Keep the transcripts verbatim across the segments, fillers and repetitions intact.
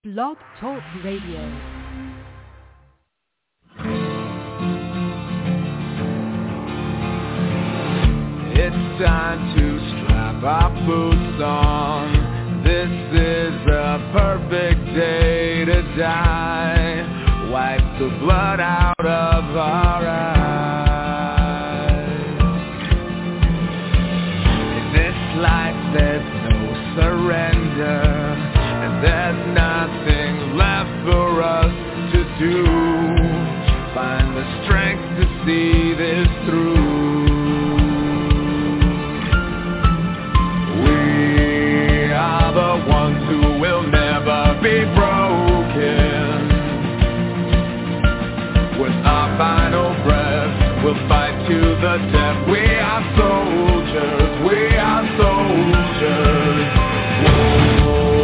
Blog Talk Radio. It's time to strap our boots on. This is a perfect day to die. Wipe the blood out of our eyes. In this life there's no surrender, and there's nothing left for us to do. Find the strength to see this through. The ones who will never be broken. With our final breath, we'll fight to the death. We are soldiers, we are soldiers. Whoa.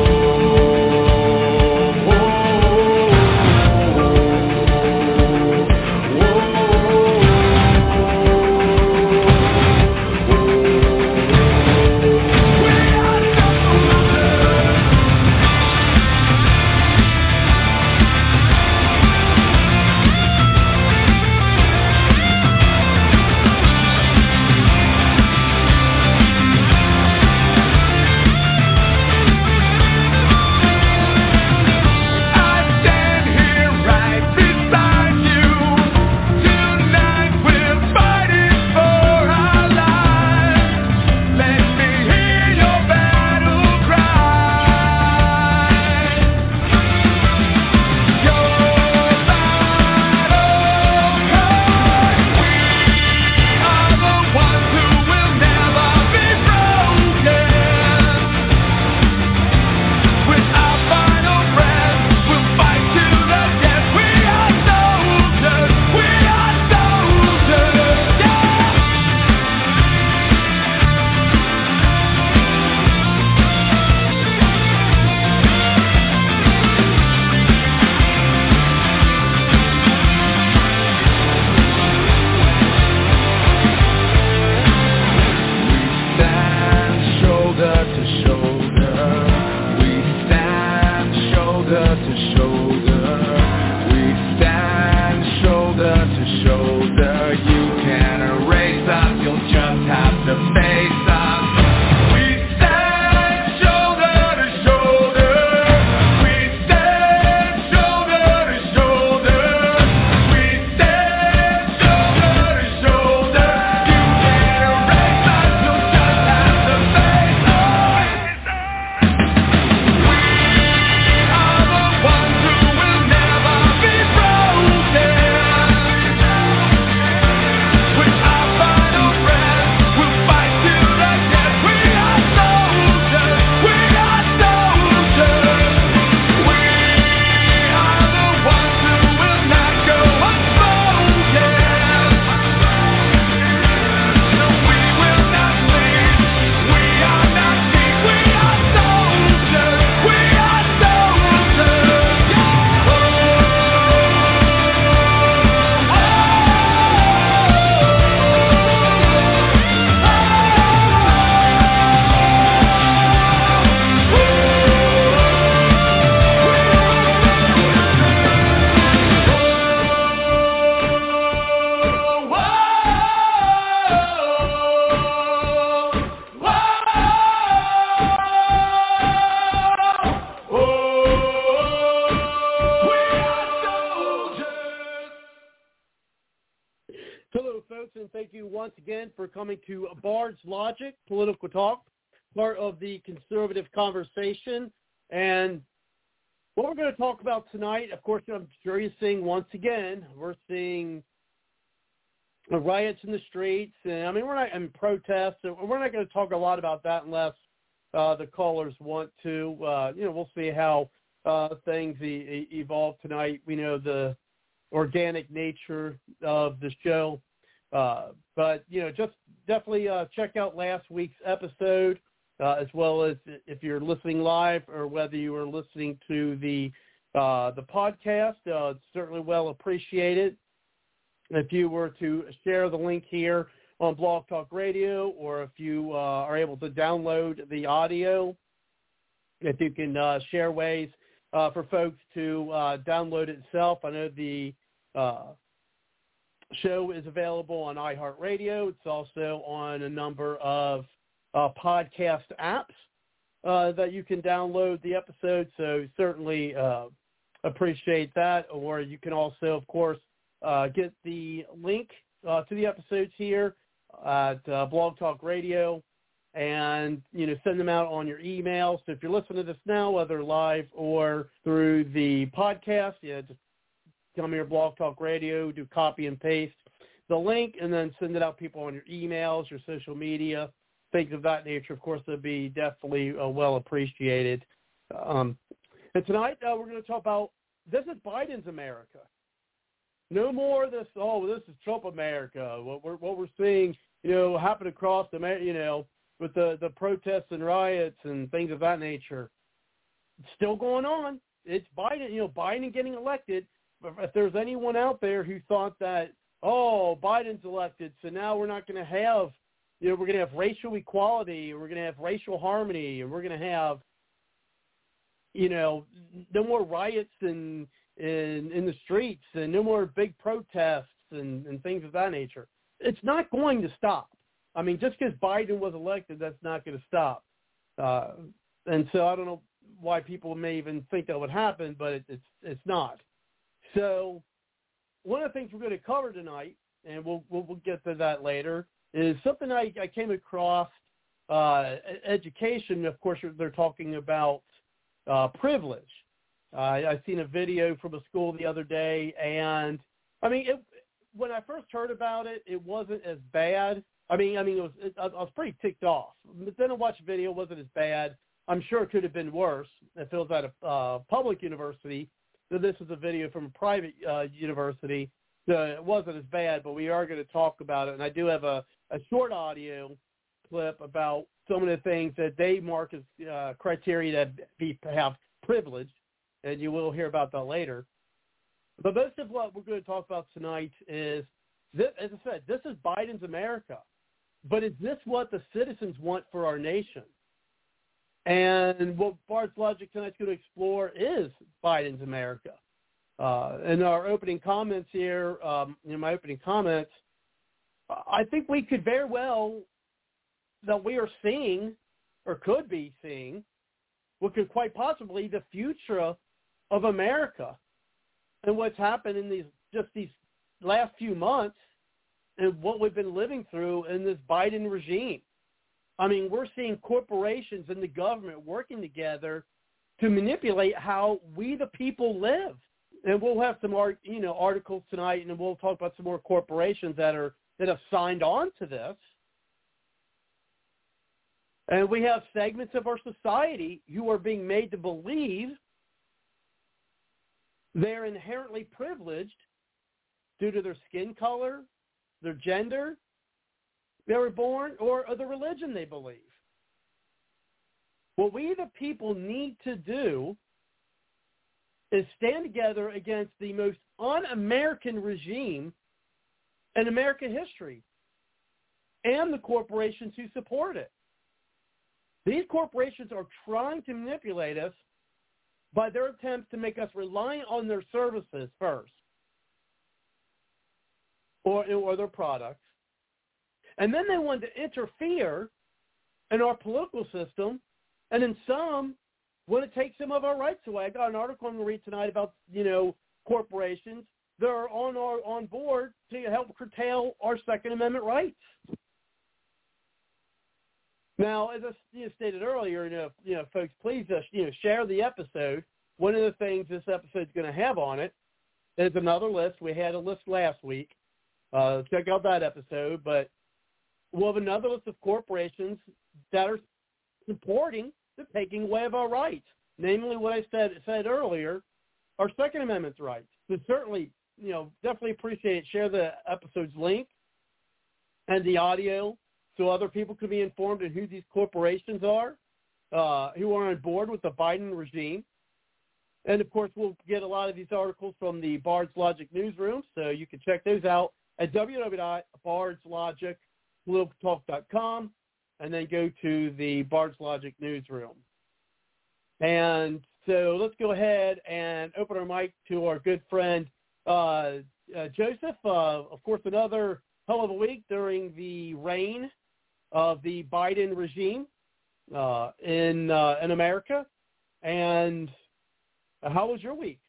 Coming to Bard's Logic, Political Talk, part of the conservative conversation. And what we're going to talk about tonight, of course, I'm sure you're seeing once again, we're seeing riots in the streets. And I mean, we're not in protests. And we're not going to talk a lot about that unless uh, the callers want to. Uh, you know, we'll see how uh, things e- evolve tonight. We know the organic nature of the show. Uh, but, you know, just definitely uh, check out last week's episode, uh, as well as if you're listening live or whether you are listening to the uh, the podcast. Uh, it's certainly well appreciated. If you were to share the link here on Blog Talk Radio, or if you uh, are able to download the audio, if you can uh, share ways uh, for folks to uh, download it itself. I know the uh, show is available on iHeartRadio. It's also on a number of uh, podcast apps uh, that you can download the episode, so certainly uh, appreciate that. Or you can also, of course, uh, get the link uh, to the episodes here at uh, Blog Talk Radio and, you know, send them out on your email. So if you're listening to this now, whether live or through the podcast, yeah, just come here, Blog Talk Radio, do copy and paste the link, and then send it out to people on your emails, your social media, things of that nature. Of course, it'll be definitely uh, well appreciated. Um, and tonight uh, we're going to talk about, this is Biden's America. No more of this, oh, this is Trump America. What we're, what we're seeing, you know, happen across the, you know, with the, the protests and riots and things of that nature. It's still going on. It's Biden, you know, Biden getting elected. If there's anyone out there who thought that, oh, Biden's elected, so now we're not going to have, you know, we're going to have racial equality, we're going to have racial harmony, and we're going to have, you know, no more riots in in, in the streets and no more big protests and, and things of that nature. It's not going to stop. I mean, just because Biden was elected, that's not going to stop. Uh, and so I don't know why people may even think that would happen, but it, it's it's not. So one of the things we're going to cover tonight, and we'll we'll, we'll get to that later, is something I, I came across, uh, education. Of course, they're talking about uh, privilege. Uh, I seen a video from a school the other day, and I mean, it, when I first heard about it, it wasn't as bad. I mean, I mean, it was. It, I was pretty ticked off. But then I watched the video; it wasn't as bad. I'm sure it could have been worse if it was at a uh, public university. So this is a video from a private uh, university. So it wasn't as bad, but we are going to talk about it. And I do have a, a short audio clip about some of the things that they mark as uh, criteria to be have privilege, and you will hear about that later. But most of what we're going to talk about tonight is, this, as I said, this is Biden's America. But is this what the citizens want for our nation? And what Bard's Logic tonight's going to explore is Biden's America. Uh, in our opening comments here, um, in my opening comments, I think we could very well, that we are seeing, or could be seeing, what could quite possibly the future of America. And what's happened in these just these last few months and what we've been living through in this Biden regime. I mean, we're seeing corporations and the government working together to manipulate how we, the people, live. And we'll have some, you know, articles tonight, and we'll talk about some more corporations that are that have signed on to this. And we have segments of our society who are being made to believe they're inherently privileged due to their skin color, their gender, they were born, or, or the religion they believe. What we, the people, need to do is stand together against the most un-American regime in American history and the corporations who support it. These corporations are trying to manipulate us by their attempts to make us reliant on their services first, or, or their products. And then they want to interfere in our political system, and in some, want to take some of our rights away. I got an article I'm going to read tonight about, you know, corporations that are on our on board to help curtail our Second Amendment rights. Now, as I you know, stated earlier, you know, you know, folks, please, uh, you know, share the episode. One of the things this episode is going to have on it is another list. We had a list last week. Uh, check out that episode, but we'll have another list of corporations that are supporting the taking away of our rights, namely what I said said earlier, our Second Amendment rights. So certainly, you know, definitely appreciate it. Share the episode's link and the audio so other people can be informed of who these corporations are, uh, who are on board with the Biden regime. And, of course, we'll get a lot of these articles from the Bard's Logic newsroom, so you can check those out at w w w dot bards logic political talk dot com, and then go to the Bard's Logic newsroom. And So let's go ahead and open our mic to our good friend, uh, uh, Joseph. Uh, of course, another hell of a week during the reign of the Biden regime uh, in uh, in America. And how was your week?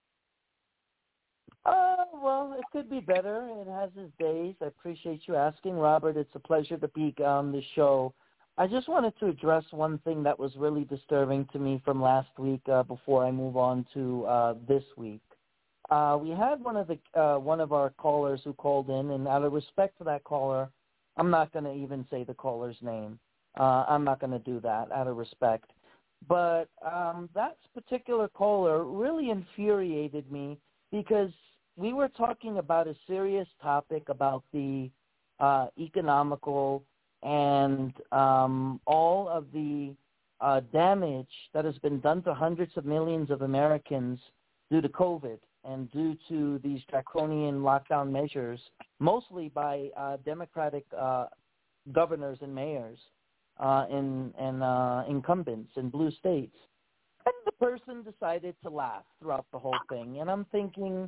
Uh, well, it could be better. It has its days. I appreciate you asking, Robert. It's a pleasure to be on the show. I just wanted to address one thing that was really disturbing to me from last week uh, before I move on to uh, this week. Uh, we had one of the uh, one of our callers who called in, and out of respect for that caller, I'm not going to even say the caller's name. Uh, I'm not going to do that out of respect. But um, that particular caller really infuriated me because we were talking about a serious topic about the uh, economical and um, all of the uh, damage that has been done to hundreds of millions of Americans due to COVID and due to these draconian lockdown measures, mostly by uh, Democratic uh, governors and mayors uh, and, and uh, incumbents in blue states. And the person decided to laugh throughout the whole thing. And I'm thinking,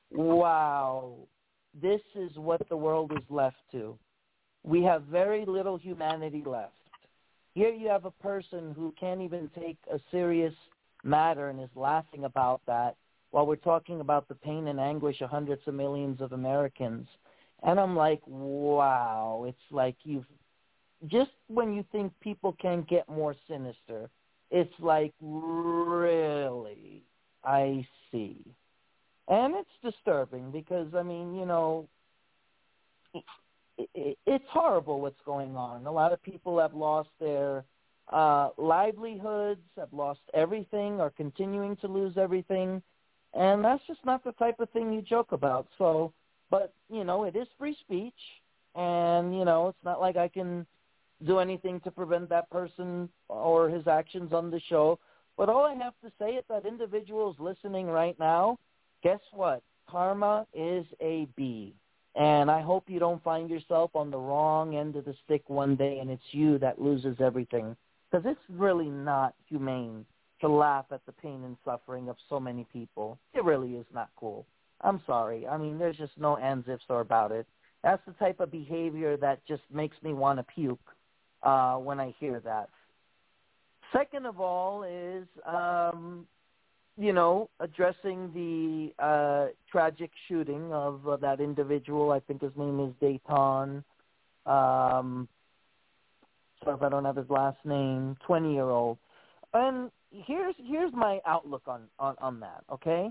wow, this is what the world is left to. We have very little humanity left. Here you have a person who can't even take a serious matter and is laughing about that while we're talking about the pain and anguish of hundreds of millions of Americans. And I'm like, wow, it's like you've just when you think people can't get more sinister, it's like, really, I see. And it's disturbing because, I mean, you know, it, it, it's horrible what's going on. A lot of people have lost their uh, livelihoods, have lost everything, are continuing to lose everything. And that's just not the type of thing you joke about. So, but, you know, it is free speech. And, you know, it's not like I can do anything to prevent that person or his actions on the show. But all I have to say is that individuals listening right now, guess what? Karma is a bee. And I hope you don't find yourself on the wrong end of the stick one day and it's you that loses everything. Because it's really not humane to laugh at the pain and suffering of so many people. It really is not cool. I'm sorry. I mean, there's just no ands, ifs, or about it. That's the type of behavior that just makes me want to puke uh, when I hear that. Second of all is, um, you know, addressing the uh, tragic shooting of uh, that individual. I think his name is Dayton. Um, sorry if I don't have his last name, twenty-year-old. And here's here's my outlook on, on, on that, okay?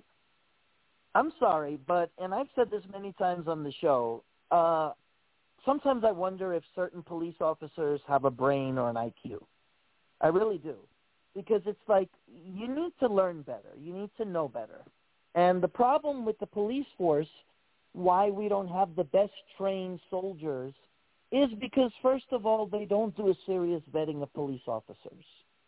I'm sorry, but, and I've said this many times on the show, uh, sometimes I wonder if certain police officers have a brain or an I Q. I really do. Because it's like you need to learn better. You need to know better. And the problem with the police force, why we don't have the best trained soldiers, is because, first of all, they don't do a serious vetting of police officers.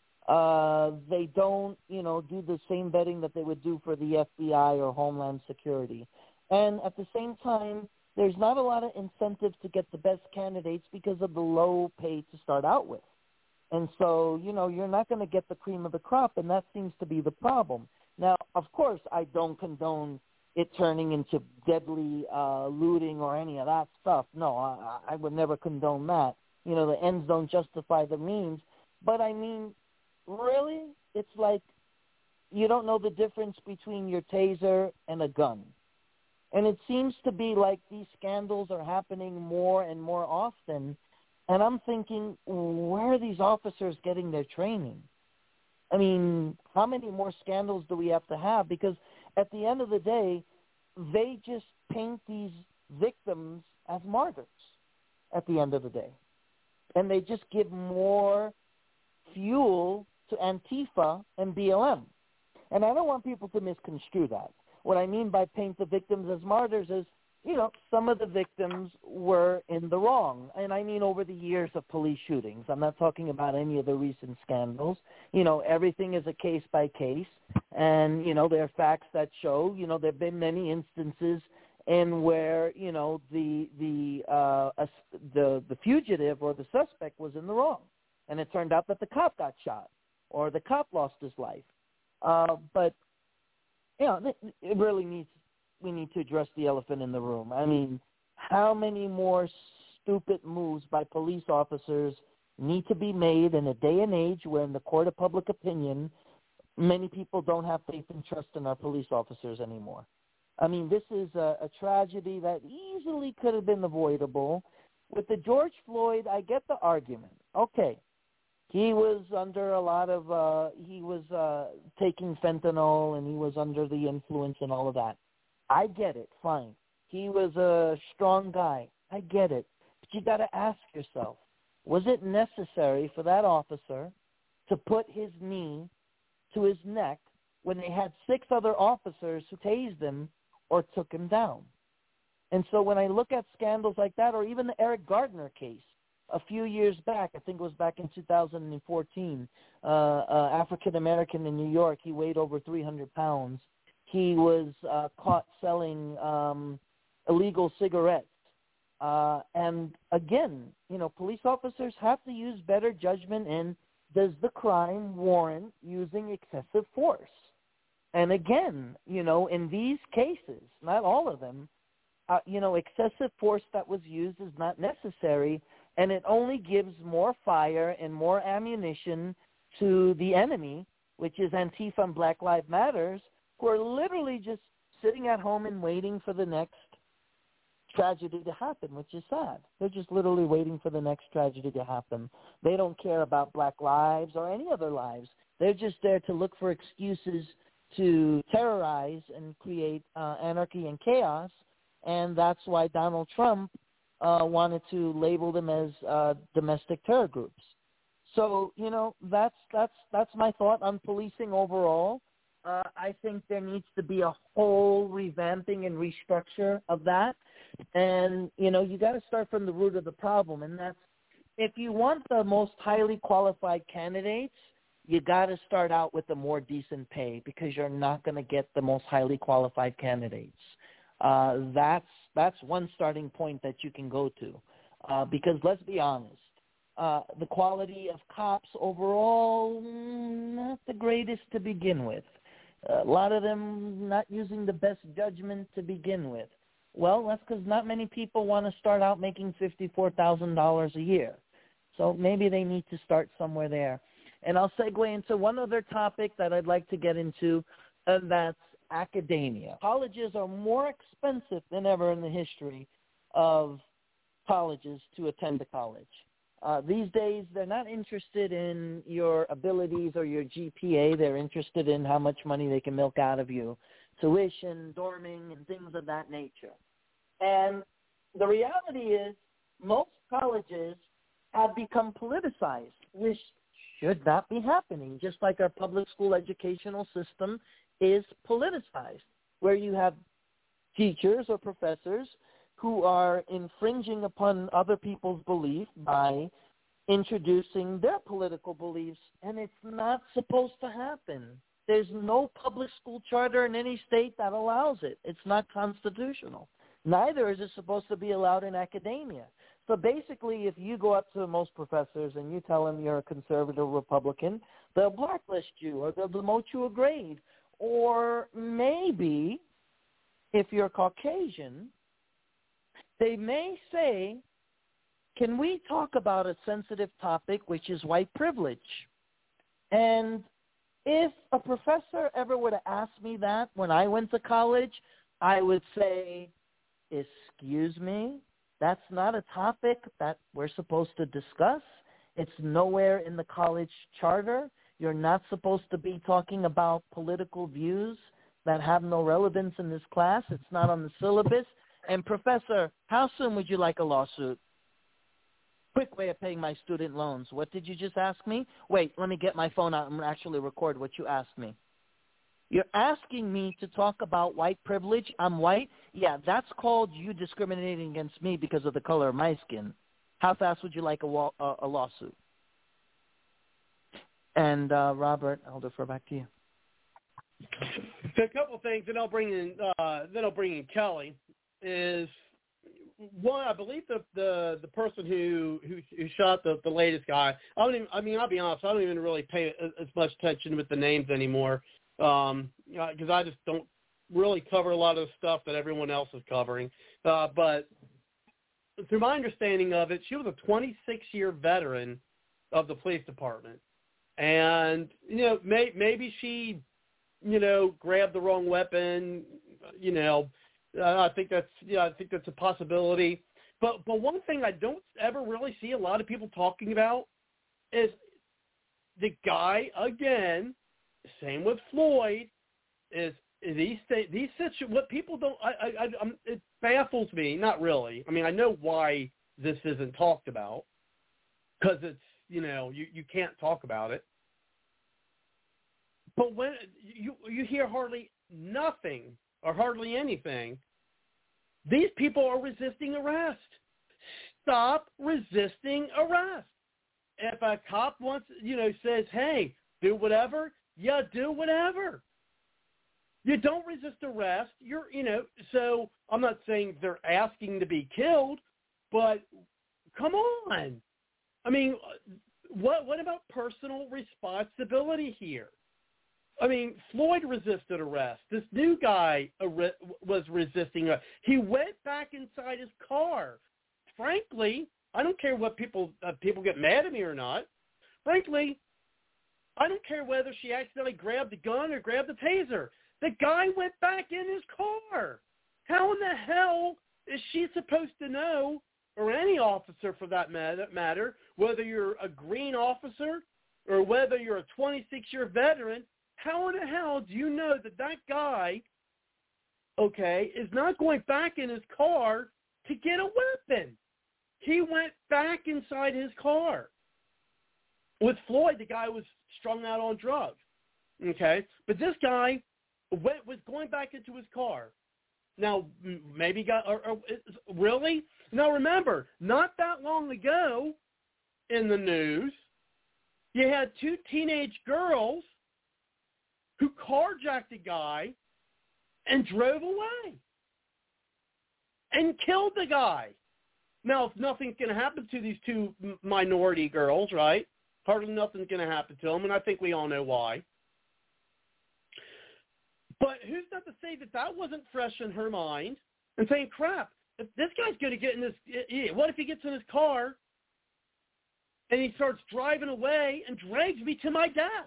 Uh, they don't, you know, do the same vetting that they would do for the F B I or Homeland Security. And at the same time, there's not a lot of incentive to get the best candidates because of the low pay to start out with. And so, you know, you're not going to get the cream of the crop, and that seems to be the problem. Now, of course, I don't condone it turning into deadly uh, looting or any of that stuff. No, I, I would never condone that. You know, the ends don't justify the means. But, I mean, really, it's like you don't know the difference between your taser and a gun. And it seems to be like these scandals are happening more and more often. And I'm thinking, where are these officers getting their training? I mean, how many more scandals do we have to have? Because at the end of the day, they just paint these victims as martyrs at the end of the day. And they just give more fuel to Antifa and B L M. And I don't want people to misconstrue that. What I mean by paint the victims as martyrs is, you know, some of the victims were in the wrong. And I mean over the years of police shootings. I'm not talking about any of the recent scandals. You know, everything is a case by case. And, you know, there are facts that show, you know, there have been many instances in where, you know, the the uh, uh, the the fugitive or the suspect was in the wrong. And it turned out that the cop got shot or the cop lost his life. Uh, but, you know, it really needs, we need to address the elephant in the room. I mean, how many more stupid moves by police officers need to be made in a day and age where in the court of public opinion, many people don't have faith and trust in our police officers anymore. I mean, this is a, a tragedy that easily could have been avoidable. With the George Floyd, I get the argument. Okay, he was under a lot of, uh, he was uh, taking fentanyl and he was under the influence and all of that. I get it, fine. He was a strong guy. I get it. But you got to ask yourself, was it necessary for that officer to put his knee to his neck when they had six other officers who tased him or took him down? And so when I look at scandals like that, or even the Eric Gardner case a few years back, I think it was back in two thousand fourteen, uh, uh, African-American in New York, he weighed over three hundred pounds. He was uh, caught selling um, illegal cigarettes. Uh, and again, you know, police officers have to use better judgment in, does the crime warrant using excessive force? And again, you know, in these cases, not all of them, uh, you know, excessive force that was used is not necessary, and it only gives more fire and more ammunition to the enemy, which is Antifa and Black Lives Matters, who are literally just sitting at home and waiting for the next tragedy to happen, which is sad. They're just literally waiting for the next tragedy to happen. They don't care about black lives or any other lives. They're just there to look for excuses to terrorize and create uh, anarchy and chaos, and that's why Donald Trump uh, wanted to label them as uh, domestic terror groups. So, you know, that's that's that's my thought on policing overall. Uh, I think there needs to be a whole revamping and restructure of that. And, you know, you got to start from the root of the problem, and that's if you want the most highly qualified candidates, you got to start out with the more decent pay because you're not going to get the most highly qualified candidates. Uh, that's that's one starting point that you can go to uh, because let's be honest, uh, the quality of cops overall, not the greatest to begin with. A lot of them not using the best judgment to begin with. Well, that's because not many people want to start out making fifty-four thousand dollars a year. So maybe they need to start somewhere there. And I'll segue into one other topic that I'd like to get into, and that's academia. Colleges are more expensive than ever in the history of colleges to attend a college. Uh, these days, they're not interested in your abilities or your G P A. They're interested in how much money they can milk out of you, tuition, dorming, and things of that nature. And the reality is most colleges have become politicized, which should not be happening, just like our public school educational system is politicized, where you have teachers or professors who are infringing upon other people's belief by introducing their political beliefs, and it's not supposed to happen. There's no public school charter in any state that allows it. It's not constitutional. Neither is it supposed to be allowed in academia. So basically, if you go up to most professors and you tell them you're a conservative Republican, they'll blacklist you or they'll demote you a grade. Or maybe, if you're Caucasian, they may say, can we talk about a sensitive topic, which is white privilege? And if a professor ever were to ask me that when I went to college, I would say, excuse me, that's not a topic that we're supposed to discuss. It's nowhere in the college charter. You're not supposed to be talking about political views that have no relevance in this class. It's not on the syllabus. And, Professor, how soon would you like a lawsuit? Quick way of paying my student loans. What did you just ask me? Wait, let me get my phone out and actually record what you asked me. You're asking me to talk about white privilege. I'm white? Yeah, that's called you discriminating against me because of the color of my skin. How fast would you like a, wa- uh, a lawsuit? And, uh, Robert, I'll defer back to you. So a couple of things, and I'll bring in, uh, then I'll bring in Kelly, is one, I believe the the, the person who, who who shot the, the latest guy, I don't even, I mean, I'll be honest, I don't even really pay as much attention with the names anymore. um, because I just don't really cover a lot of the stuff that everyone else is covering. Uh, but through my understanding of it, she was a twenty-six-year veteran of the police department. And, you know, may, maybe she, you know, grabbed the wrong weapon, you know. Uh, I think that's, yeah, I think that's a possibility. But but one thing I don't ever really see a lot of people talking about is the guy, again, same with Floyd, is these these situ- what people don't, I, I, I, I'm, it baffles me, not really. I mean, I know why this isn't talked about, because it's, you know, you, you can't talk about it. But when you you hear hardly nothing or hardly anything, these people are resisting arrest. Stop resisting arrest. If a cop wants, you know, says, hey, do whatever, yeah, do whatever. You don't resist arrest. You're, you know, so I'm not saying they're asking to be killed, but come on. I mean, what what about personal responsibility here? I mean, Floyd resisted arrest. This new guy was resisting arrest. He went back inside his car. Frankly, I don't care what people uh, people get mad at me or not. Frankly, I don't care whether she accidentally grabbed the gun or grabbed the taser. The guy went back in his car. How in the hell is she supposed to know, or any officer for that matter, whether you're a green officer or whether you're a twenty-six-year veteran, how in the hell do you know that that guy, okay, is not going back in his car to get a weapon? He went back inside his car. With Floyd, the guy was strung out on drugs, okay? But this guy went, was going back into his car. Now, maybe got, or, or, really? Now, remember, not that long ago in the news, you had two teenage girls who carjacked a guy and drove away and killed the guy. Now, if nothing's going to happen to these two minority girls, right? Hardly nothing's going to happen to them, and I think we all know why. But who's not to say that that wasn't fresh in her mind and saying, crap, if this guy's going to get in this, what if he gets in his car and he starts driving away and drags me to my death?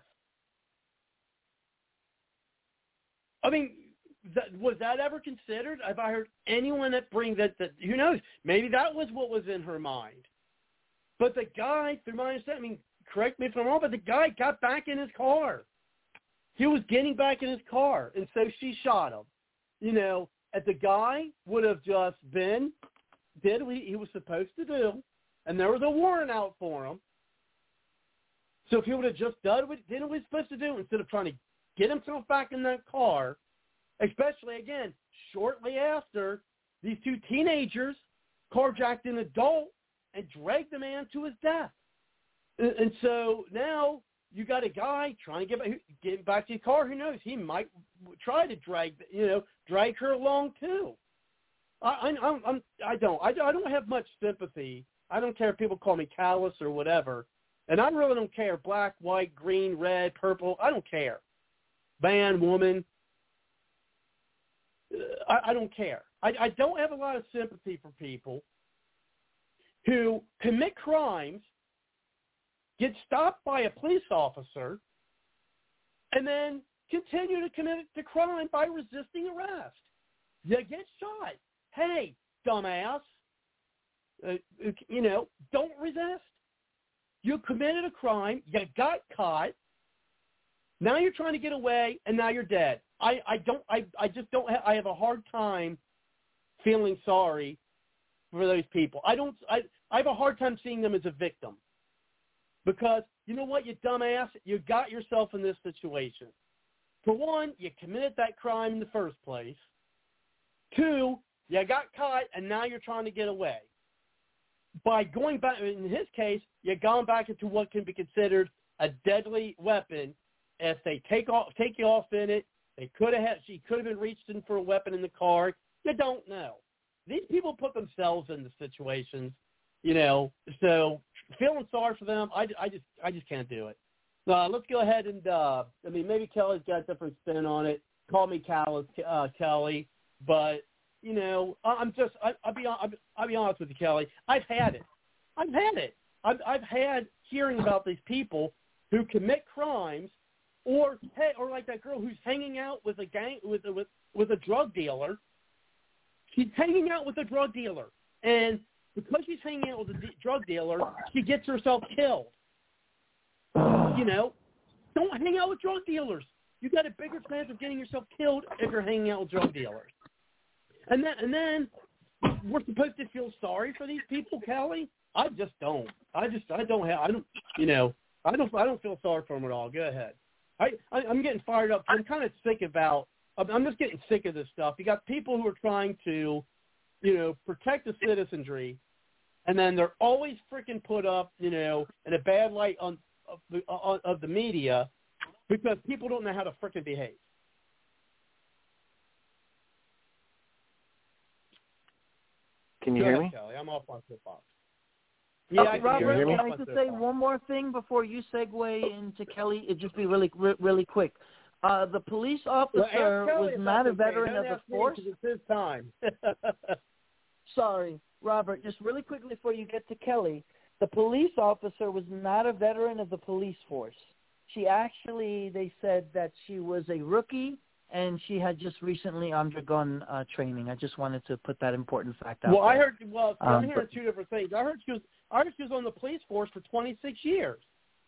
I mean, that, was that ever considered? Have I heard anyone that bring that, that, who knows, maybe that was what was in her mind. But the guy, through my understanding, I mean, correct me if I'm wrong, but the guy got back in his car. He was getting back in his car, and so she shot him. You know, if the guy would have just been, did what he was supposed to do, and there was a warrant out for him. So if he would have just done what, did what he was supposed to do instead of trying to get himself back in that car, especially, again, shortly after these two teenagers carjacked an adult and dragged the man to his death. And, and so now you got a guy trying to get back, get back to his car. Who knows? He might try to drag, you know, drag her along too. I, I, I'm, I don't, I, I don't have much sympathy. I don't care if people call me callous or whatever, and I really don't care. Black, white, green, red, purple. I don't care. Man, woman. I, I don't care. I, I don't have a lot of sympathy for people who commit crimes, get stopped by a police officer, and then continue to commit the crime by resisting arrest. You get shot. Hey, dumbass, uh, you know, don't resist. You committed a crime. You got caught. Now you're trying to get away, and now you're dead. I, I don't. I, I just don't. Have, I have a hard time feeling sorry for those people. I don't. I, I have a hard time seeing them as a victim, because you know what, you dumbass, you got yourself in this situation. For one, you committed that crime in the first place. Two, you got caught, and now you're trying to get away. By going back, in his case, you've gone back into what can be considered a deadly weapon. If they take off, take you off in it, they could have had, she could have been reached in for a weapon in the car. You don't know. These people put themselves in the situations, you know. So feeling sorry for them, I, I just I just can't do it. Uh, let's go ahead and, uh, I mean, maybe Kelly's got a different spin on it. Call me Callous, uh, Kelly. But, you know, I'm just, I, I'll, be, I'll, I'll be honest with you, Kelly. I've had it. I've had it. I've, I've had hearing about these people who commit crimes or, hey, or like that girl who's hanging out with a gang, with a, with, with a drug dealer. She's hanging out with a drug dealer. And because she's hanging out with a d- drug dealer, she gets herself killed. You know, don't hang out with drug dealers. You got a bigger chance of getting yourself killed if you're hanging out with drug dealers. And then, and then we're supposed to feel sorry for these people, Kelly. I just don't. I just, I don't have. I don't. You know, I don't. I don't feel sorry for them at all. Go ahead. I, I I'm getting fired up. I'm kind of sick about. I'm just getting sick of this stuff. You got people who are trying to, you know, protect the citizenry, and then they're always freaking put up, you know, in a bad light on. Of the, uh, of the media because people don't know how to frickin' behave. Can you Go hear ahead, me? Kelly. I'm off my soapbox. Yeah, okay, I can Robert, hear you. can I just say one more thing before you segue into Kelly? It'd just be really, really quick. Uh, the police officer well, was not a okay. veteran Don't of the force. It's his time. Sorry, Robert, just really quickly before you get to Kelly. The police officer was not a veteran of the police force. She actually, they said that she was a rookie, and she had just recently undergone uh, training. I just wanted to put that important fact out well, there. I heard. Well, I'm um, hearing but, two different things. I heard she was. I heard she was on the police force for twenty-six years.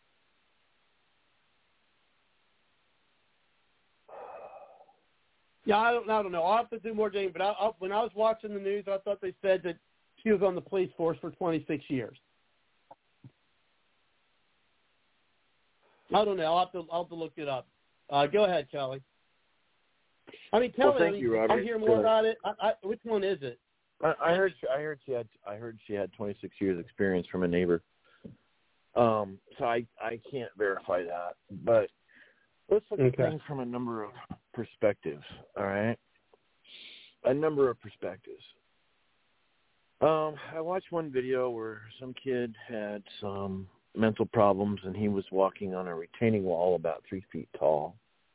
Yeah, I don't. I don't know. I'll have to do more digging. But I, I, when I was watching the news, I thought they said that she was on the police force for twenty-six years. I don't know. I'll have to, I'll have to look it up. Uh, go ahead, Kelly. I mean, Kelly, well, thank I mean, you, Robert. I hear more uh, about it. I, I, which one is it? I, I heard. I heard she had. I heard she had twenty-six years experience from a neighbor. Um, so I, I can't verify that, but let's look Okay. at things from a number of perspectives. All right, a number of perspectives. Um, I watched one video where some kid had some mental problems, and he was walking on a retaining wall about three feet tall.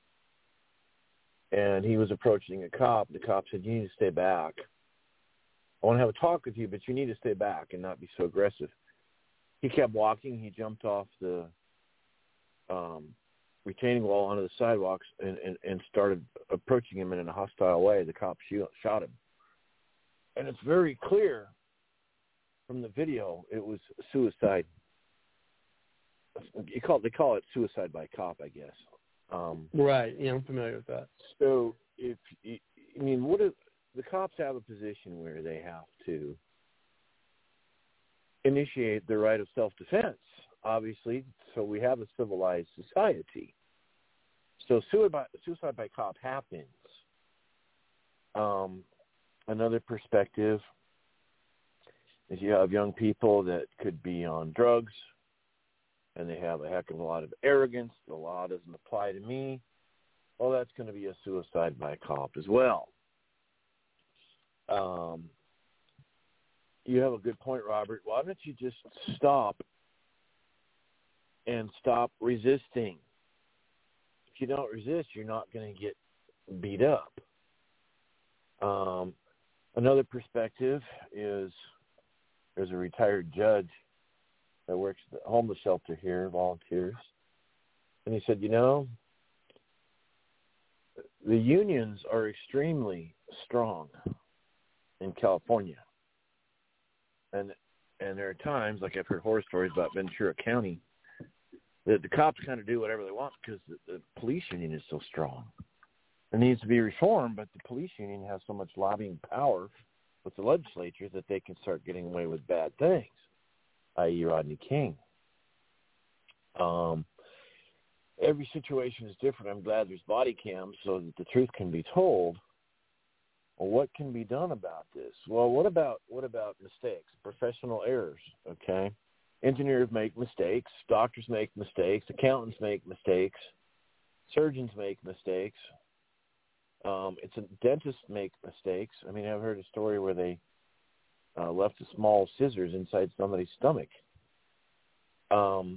And he was approaching a cop. The cop said, "You need to stay back. I want to have a talk with you, but you need to stay back and not be so aggressive." He kept walking. He jumped off the um, retaining wall onto the sidewalks and, and, and started approaching him in a hostile way. The cop shoot, shot him. And it's very clear from the video it was suicide. You call, they call it suicide by cop, I guess. Um, Right. Yeah, I'm familiar with that. So, if I mean, what if the cops have a position where they have to initiate the right of self-defense, obviously, so we have a civilized society. So suicide, suicide by cop happens. Um, another perspective is you have young people that could be on drugs, and they have a heck of a lot of arrogance. The law doesn't apply to me. Well, that's going to be a suicide by cop as well. Um, you have a good point, Robert. Why don't you just stop and stop resisting? If you don't resist, you're not going to get beat up. Um, another perspective is there's a retired judge that works at the homeless shelter here, volunteers. And he said, you know, the unions are extremely strong in California. And and there are times, like I've heard horror stories about Ventura County, that the cops kind of do whatever they want because the, the police union is so strong. It needs to be reformed, but the police union has so much lobbying power with the legislature that they can start getting away with bad things, that is. Rodney King. Um, every situation is different. I'm glad there's body cams so that the truth can be told. Well, what can be done about this? Well, what about what about mistakes, professional errors, okay? Engineers make mistakes, doctors make mistakes, accountants make mistakes, surgeons make mistakes. Um, it's a dentists make mistakes. I mean, I've heard a story where they uh, left a small scissors inside somebody's stomach. Um,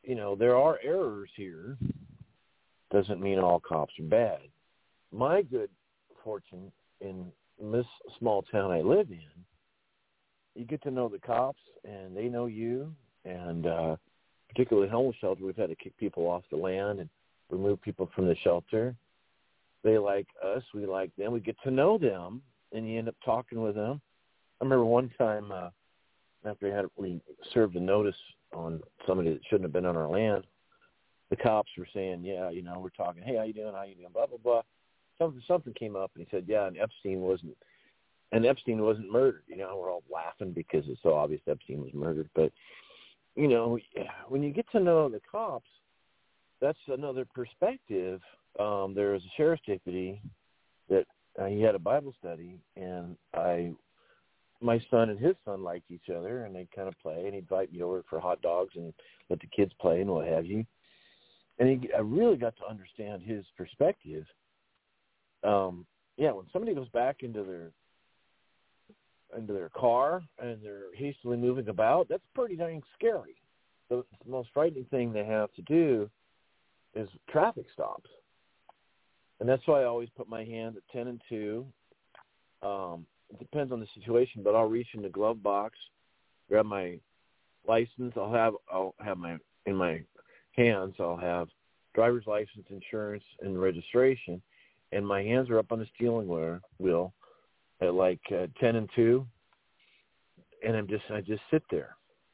you know, there are errors here. Doesn't mean all cops are bad. My good fortune in this small town I live in, you get to know the cops, and they know you, and uh, particularly homeless shelter, we've had to kick people off the land and remove people from the shelter. They like us. We like them. We get to know them, and you end up talking with them. I remember one time uh, after we, had, we served a notice on somebody that shouldn't have been on our land, the cops were saying, yeah, you know, we're talking, hey, how you doing, how you doing, blah, blah, blah. Something, something came up, and he said, yeah, and Epstein wasn't, and Epstein wasn't murdered. You know, we're all laughing because it's so obvious Epstein was murdered. But, you know, when you get to know the cops, that's another perspective. Um, there was a sheriff's deputy that uh, he had a Bible study, and I, my son and his son liked each other, and they'd kind of play, and he'd invite me over for hot dogs and let the kids play and what have you. And he, I really got to understand his perspective. Um, yeah, when somebody goes back into their into their car and they're hastily moving about, that's pretty dang scary. The, the most frightening thing they have to do is traffic stops. And that's why I always put my hand at ten and two. Um, it depends on the situation, but I'll reach in the glove box, grab my license. I'll have I'll have my in my hands. I'll have driver's license, insurance, and registration, and my hands are up on the steering wheel at like uh, ten and two, and I'm just I just sit there.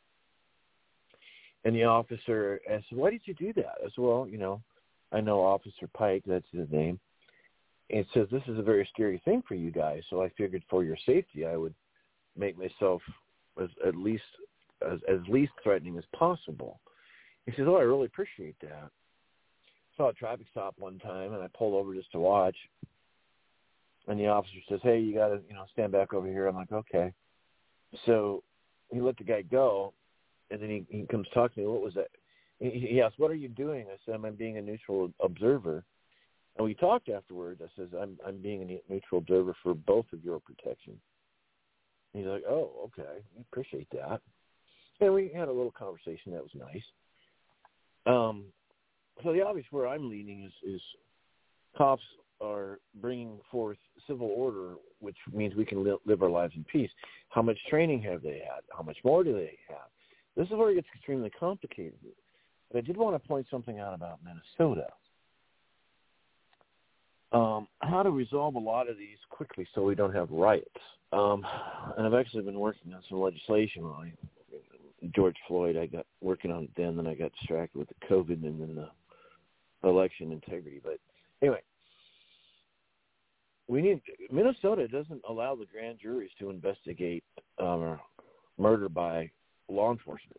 And the officer asked, "Why did you do that?" I said, "Well, you know, I know Officer Pike, that's his name, and it says this is a very scary thing for you guys. So I figured for your safety, I would make myself as at least as, as least threatening as possible." He says, "Oh, I really appreciate that." Saw a traffic stop one time, and I pulled over just to watch. And the officer says, "Hey, you got to, you know, stand back over here." I'm like, "Okay." So he let the guy go, and then he, he comes talk to me. What was that? He, he asked, "What are you doing?" I said, "I'm being a neutral observer." And we talked afterwards. I says, I'm I'm being a neutral observer for both of your protection. And he's like, "Oh, okay. I appreciate that." And we had a little conversation. That was nice. Um, so the obvious where I'm leaning is, is cops are bringing forth civil order, which means we can li- live our lives in peace. How much training have they had? How much more do they have? This is where it gets extremely complicated. But I did want to point something out about Minnesota. Um, how to resolve a lot of these quickly so we don't have riots. Um, and I've actually been working on some legislation. I, George Floyd, I got working on it then, then I got distracted with the COVID and then the election integrity. But anyway, we need Minnesota doesn't allow the grand juries to investigate um, murder by law enforcement.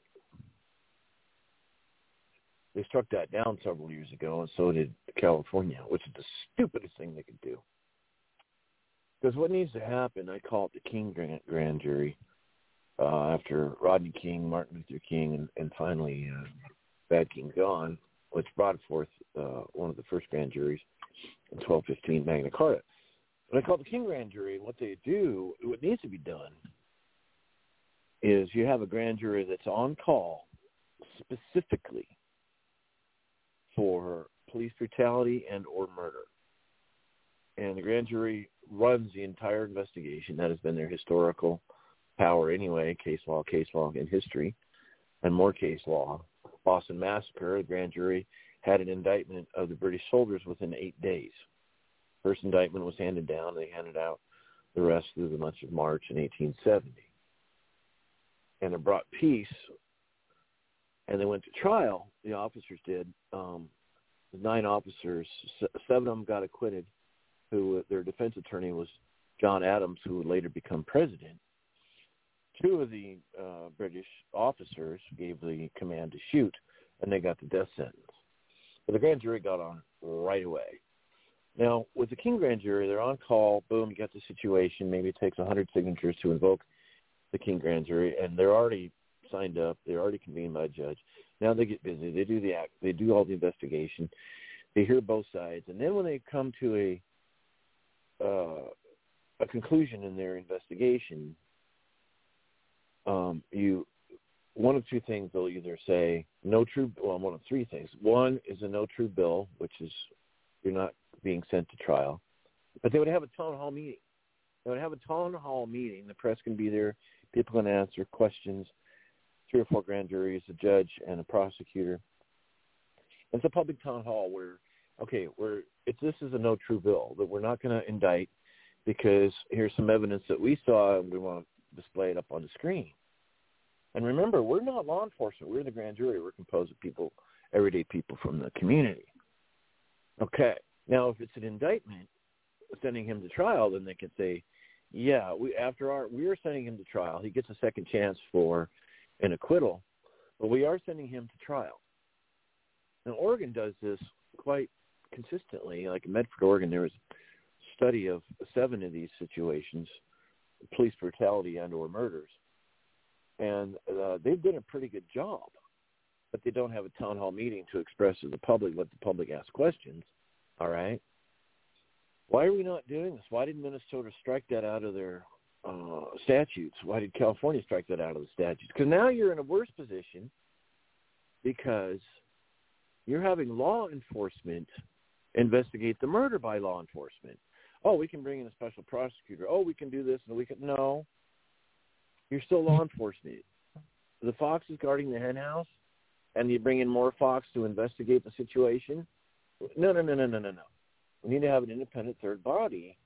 They struck that down several years ago, and so did California, which is the stupidest thing they could do. Because what needs to happen, I call it the King Grand, grand Jury, uh, after Rodney King, Martin Luther King, and, and finally uh, Bad King gone, which brought forth uh, one of the first grand juries in twelve fifteen Magna Carta. But I call it the King Grand Jury, and what they do, what needs to be done, is you have a grand jury that's on call specifically for police brutality and or murder. And the grand jury runs the entire investigation. That has been their historical power anyway, case law, case law, and history, and more case law. Boston Massacre, the grand jury had an indictment of the British soldiers within eight days. First indictment was handed down. They handed out the rest through the month of March in eighteen seventy. And it brought peace. And they went to trial, the officers did. Um, nine officers, seven of them got acquitted, who their defense attorney was John Adams, who would later become president. Two of the uh, British officers gave the command to shoot, and they got the death sentence. But the grand jury got on right away. Now, with the King Grand Jury, they're on call. Boom, you got the situation. Maybe it takes one hundred signatures to invoke the King Grand Jury, and they're already signed up. They're already convened by a judge. Now they get busy. They do the act. They do all the investigation. They hear both sides, and then when they come to a uh, a conclusion in their investigation, um, you one of two things. They'll either say no true, well, one of three things. One is a no true bill, which is you're not being sent to trial. But they would have a town hall meeting. They would have a town hall meeting. The press can be there. People can answer questions. Three or four grand juries, a judge, and a prosecutor. It's a public town hall where, okay, we're, it's, this is a no true bill, that we're not going to indict because here's some evidence that we saw and we want to display it up on the screen. And remember, we're not law enforcement. We're the grand jury. We're composed of people, everyday people from the community. Okay. Now, if it's an indictment sending him to trial, then they could say, yeah, we after our we are sending him to trial. He gets a second chance for an acquittal, but we are sending him to trial. Now, Oregon does this quite consistently. Like in Medford, Oregon, there was a study of seven of these situations, police brutality and or murders. And uh, they've done a pretty good job, but they don't have a town hall meeting to express to the public, let the public ask questions, all right? Why are we not doing this? Why did Minnesota strike that out of their uh, statutes? Why did California strike that out of the statutes? Because now you're in a worse position because you're having law enforcement investigate the murder by law enforcement. Oh, we can bring in a special prosecutor. Oh, we can do this and we can – no. You're still law enforcement. The fox is guarding the hen house, and you bring in more fox to investigate the situation? No, no, no, no, no, no, no. We need to have an independent third body,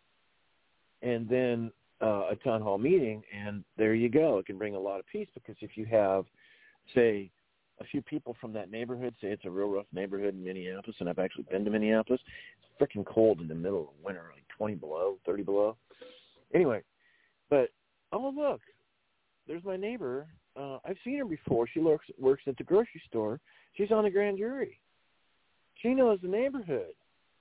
and then uh, a town hall meeting, and there you go. It can bring a lot of peace because if you have, say, a few people from that neighborhood, say it's a real rough neighborhood in Minneapolis, and I've actually been to Minneapolis. It's freaking cold in the middle of winter, like twenty below, thirty below. Anyway, but, oh, look. There's my neighbor. Uh, I've seen her before. She works works at the grocery store. She's on the grand jury. She knows the neighborhood.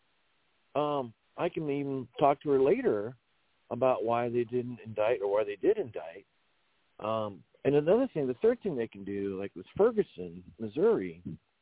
Um, I can even talk to her later about why they didn't indict or why they did indict. Um, and another thing, the third thing they can do, like with Ferguson, Missouri,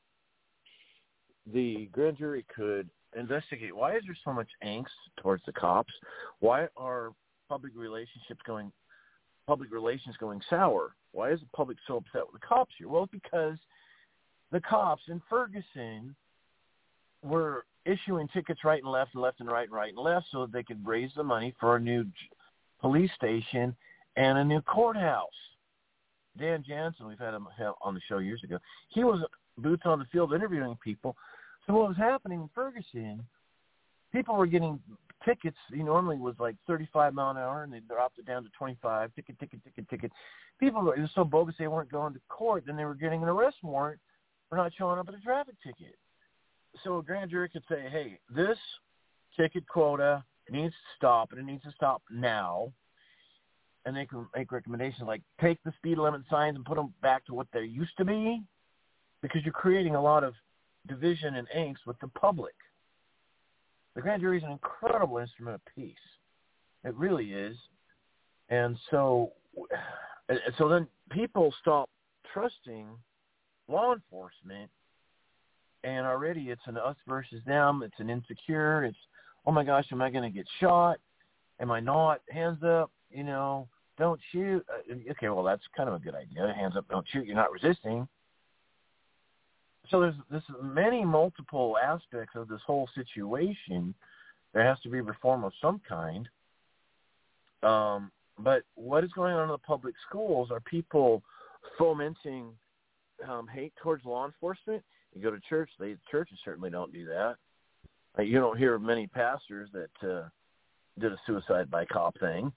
the grand jury could investigate why is there so much angst towards the cops? Why are public relationships going public relations going sour? Why is the public so upset with the cops here? Well, because the cops in Ferguson were issuing tickets right and left and left and right and right and left so that they could raise the money for a new police station and a new courthouse. Dan Jansen, we've had him on the show years ago, he was boots on the field interviewing people. So what was happening in Ferguson, people were getting tickets. He normally was like thirty-five mile an hour, and they dropped it down to twenty-five. Ticket, ticket, ticket, ticket. People were, it was so bogus they weren't going to court. Then they were getting an arrest warrant for not showing up at a traffic ticket. So a grand jury could say, hey, this ticket quota needs to stop, and it needs to stop now. And they can make recommendations like take the speed limit signs and put them back to what they used to be, because you're creating a lot of division and angst with the public. The grand jury is an incredible instrument of peace. It really is. And so so then people stop trusting law enforcement, and already it's an us versus them. It's an insecure. It's, oh, my gosh, am I going to get shot? Am I not? Hands up, you know, don't shoot. Okay, well, that's kind of a good idea. Hands up, don't shoot. You're not resisting. So there's this many multiple aspects of this whole situation. There has to be reform of some kind. Um, but what is going on in the public schools? Are people fomenting um, hate towards law enforcement? You go to church, they churches certainly don't do that. Uh, you don't hear of many pastors that uh, did a suicide by cop thing.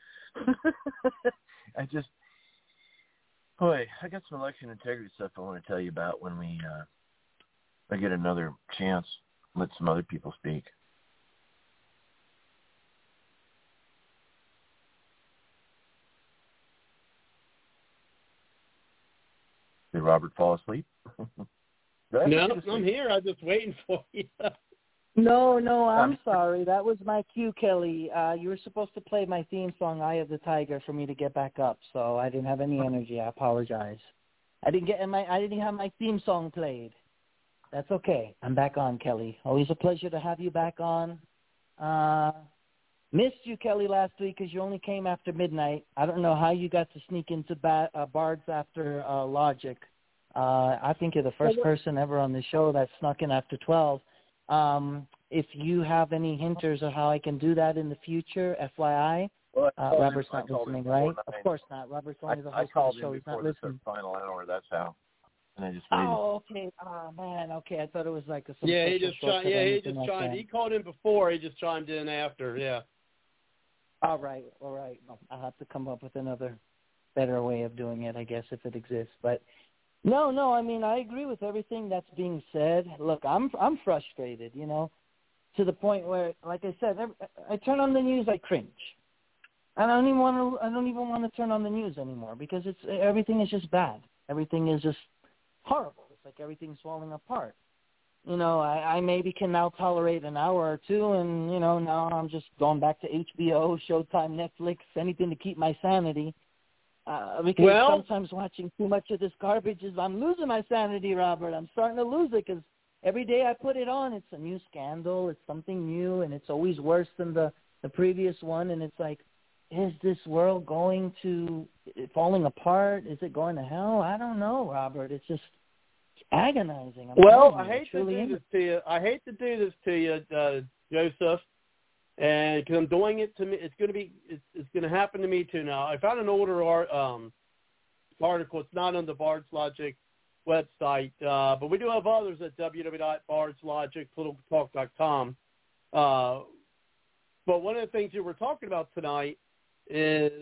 I just, boy, I got some election integrity stuff I want to tell you about when we uh, I get another chance. Let some other people speak. Did Robert fall asleep? No, I'm here. I'm just waiting for you. No, no, I'm sorry. That was my cue, Kelly. Uh, you were supposed to play my theme song, Eye of the Tiger, for me to get back up, so I didn't have any energy. I apologize. I didn't get my I didn't have my theme song played. That's okay. I'm back on, Kelly. Always a pleasure to have you back on. Uh, Missed you, Kelly, last week because you only came after midnight. I don't know how you got to sneak into ba- uh, Bards after uh, Logic. Uh, I think you're the first person ever on the show that snuck in after twelve. Um, if you have any hinters of how I can do that in the future, F Y I, Well, uh, Robert's not listening, right? Of course not. Robert's only the I, I host called of the show. him He's not before the listening. final hour. That's how. And I just waited. Oh, okay. Oh, man. Okay, I thought it was like a some Yeah, he social just chimed. shortcut or Yeah, he anything just like chimed. that. He called in before. He just chimed in after. Yeah. All right, all right. Well, I'll have to come up with another better way of doing it, I guess, if it exists. But no, no. I mean, I agree with everything that's being said. Look, I'm I'm frustrated, you know, to the point where, like I said, every, I turn on the news, I cringe. I don't even want to. I don't even want to turn on the news anymore because it's everything is just bad. Everything is just horrible. It's like everything's falling apart. You know, I, I maybe can now tolerate an hour or two, and, you know, now I'm just going back to H B O, Showtime, Netflix, anything to keep my sanity. Uh, because Well, sometimes watching too much of this garbage is, I'm losing my sanity, Robert. I'm starting to lose it because every day I put it on, it's a new scandal, it's something new, and it's always worse than the, the previous one. And it's like, is this world going to, falling apart? Is it going to hell? I don't know, Robert. It's just agonizing. I'm well, I you, hate to truly do am. this to you. I hate to do this to you, uh, Joseph, and because I'm doing it to me, it's going to be, it's, it's going to happen to me too. Now, I found an older art, um, article. It's not on the Bards Logic website, uh, but we do have others at w w w dot bards logic political talk dot com. Uh, but one of the things that we're talking about tonight is,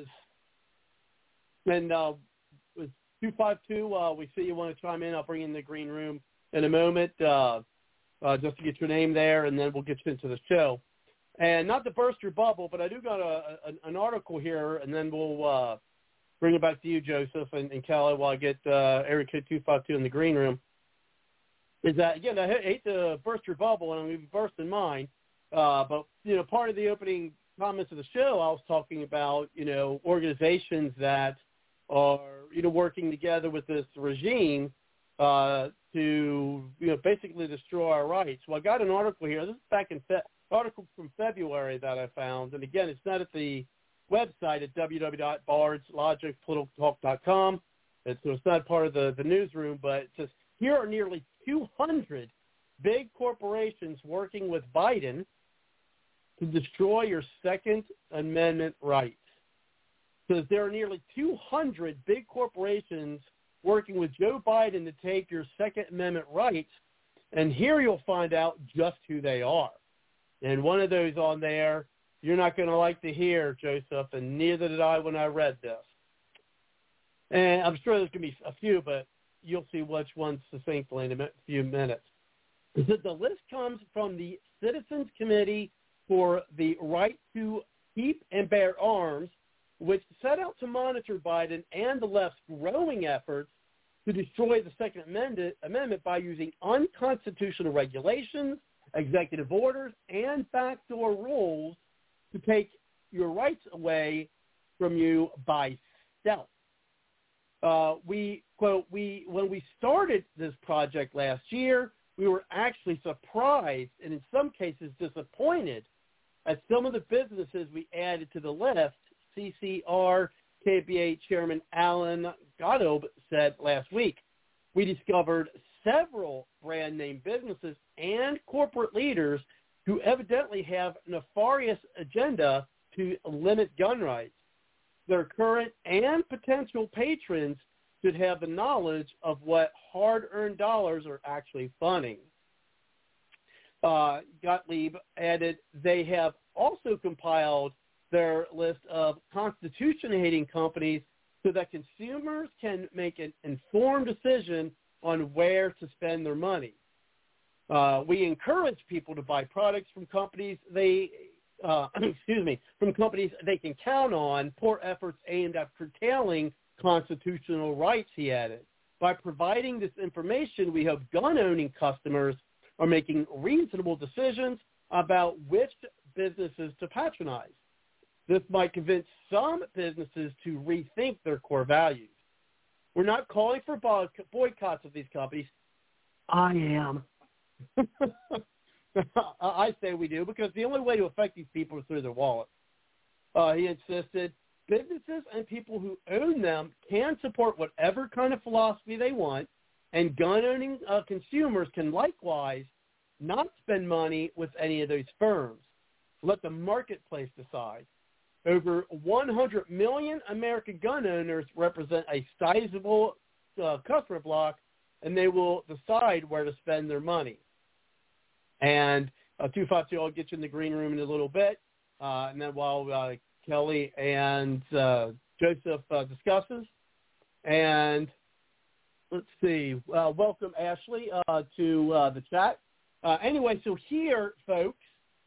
and uh, with two five two, uh, we see you want to chime in. I'll bring in the green room in a moment uh, uh, just to get your name there, and then we'll get you into the show. And not to burst your bubble, but I do got a, a, an article here, and then we'll uh, bring it back to you, Joseph, and, and Kelly, while I get uh, area code two five two in the green room. Is that, again, I hate to burst your bubble, and I'm bursting mine, uh, but, you know, part of the opening comments of the show, I was talking about, you know, organizations that are, you know, working together with this regime uh, to, you know, basically destroy our rights. Well, I got an article here. This is back in Fe- article from February that I found, and again, it's not at the website at w w w dot bards logic political talk dot com. It's, so it's not part of the, the newsroom, but it says, here are nearly two hundred big corporations working with Biden to destroy your Second Amendment rights. Says there are nearly two hundred big corporations working with Joe Biden to take your Second Amendment rights, and here you'll find out just who they are. And one of those on there, you're not going to like to hear, Joseph, and neither did I when I read this. And I'm sure there's going to be a few, but you'll see which ones succinctly in a few minutes. The list comes from the Citizens Committee for the Right to Keep and Bear Arms, which set out to monitor Biden and the left's growing efforts to destroy the Second Amendment, Amendment by using unconstitutional regulations, executive orders, and backdoor rules to take your rights away from you by stealth. Uh, we, quote, we when we started this project last year, we were actually surprised and in some cases disappointed at some of the businesses we added to the list, C C R K B A Chairman Alan Gottlieb said last week. We discovered several brand name businesses and corporate leaders who evidently have a nefarious agenda to limit gun rights. Their current and potential patrons should have the knowledge of what hard-earned dollars are actually funding. Uh, Gottlieb added they have also compiled their list of Constitution-hating companies so that consumers can make an informed decision on where to spend their money. Uh, we encourage people to buy products from companies they, uh, excuse me, from companies they can count on for efforts aimed at curtailing constitutional rights, he added. By providing this information, we hope gun-owning customers are making reasonable decisions about which businesses to patronize. This might convince some businesses to rethink their core values. We're not calling for boycotts of these companies. I am. I say we do because the only way to affect these people is through their wallet. Uh, he insisted businesses and people who own them can support whatever kind of philosophy they want, and gun-owning uh, consumers can likewise not spend money with any of those firms. Let the marketplace decide. Over one hundred million American gun owners represent a sizable uh, customer block, and they will decide where to spend their money. And uh, two five two, I'll get you in the green room in a little bit. Uh, and then while uh, Kelly and uh, Joseph uh, discusses. And let's see. Uh, welcome, Ashley, uh, to uh, the chat. Uh, anyway, so here, folks,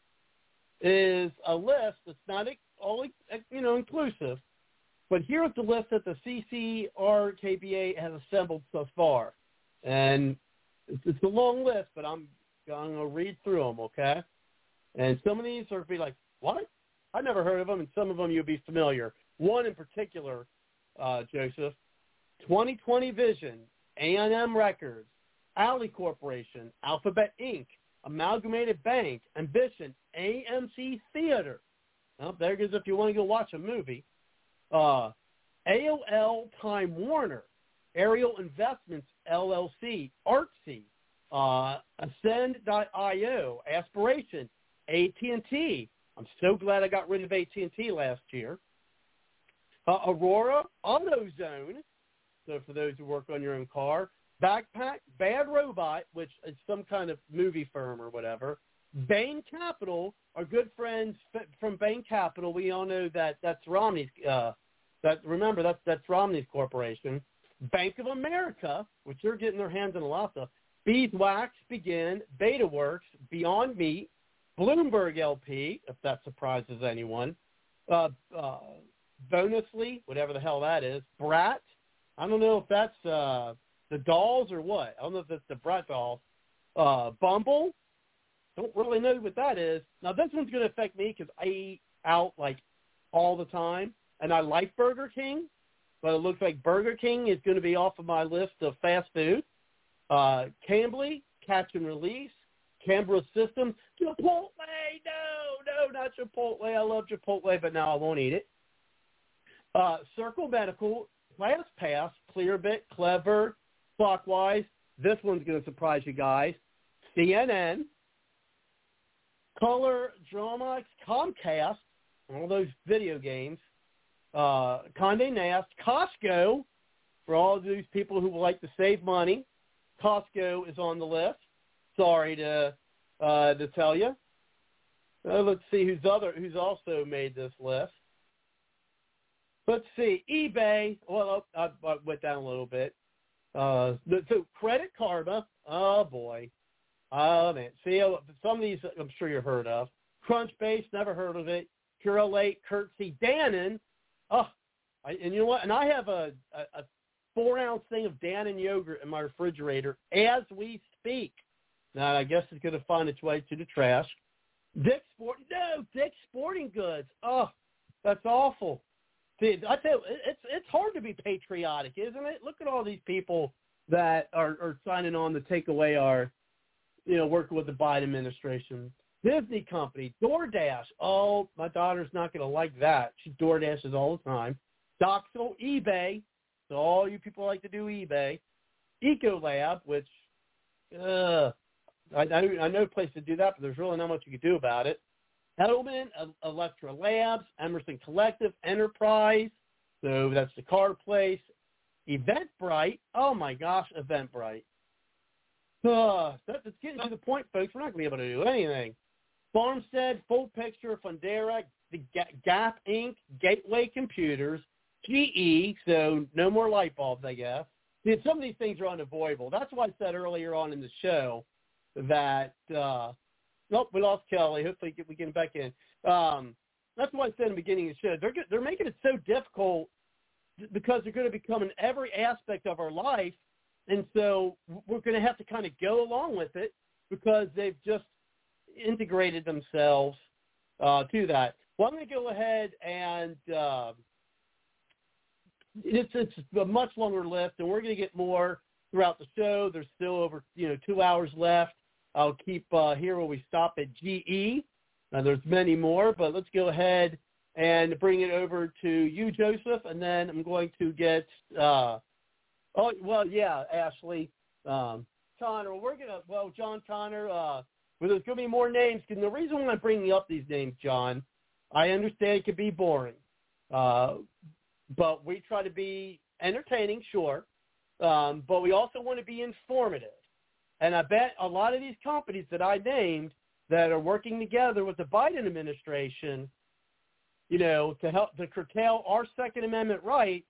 is a list that's not all, you know, inclusive, but here's the list that the C C R K B A has assembled so far. And it's, it's a long list, but I'm going to read through them, okay? And some of these are be like, what? I never heard of them, and some of them you'll be familiar. One in particular, uh, Joseph, twenty twenty Vision, A and M Records, Alley Corporation, Alphabet Incorporated, Amalgamated Bank, Ambition, A M C Theater. Well, there goes if you want to go watch a movie. Uh, A O L Time Warner, Ariel Investments, L L C, Artsy, uh, Ascend dot io, Aspiration, A T and T. I'm so glad I got rid of A T and T last year. Uh, Aurora, AutoZone, so for those who work on your own car. Backpack, Bad Robot, which is some kind of movie firm or whatever. Bain Capital, our good friends from Bain Capital. We all know that that's Romney's. Uh, that remember that's that's Romney's corporation. Bank of America, which they're getting their hands on a lot of. Beeswax, Begin, BetaWorks, Beyond Meat, Bloomberg L P, if that surprises anyone. Uh, uh, Bonusly, whatever the hell that is. Brat, I don't know if that's uh, the dolls or what. I don't know if it's the Brat dolls. Uh, Bumble, don't really know what that is. Now, this one's going to affect me because I eat out, like, all the time, and I like Burger King, but it looks like Burger King is going to be off of my list of fast food. Uh, Cambly, Catch and Release, Canberra Systems, Chipotle, no, no, not Chipotle. I love Chipotle, but now I won't eat it. Uh, Circle Medical, ClassPass, Clearbit, Clever, Clockwise. This one's going to surprise you guys. C N N, Color, Drama, Comcast, all those video games. Uh, Condé Nast, Costco, for all of these people who would like to save money. Costco is on the list. Sorry to uh, to tell you. Uh, let's see who's other who's also made this list. Let's see, eBay. Well, I, I went down a little bit. Uh, so Credit Karma. Oh boy. Oh man. See, some of these I'm sure you've heard of. Crunchbase, never heard of it. Curelate, Curtsy, Dannon. Oh, I, and you know what? And I have a, a, a four ounce thing of Dannon yogurt in my refrigerator as we speak. Now, I guess it's going to find its way to the trash. Dick's Sporting, no, Dick's Sporting Goods. Oh, that's awful. See, I tell you, it's it's hard to be patriotic, isn't it? Look at all these people that are, are signing on to take away our, you know, working with the Biden administration. Disney Company, DoorDash. Oh, my daughter's not going to like that. She DoorDashes all the time. Doxel, eBay. So all you people like to do eBay. Ecolab, which, uh, I, I, I know a place to do that, but there's really not much you can do about it. Edelman, Electra Labs, Emerson Collective, Enterprise. So that's the car place. Eventbrite. Oh, my gosh, Eventbrite. Uh, that, that's getting to the point, folks. We're not going to be able to do anything. Farmstead, Full Picture, Fundera, the Gap Incorporated, Gateway Computers, G E, so no more light bulbs, I guess. See, some of these things are unavoidable. That's why I said earlier on in the show that, uh, nope, we lost Kelly. Hopefully we get him back in. Um, that's why I said in the beginning of the show, they're, they're making it so difficult because they're going to become in every aspect of our life, and so we're going to have to kind of go along with it because they've just integrated themselves uh, to that. Well, I'm going to go ahead and uh, it's, it's a much longer list, and we're going to get more throughout the show. There's still over, you know, two hours left. I'll keep uh, here where we stop at G E. Now, there's many more, but let's go ahead and bring it over to you, Joseph, and then I'm going to get, uh, oh, well, yeah, Ashley, um, Connor. We're going to, well, John Connor, uh, well, there's going to be more names. And the reason why I'm bringing up these names, John, I understand it could be boring, uh, but we try to be entertaining, sure, um, but we also want to be informative. And I bet a lot of these companies that I named that are working together with the Biden administration, you know, to help to curtail our Second Amendment rights,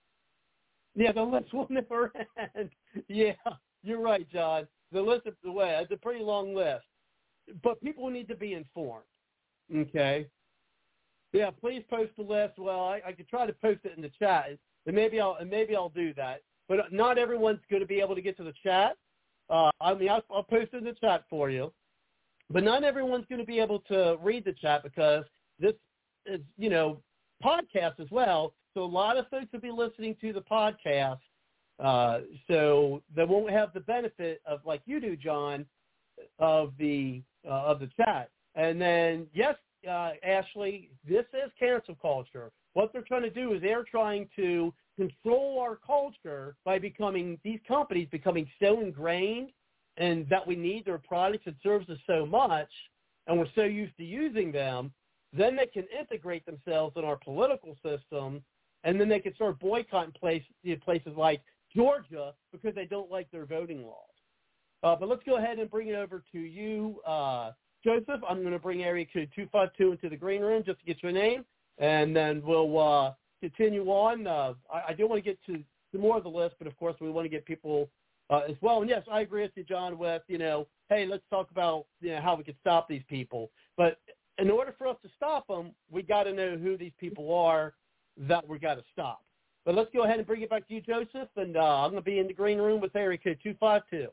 yeah, the list will never end. Yeah, you're right, John. The list of the way it's a pretty long list, but people need to be informed. Okay. Yeah, please post the list. Well, I, I could try to post it in the chat, and maybe I'll and maybe I'll do that. But not everyone's going to be able to get to the chat. Uh, I mean, I'll, I'll post it in the chat for you. But not everyone's going to be able to read the chat because this is, you know, podcast as well. So a lot of folks will be listening to the podcast. Uh, so they won't have the benefit of, like you do, John, of the uh, of the chat. And then, yes, uh, Ashley, this is cancel culture. What they're trying to do is they're trying to control our culture by becoming, these companies becoming so ingrained and that we need their products and services so much, and we're so used to using them, then they can integrate themselves in our political system, and then they can start boycotting place, you know, places like Georgia because they don't like their voting laws. Uh, but let's go ahead and bring it over to you, uh, Joseph. I'm going to bring area code two five two into the green room just to get your name, and then we'll uh, continue on. Uh, I, I do want to get to, to more of the list, but, of course, we want to get people uh, as well. And, yes, I agree with you, John, with, you know, hey, let's talk about, you know, how we can stop these people. But in order for us to stop them, we got to know who these people are that we got to stop. But let's go ahead and bring it back to you, Joseph, and uh, I'm going to be in the green room with area code two five two.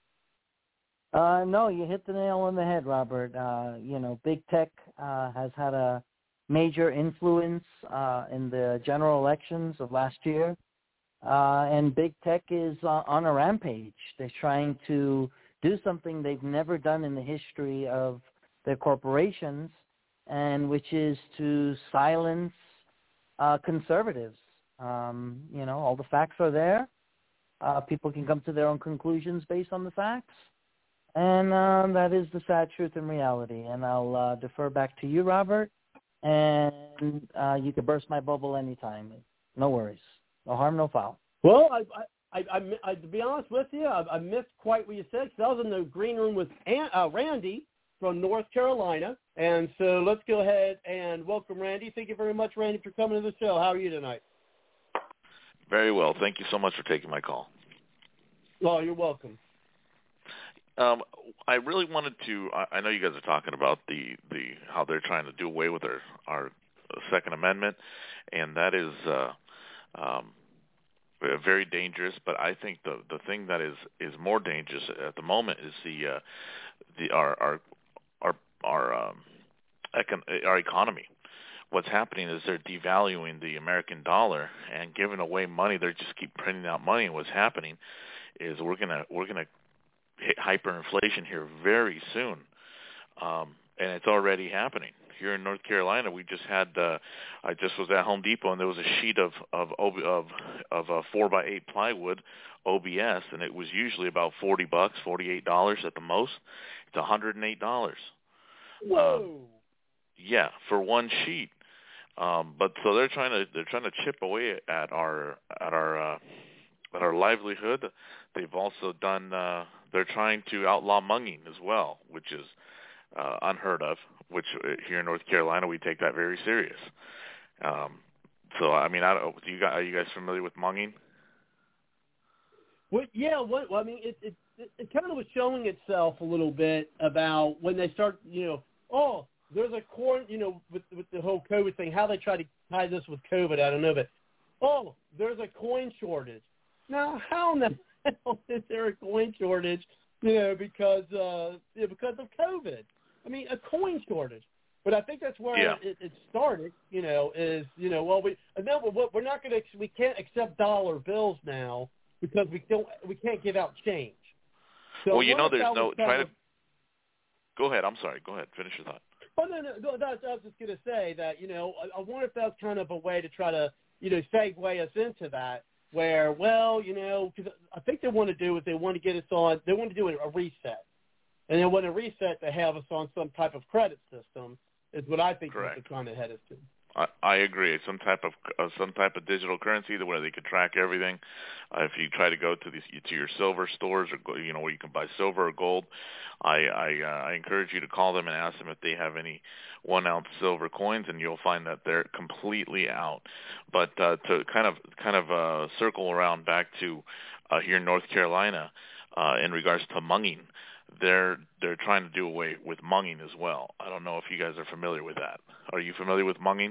Uh, no, you hit the nail on the head, Robert. Uh, you know, big tech uh, has had a major influence uh, in the general elections of last year, uh, and big tech is uh, on a rampage. They're trying to do something they've never done in the history of their corporations, and which is to silence uh, conservatives. Um, you know, all the facts are there. Uh, people can come to their own conclusions based on the facts. And um, that is the sad truth and reality. And I'll uh, defer back to you, Robert. And uh, you can burst my bubble anytime. No worries. No harm, no foul. Well, I, I, I, I, to be honest with you, I, I missed quite what you said because I was in the green room with Aunt, uh, Randy from North Carolina. And so let's go ahead and welcome Randy. Thank you very much, Randy, for coming to the show. How are you tonight? Very well. Thank you so much for taking my call. Oh, you're welcome. Um, I really wanted to. I, I know you guys are talking about the, the how they're trying to do away with our our Second Amendment, and that is uh, um, very dangerous. But I think the the thing that is, is more dangerous at the moment is the uh, the our our our our, um, econ- our economy. What's happening is they're devaluing the American dollar and giving away money. They just keep printing out money, and what's happening is we're gonna we're gonna hit hyperinflation here very soon, um, and it's already happening here in North Carolina. We just had uh, I just was at Home Depot, and there was a sheet of of of of a four by eight plywood O B S, and it was usually about forty bucks, forty eight dollars at the most. It's a hundred and eight dollars. Whoa! Um, yeah, for one sheet. Um, but so they're trying to they're trying to chip away at our at our uh, at our livelihood. They've also done. Uh, they're trying to outlaw munging as well, which is uh, unheard of. Which uh, here in North Carolina we take that very serious. Um, so I mean, I don't. Do you guys, are you guys familiar with munging? Well, yeah. What, well, I mean, it, it it it kind of was showing itself a little bit about when they start. You know, oh, there's a corn. You know, with with the whole COVID thing, how they try to tie this with COVID, I don't know, but oh, there's a coin shortage. Now, how in the hell is there a coin shortage? You know, because uh, you know, because of COVID. I mean, a coin shortage. But I think that's where yeah. it, it started. You know, is you know, well, we and then we're, we're not going to we can't accept dollar bills now because we don't we can't give out change. So well, you know, there's no try try to. Go ahead. I'm sorry. Go ahead. Finish your thought. Oh, no, no, no that's, I was just going to say that, you know, I, I wonder if that's kind of a way to try to, you know, segue us into that, where, well, you know, because I think they want to do is they want to get us on, they want to do a reset. And they want to reset to have us on some type of credit system is what I think Correct. they're trying to head us to. I, I agree. Some type of uh, some type of digital currency where they could track everything. Uh, if you try to go to these to your silver stores or go, you know where you can buy silver or gold, I I, uh, I encourage you to call them and ask them if they have any one ounce silver coins, and you'll find that they're completely out. But uh, to kind of kind of uh, circle around back to uh, here in North Carolina uh, in regards to munging. They're they're trying to do away with munging as well. I don't know if you guys are familiar with that. Are you familiar with munging?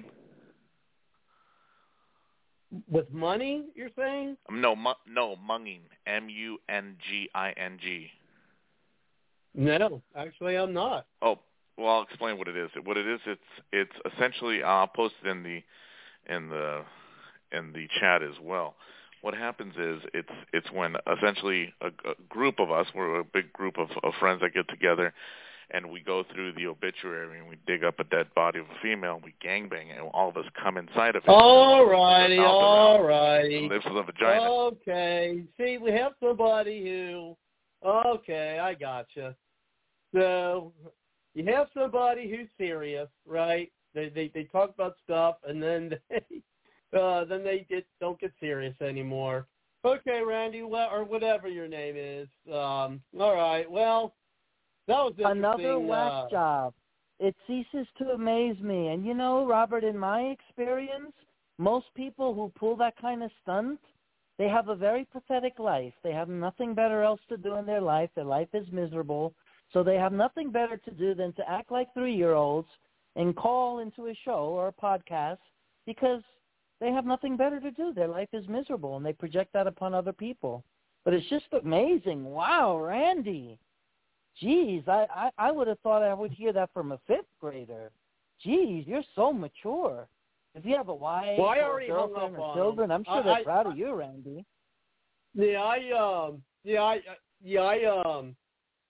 With money, you're saying? No, mu- no, munging. M U N G I N G. No, actually, I'm not. Oh, well, I'll explain what it is. What it is, it's it's essentially I'll post it in the in the in the chat as well. What happens is it's it's when essentially a, a group of us, we're a big group of, of friends that get together, and we go through the obituary and we dig up a dead body of a female, and we gangbang, and all of us come inside of it. All righty, all righty. Lives with a vagina. Okay. See, we have somebody who. Okay, I gotcha. So you have somebody who's serious, right? They they they talk about stuff, and then they. Uh, then they get don't get serious anymore. Okay, Randy, well, or whatever your name is. Um, all right. Well, that was another whack uh, job. It ceases to amaze me. And you know, Robert, in my experience, most people who pull that kind of stunt, they have a very pathetic life. They have nothing better else to do in their life. Their life is miserable. So they have nothing better to do than to act like three-year-olds and call into a show or a podcast because they have nothing better to do. Their life is miserable, and they project that upon other people. But it's just amazing. Wow, Randy. Jeez, I, I, I would have thought I would hear that from a fifth grader. Jeez, you're so mature. If you have a wife well, I or already a girlfriend hung up or on children, them. I'm sure I, they're I, proud I, of you, Randy. Yeah, I um, yeah, I, yeah, I um.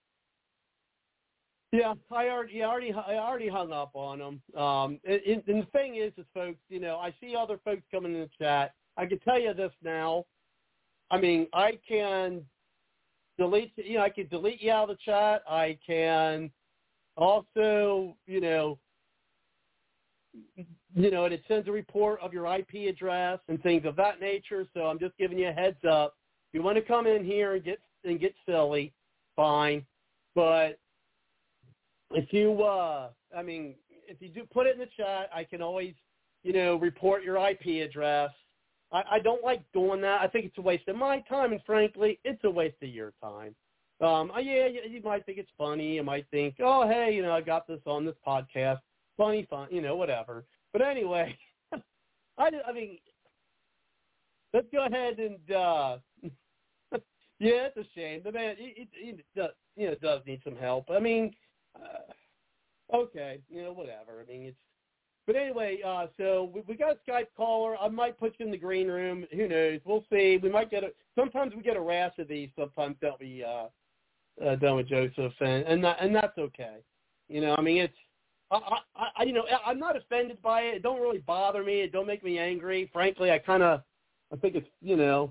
Yeah, I already, yeah, I already, I already hung up on them. Um, and, and the thing is, is folks, you know, I see other folks coming in the chat. I can tell you this now. I mean, I can delete, you know, I can delete you out of the chat. I can also, you know, you know, and it sends a report of your I P address and things of that nature. So I'm just giving you a heads up. If you want to come in here and get and get silly, fine, but if you, uh, I mean, if you do put it in the chat, I can always, you know, report your I P address. I, I don't like doing that. I think it's a waste of my time, and frankly, it's a waste of your time. Um, yeah, you, you might think it's funny. You might think, oh, hey, you know, I got this on this podcast. Funny, fun, you know, whatever. But anyway, I, I mean, let's go ahead and, uh, yeah, it's a shame. The man, he, he, he does, you know, does need some help. I mean, Uh, okay, you know, whatever. I mean, it's. But anyway, uh, so we, we got a Skype caller. I might put you in the green room. Who knows? We'll see. We might get a. Sometimes we get a rash of these. Sometimes don't we? Uh, uh, done with Joseph, and and that, and that's okay. You know, I mean, it's. I, I, I, you know, I'm not offended by it. It don't really bother me. It don't make me angry. Frankly, I kind of. I think it's. You know.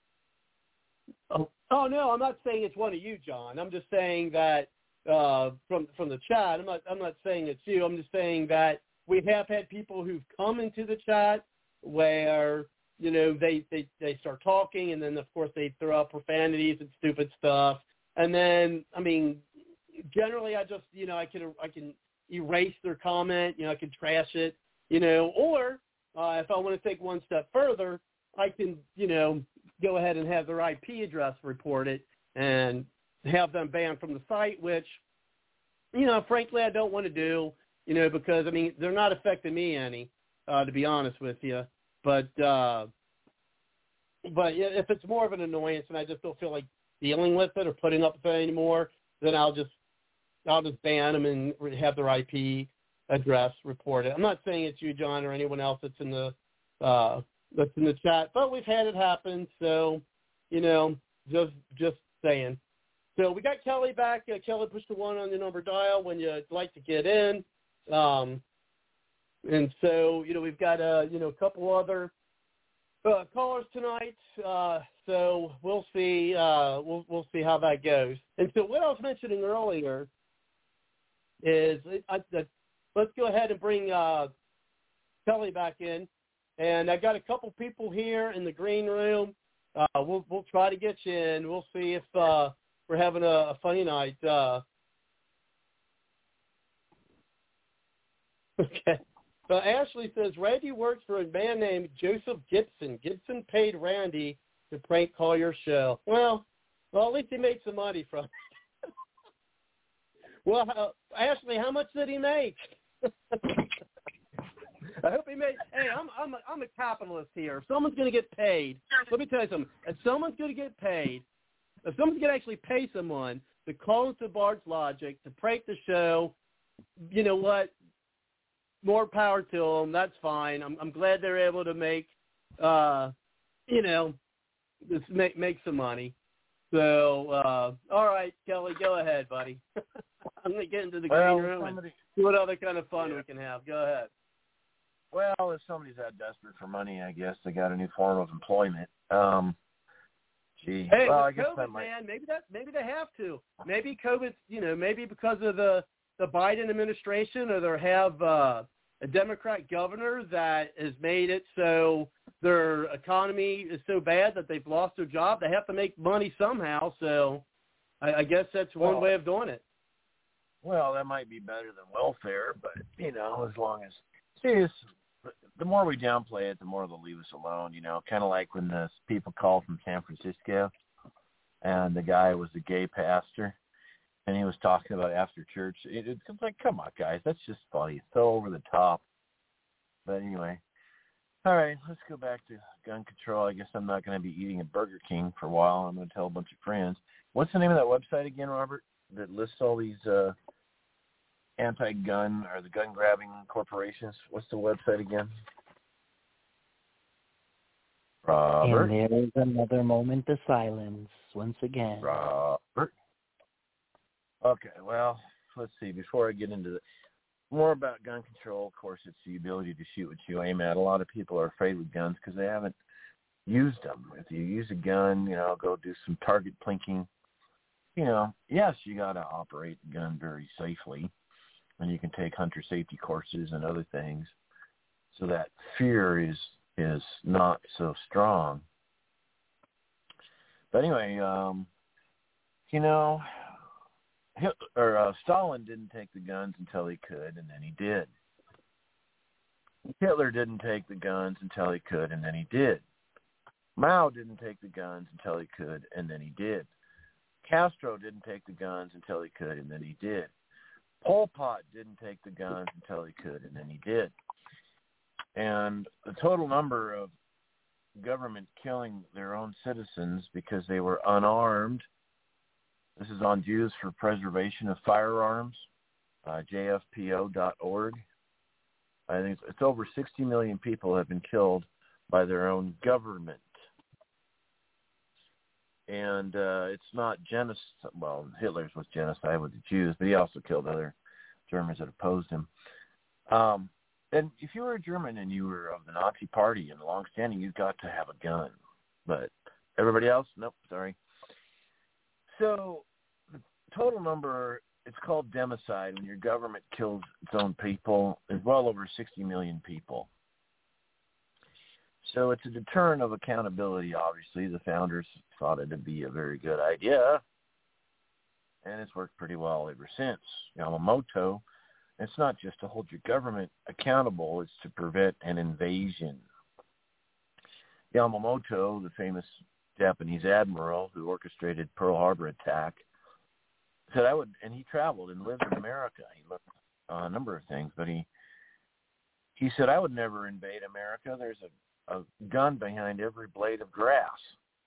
Oh, oh no, I'm not saying it's one of you, John. I'm just saying that. Uh, from from the chat, I'm not I'm not saying it's you. I'm just saying that we have had people who've come into the chat where you know they, they, they start talking, and then of course they throw out profanities and stupid stuff, and then I mean generally I just you know I can I can erase their comment, you know I can trash it, you know, or uh, if I want to take one step further, I can you know go ahead and have their I P address reported and have them banned from the site, which, you know, frankly, I don't want to do, you know, because, I mean, they're not affecting me any, uh, to be honest with you. But, uh, but yeah, if it's more of an annoyance and I just don't feel like dealing with it or putting up with it anymore, then I'll just, I'll just ban them and have their I P address reported. I'm not saying it's you, John, or anyone else that's in the, uh, that's in the chat, but we've had it happen. So, you know, just, just saying. So we got Kelly back. Uh, Kelly, push the one on the number dial when you'd like to get in. Um, and so, you know, we've got, uh, you know, a couple other uh, callers tonight. Uh, so we'll see, uh, we'll, we'll see how that goes. And so what I was mentioning earlier is I, I, let's go ahead and bring uh, Kelly back in. And I got a couple people here in the green room. Uh, we'll we'll try to get you in. We'll see if uh, we're having a, a funny night. Uh, okay. So Ashley says Randy works for a man named Joseph Gibson. Gibson paid Randy to prank call your show. Well, well, at least he made some money from it. Well, uh, Ashley, how much did he make? I hope he made. Hey, I'm I'm a, I'm a capitalist here. If someone's going to get paid, let me tell you something. If someone's going to get paid, if someone's going to actually pay someone to call into Bard's Logic to prank the show, you know what? More power to them. That's fine. I'm I'm glad they're able to make, uh, you know, just make make some money. So, uh, all right, Kelly, go ahead, buddy. I'm going to get into the well, green room somebody, and see what other kind of fun yeah. we can have. Go ahead. Well, if somebody's that desperate for money, I guess they got a new form of employment. Um, gee, hey, well, I with guess COVID, that might... man, maybe that maybe they have to. Maybe COVID, you know, maybe because of the the Biden administration, or they have uh, a Democrat governor that has made it so their economy is so bad that they've lost their job. They have to make money somehow. So, I, I guess that's one well, way of doing it. Well, that might be better than welfare, but you know, as long as see, the more we downplay it, the more they'll leave us alone. You know, kind of like when the people called from San Francisco, and the guy was a gay pastor, and he was talking about after church. It, it's like, come on, guys, that's just funny. It's so over the top. But anyway, all right, let's go back to gun control. I guess I'm not going to be eating at Burger King for a while. I'm going to tell a bunch of friends. What's the name of that website again, Robert, that lists all these uh, anti-gun or the gun-grabbing corporations? What's the website again? Robert? And there is another moment of silence once again. Robert? Okay, well, let's see. Before I get into the, more about gun control, of course, it's the ability to shoot what you aim at. A lot of people are afraid with guns because they haven't used them. If you use a gun, you know, go do some target plinking. You know, yes, you got to operate the gun very safely, and you can take hunter safety courses and other things, so that fear is is not so strong. But anyway, um, you know, Hitler, or uh, Stalin didn't take the guns until he could, and then he did. Hitler didn't take the guns until he could, and then he did. Mao didn't take the guns until he could, and then he did. Castro didn't take the guns until he could, and then he did. Pol Pot didn't take the guns until he could, and then he did. And the total number of government killing their own citizens because they were unarmed, this is on Jews for Preservation of Firearms, uh, J F P O dot org. I think it's, it's over sixty million people have been killed by their own government. And uh, it's not genocide. Well, Hitler's was genocide with the Jews, but he also killed other Germans that opposed him. Um, and if you were a German and you were of the Nazi Party and long-standing, you got to have a gun. But everybody else, nope, sorry. So the total number, it's called democide, when your government kills its own people, is well over sixty million people. So it's a deterrent of accountability, obviously. The founders thought it would be a very good idea, and it's worked pretty well ever since. Yamamoto, it's not just to hold your government accountable, it's to prevent an invasion. Yamamoto, the famous Japanese admiral who orchestrated Pearl Harbor attack, said I would, and he traveled and lived in America. He looked at a number of things, but he he said, I would never invade America. There's a, a gun behind every blade of grass.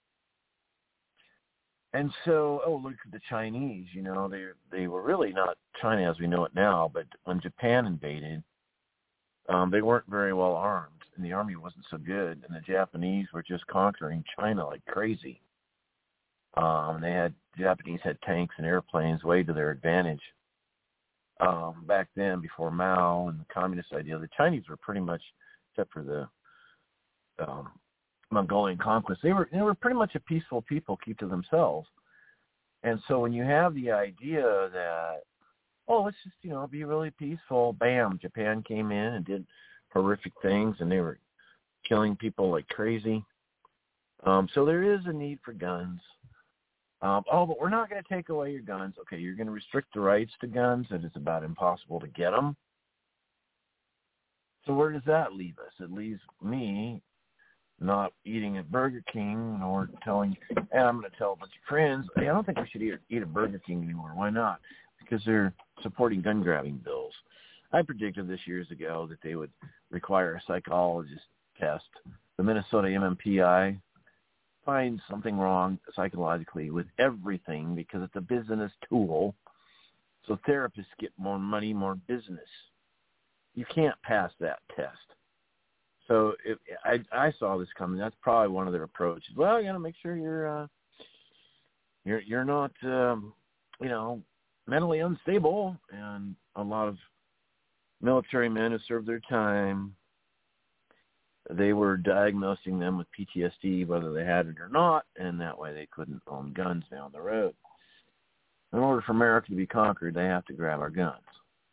And so, oh, look at the Chinese, you know, they they were really not China as we know it now, but when Japan invaded, um, they weren't very well armed, and the army wasn't so good, and the Japanese were just conquering China like crazy. Um, they had, Japanese had tanks and airplanes way to their advantage. um, back then, before Mao and the communist idea, the Chinese were pretty much, except for the um, Mongolian conquest, they were they were pretty much a peaceful people, keep to themselves. And so when you have the idea that, oh, let's just, you know, be really peaceful, bam, Japan came in and did horrific things, and they were killing people like crazy. Um, so there is a need for guns. Um, oh, but we're not going to take away your guns. Okay, you're going to restrict the rights to guns, and it's about impossible to get them. So where does that leave us? It leaves me not eating at Burger King or telling, and I'm going to tell a bunch of friends, hey, I don't think we should eat, eat at Burger King anymore. Why not? Because they're supporting gun-grabbing bills. I predicted this years ago that they would require a psychologist test. The Minnesota M M P I finds something wrong psychologically with everything because it's a business tool. So therapists get more money, more business. You can't pass that test. So if, I, I saw this coming. That's probably one of their approaches. Well, you got to make sure you're uh, you're you're not um, you know mentally unstable. And a lot of military men who served their time, they were diagnosing them with P T S D, whether they had it or not, and that way they couldn't own guns down the road. In order for America to be conquered, they have to grab our guns.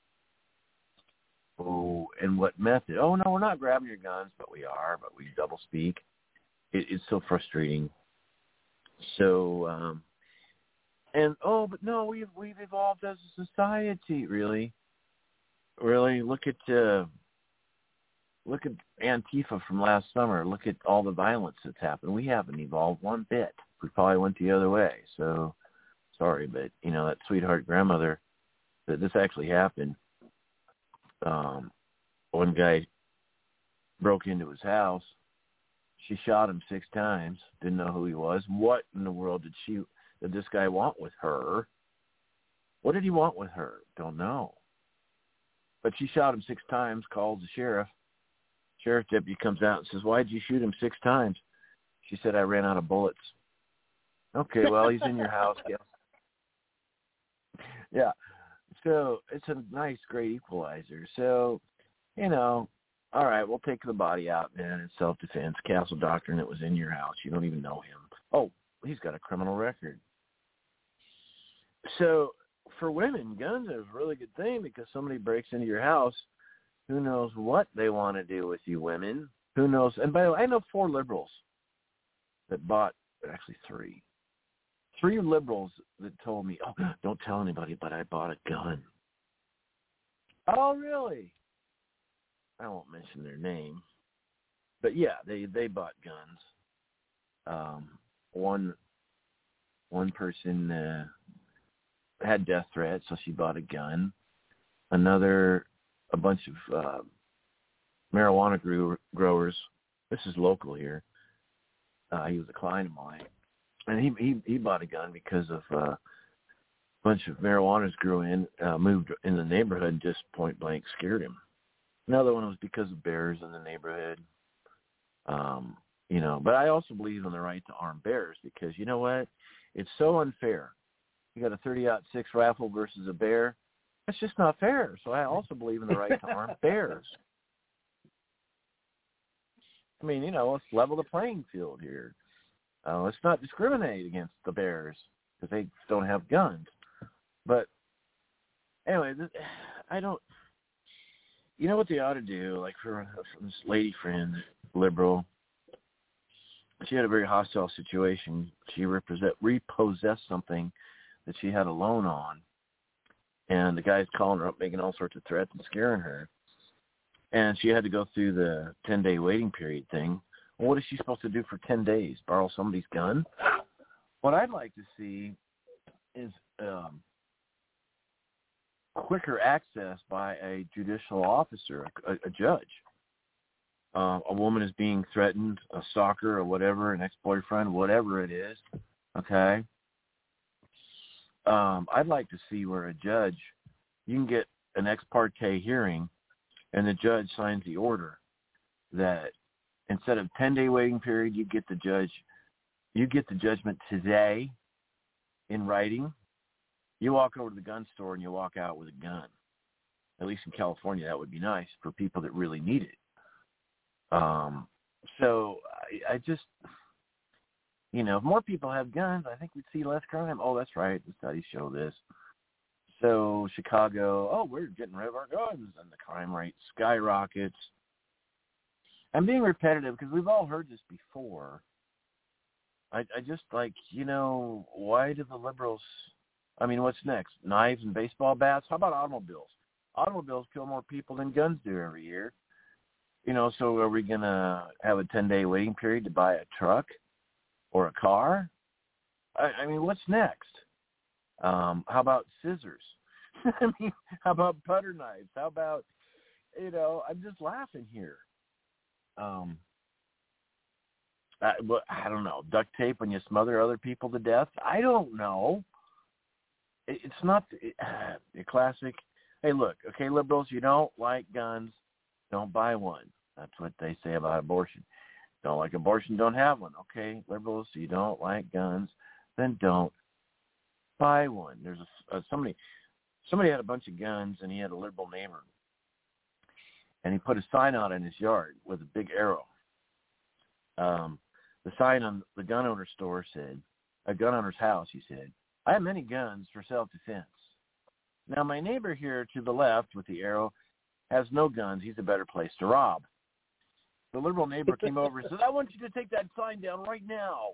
Oh, and what method? Oh, no, we're not grabbing your guns, but we are, but we double speak. It, it's so frustrating. So, um, and, oh, but no, we've, we've evolved as a society, really. Really, look at uh, look at Antifa from last summer. Look at all the violence that's happened. We haven't evolved one bit. We probably went the other way. So, sorry, but, you know, that sweetheart grandmother, that this actually happened. Um, one guy broke into his house. She shot him six times. Didn't know who he was. What in the world did she, did this guy want with her? What did he want with her? Don't know. But she shot him six times, calls the sheriff. Sheriff deputy comes out and says, why'd you shoot him six times? She said, I ran out of bullets. Okay, well, he's in your house. Yeah. Yeah. So it's a nice, great equalizer. So, you know, all right, we'll take the body out, man. It's self-defense. Castle Doctrine, it was in your house. You don't even know him. Oh, he's got a criminal record. So for women, guns are a really good thing because somebody breaks into your house. Who knows what they want to do with you women? Who knows? And by the way, I know four liberals that bought, actually three. Three liberals that told me, oh, don't tell anybody, but I bought a gun. Oh, really? I won't mention their name. But, yeah, they, they bought guns. Um, one one person uh, had death threats, so she bought a gun. Another, a bunch of uh, marijuana grew, growers. This is local here. Uh, he was a client of mine. And he, he he bought a gun because of uh, a bunch of marijuanas grew in, uh, moved in the neighborhood and just point blank scared him. Another one was because of bears in the neighborhood. Um, you know, but I also believe in the right to arm bears because, you know what? It's so unfair. You got a thirty aught six rifle versus a bear. That's just not fair. So I also believe in the right to arm bears. I mean, you know, let's level the playing field here. Uh, let's not discriminate against the bears because they don't have guns. But anyway, this, I don't. You know what they ought to do? Like for, for this lady friend, liberal, she had a very hostile situation. She represent, repossessed something that she had a loan on, and the guy's calling her up, making all sorts of threats and scaring her. And she had to go through the ten-day waiting period thing. Well, what is she supposed to do for ten days? Borrow somebody's gun? What I'd like to see is um, quicker access by a judicial officer, a, a judge. Uh, a woman is being threatened, a stalker or whatever, an ex-boyfriend, whatever it is, okay? Um, I'd like to see where a judge, you can get an ex parte hearing, and the judge signs the order that instead of ten-day waiting period, you get the judge, you get the judgment today in writing. You walk over to the gun store and you walk out with a gun. At least in California, that would be nice for people that really need it. Um, so I, I just, you know, if more people have guns, I think we'd see less crime. Oh, that's right. The studies show this. So Chicago, oh, we're getting rid of our guns, and the crime rate skyrockets. I'm being repetitive because we've all heard this before. I, I just like, you know, why do the liberals, I mean, what's next? Knives and baseball bats? How about automobiles? Automobiles kill more people than guns do every year. You know, so are we going to have a ten-day waiting period to buy a truck or a car? I, I mean, what's next? Um, how about scissors? I mean, how about butter knives? How about, you know, I'm just laughing here. Um, I, well, I don't know, duct tape when you smother other people to death? I don't know. It, it's not it, uh, a classic, hey, look, okay, liberals, you don't like guns, don't buy one. That's what they say about abortion. Don't like abortion, don't have one. Okay, liberals, you don't like guns, then don't buy one. There's a, a somebody, somebody had a bunch of guns, and he had a liberal neighbor, and he put a sign out in his yard with a big arrow. Um, the sign on the gun owner's store said, a gun owner's house, he said, I have many guns for self-defense. Now, my neighbor here to the left with the arrow has no guns. He's a better place to rob. The liberal neighbor came over and said, I want you to take that sign down right now.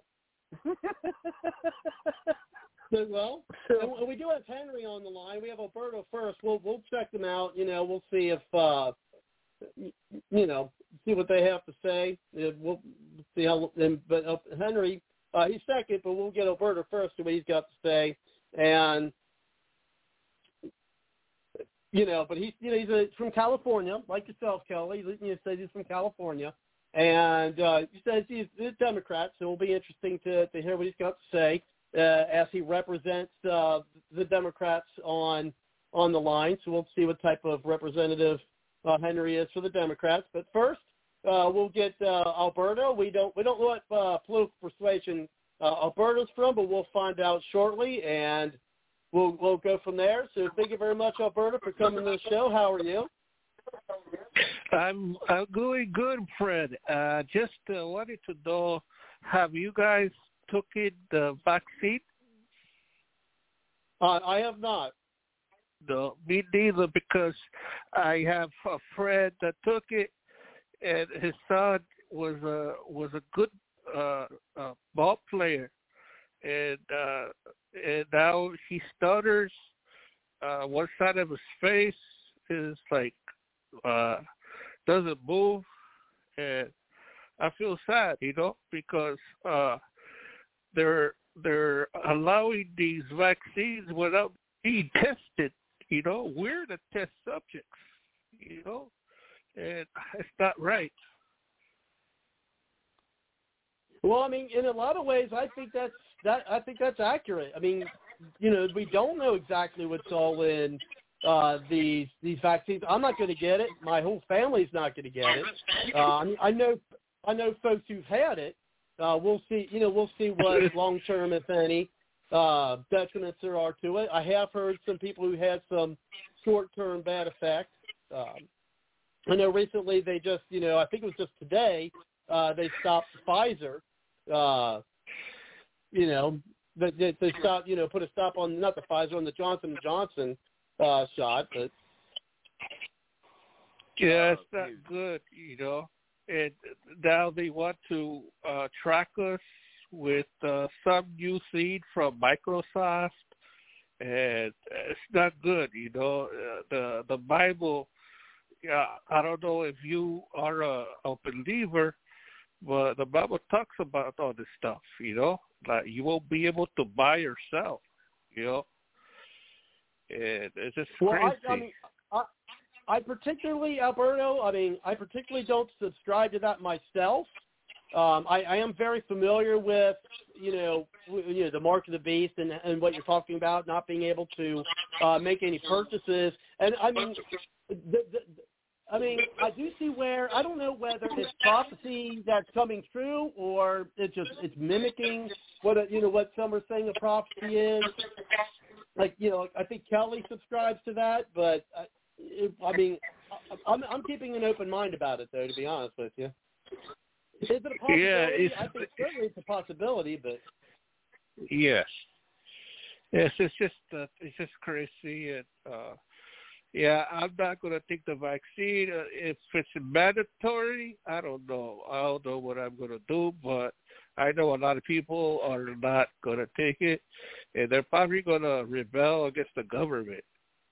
Well, and we do have Henry on the line. We have Alberto first. We'll we'll check them out. You know, we'll see if uh, you know, see what they have to say. We'll see how. And, but uh, Henry, uh, he's second, but we'll get Alberto first. See what he's got to say. And you know, but he's you know he's a, from California, like yourself, Kelly. You said he's from California, and uh, he says he's a Democrat. So it'll be interesting to to hear what he's got to say. Uh, as he represents uh, the Democrats on on the line. So we'll see what type of representative uh, Henry is for the Democrats. But first, uh, we'll get uh, Alberto. We don't we don't know what uh, political persuasion uh, Alberto's from, but we'll find out shortly, and we'll we'll go from there. So thank you very much, Alberto, for coming to the show. How are you? I'm I'm doing good, Fred. Uh, just uh, wanted to know, have you guys took it the vaccine? Uh, I have not. No, me neither, because I have a friend that took it, and his son was a was a good uh, uh, ball player, and uh, and now he stutters. Uh, one side of his face is like uh, doesn't move, and I feel sad, you know, because uh, they're they're allowing these vaccines without being tested. You know, we're the test subjects. You know, and it's not right. Well, I mean, in a lot of ways, I think that's that. I think that's accurate. I mean, you know, we don't know exactly what's all in uh, these these vaccines. I'm not going to get it. My whole family's not going to get it. Uh, I mean, I know I know folks who've had it. Uh, we'll see. You know, we'll see what long term, if any, uh, detriments there are to it. I have heard some people who had some short term bad effects. Um, I know recently they just, you know, I think it was just today uh, they stopped Pfizer. Uh, you know, they, they stopped. You know, put a stop on not the Pfizer, on the Johnson and Johnson uh, shot, but yeah, it's not good. You know. And now they want to uh, track us with uh, some new seed from Microsoft, and it's not good. You know, uh, the the Bible. Yeah, I don't know if you are a, a believer, but the Bible talks about all this stuff. You know, like you won't be able to buy yourself. You know, and it's just well, crazy. I, I mean, I, I particularly, Alberto, I mean, I particularly don't subscribe to that myself. Um, I, I am very familiar with, you know, you know, the mark of the beast and, and what you're talking about, not being able to uh, make any purchases. And I mean, the, the, I mean, I do see where I don't know whether it's prophecy that's coming true or it's just it's mimicking what a, you know what some are saying a prophecy is. Like, you know, I think Kelly subscribes to that, but. I, I mean, I'm, I'm keeping an open mind about it, though, to be honest with you. Is it a possibility? Yeah, it's, I think certainly it's a possibility, but yes, yes, it's just uh, it's just crazy, and uh, yeah, I'm not gonna take the vaccine uh, if it's mandatory. I don't know. I don't know what I'm gonna do, but I know a lot of people are not gonna take it, and they're probably gonna rebel against the government.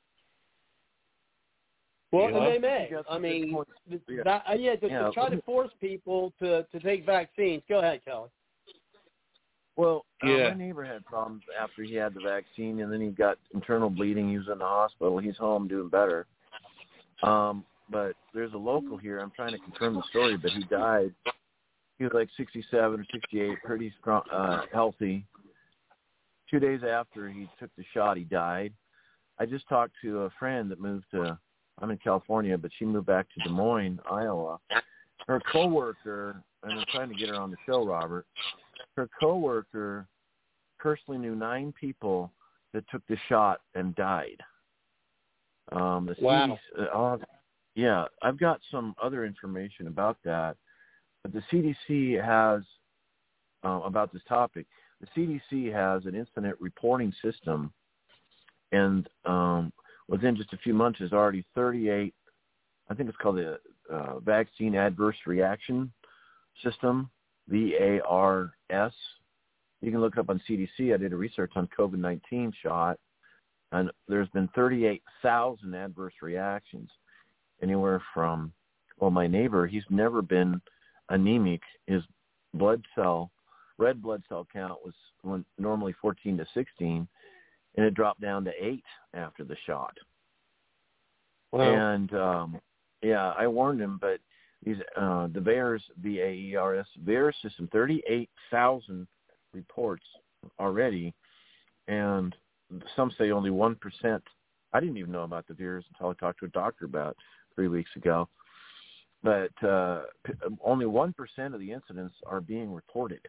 Well, Yeah. and they may. I mean, Yeah. that, uh, yeah, to, Yeah. to try to force people to, to take vaccines. Go ahead, Kelly. Well, uh, Yeah. my neighbor had problems after he had the vaccine, and then he got internal bleeding. He was in the hospital. He's home doing better. Um, but there's a local here. I'm trying to confirm the story, but he died. He was like sixty-seven or sixty-eight, pretty strong, uh, healthy. Two days after he took the shot, he died. I just talked to a friend that moved to, I'm in California, but she moved back to Des Moines, Iowa. Her coworker, and I'm trying to get her on the show, Robert, her coworker personally knew nine people that took the shot and died. Um, the Wow. C D C, uh, I'll have, yeah, I've got some other information about that, but the C D C has, uh, about this topic, the C D C has an incident reporting system, and um, within just a few months there's already thirty-eight, I think it's called the uh, Vaccine Adverse Reaction System, V A R S. You can look it up on C D C. I did a research on COVID nineteen shot, and there's been thirty-eight thousand adverse reactions, anywhere from, well, my neighbor, he's never been anemic. His blood cell, red blood cell count was when, normally fourteen to sixteen, and it dropped down to eight after the shot. Wow. And, um, yeah, I warned him, but these uh, the VAERS, V A E R S, VAERS system, thirty-eight thousand reports already, and some say only one percent. I didn't even know about the VAERS until I talked to a doctor about three weeks ago. But uh, p- only one percent of the incidents are being reported.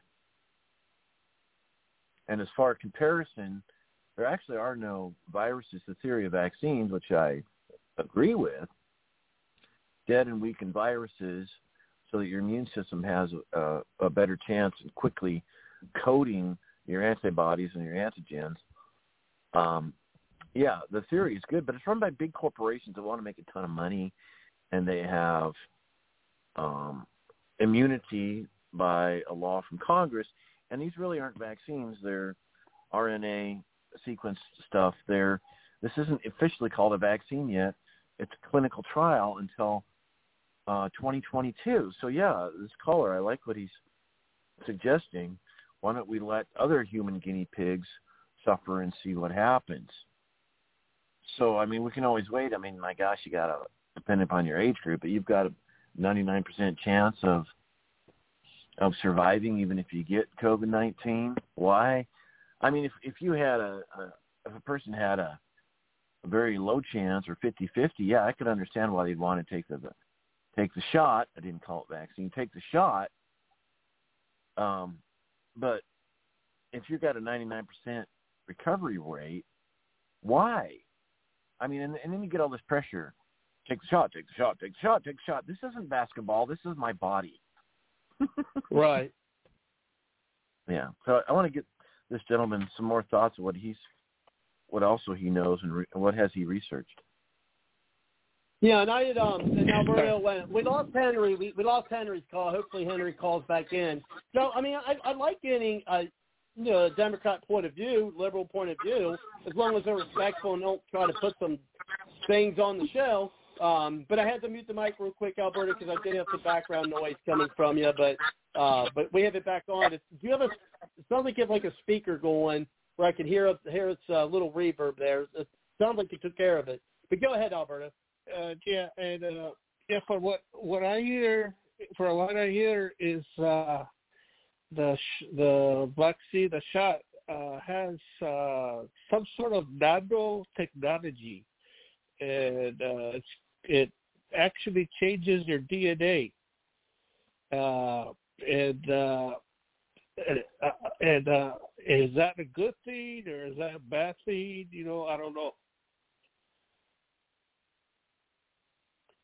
And as far as comparison, there actually are no viruses, the theory of vaccines, which I agree with, dead and weakened viruses so that your immune system has a, a better chance in quickly coding your antibodies and your antigens. Um, yeah, the theory is good, but it's run by big corporations that want to make a ton of money, and they have um, immunity by a law from Congress, and these really aren't vaccines. They're R N A sequence stuff. They're, this isn't officially called a vaccine yet. It's a clinical trial until uh, twenty twenty-two. So, yeah, this caller, I like what he's suggesting. Why don't we let other human guinea pigs suffer and see what happens? So, I mean, we can always wait. I mean, my gosh, you got to, depending upon your age group, but you've got a ninety-nine percent chance of of surviving even if you get COVID nineteen. Why? I mean, if if you had a, a if a person had a, a very low chance or fifty-fifty, yeah, I could understand why they'd want to take the take the shot. I didn't call it vaccine. Take the shot. Um, but if you've got a ninety-nine percent recovery rate, why? I mean, and, and then you get all this pressure. Take the shot, take the shot, take the shot, take the shot. This isn't basketball. This is my body. Right. Yeah. So I want to get this gentleman some more thoughts of what he's, what also he knows and re, what has he researched. Yeah, and I had um and Alberto went. We lost Henry. We we lost Henry's call. Hopefully Henry calls back in. So I mean, I I like getting a you know a Democrat point of view, liberal point of view, as long as they're respectful and don't try to put some things on the show. Um, but I had to mute the mic real quick, Alberto, because I did have some background noise coming from you. But uh, but we have it back on. It's, do you have a? It sounds like you have like a speaker going where I can hear hear its uh, little reverb there. It sounds like you took care of it. But go ahead, Alberto. Uh, yeah, and uh, yeah, for what what I hear, for what I hear is uh, the sh- the vaccine, the shot uh, has uh, some sort of nano technology, and uh, it's, it actually changes your D N A, uh, and uh, and uh, is that a good thing or is that a bad thing? You know, I don't know.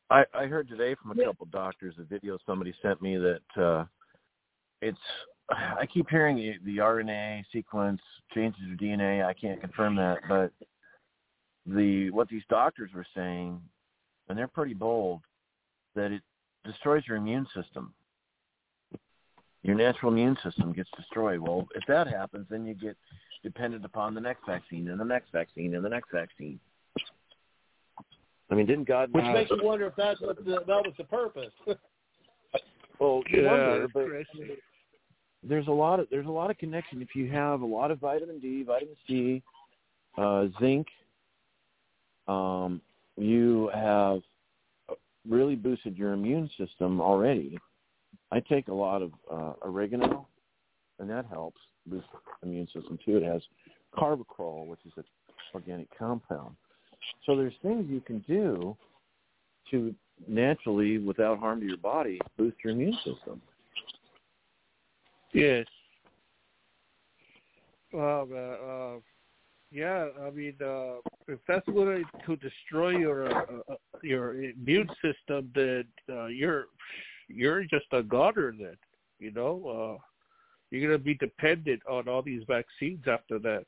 I, I heard today from a Yeah. couple doctors, a video somebody sent me that uh, it's, I keep hearing the, the R N A sequence changes your D N A. I can't confirm that, but the what these doctors were saying, and they're pretty bold, that it destroys your immune system. Your natural immune system gets destroyed. Well, if that happens, then you get dependent upon the next vaccine and the next vaccine and the next vaccine. I mean, didn't God? Which uh, makes you wonder if that's what the, that was the purpose. Well, you Yeah, wonder, that's but crazy. there's a lot of there's a lot of connection. If you have a lot of vitamin D, vitamin C, uh, zinc, um, you have really boosted your immune system already. I take a lot of uh, oregano, and that helps boost the immune system too. It has carbacrol, which is an organic compound. So there's things you can do to naturally, without harm to your body, boost your immune system. Yes. Well, uh, uh, yeah. I mean, uh, if that's going to destroy your uh, uh, your immune system, then uh, you're you're just a goner. Then you know uh, you're going to be dependent on all these vaccines after that.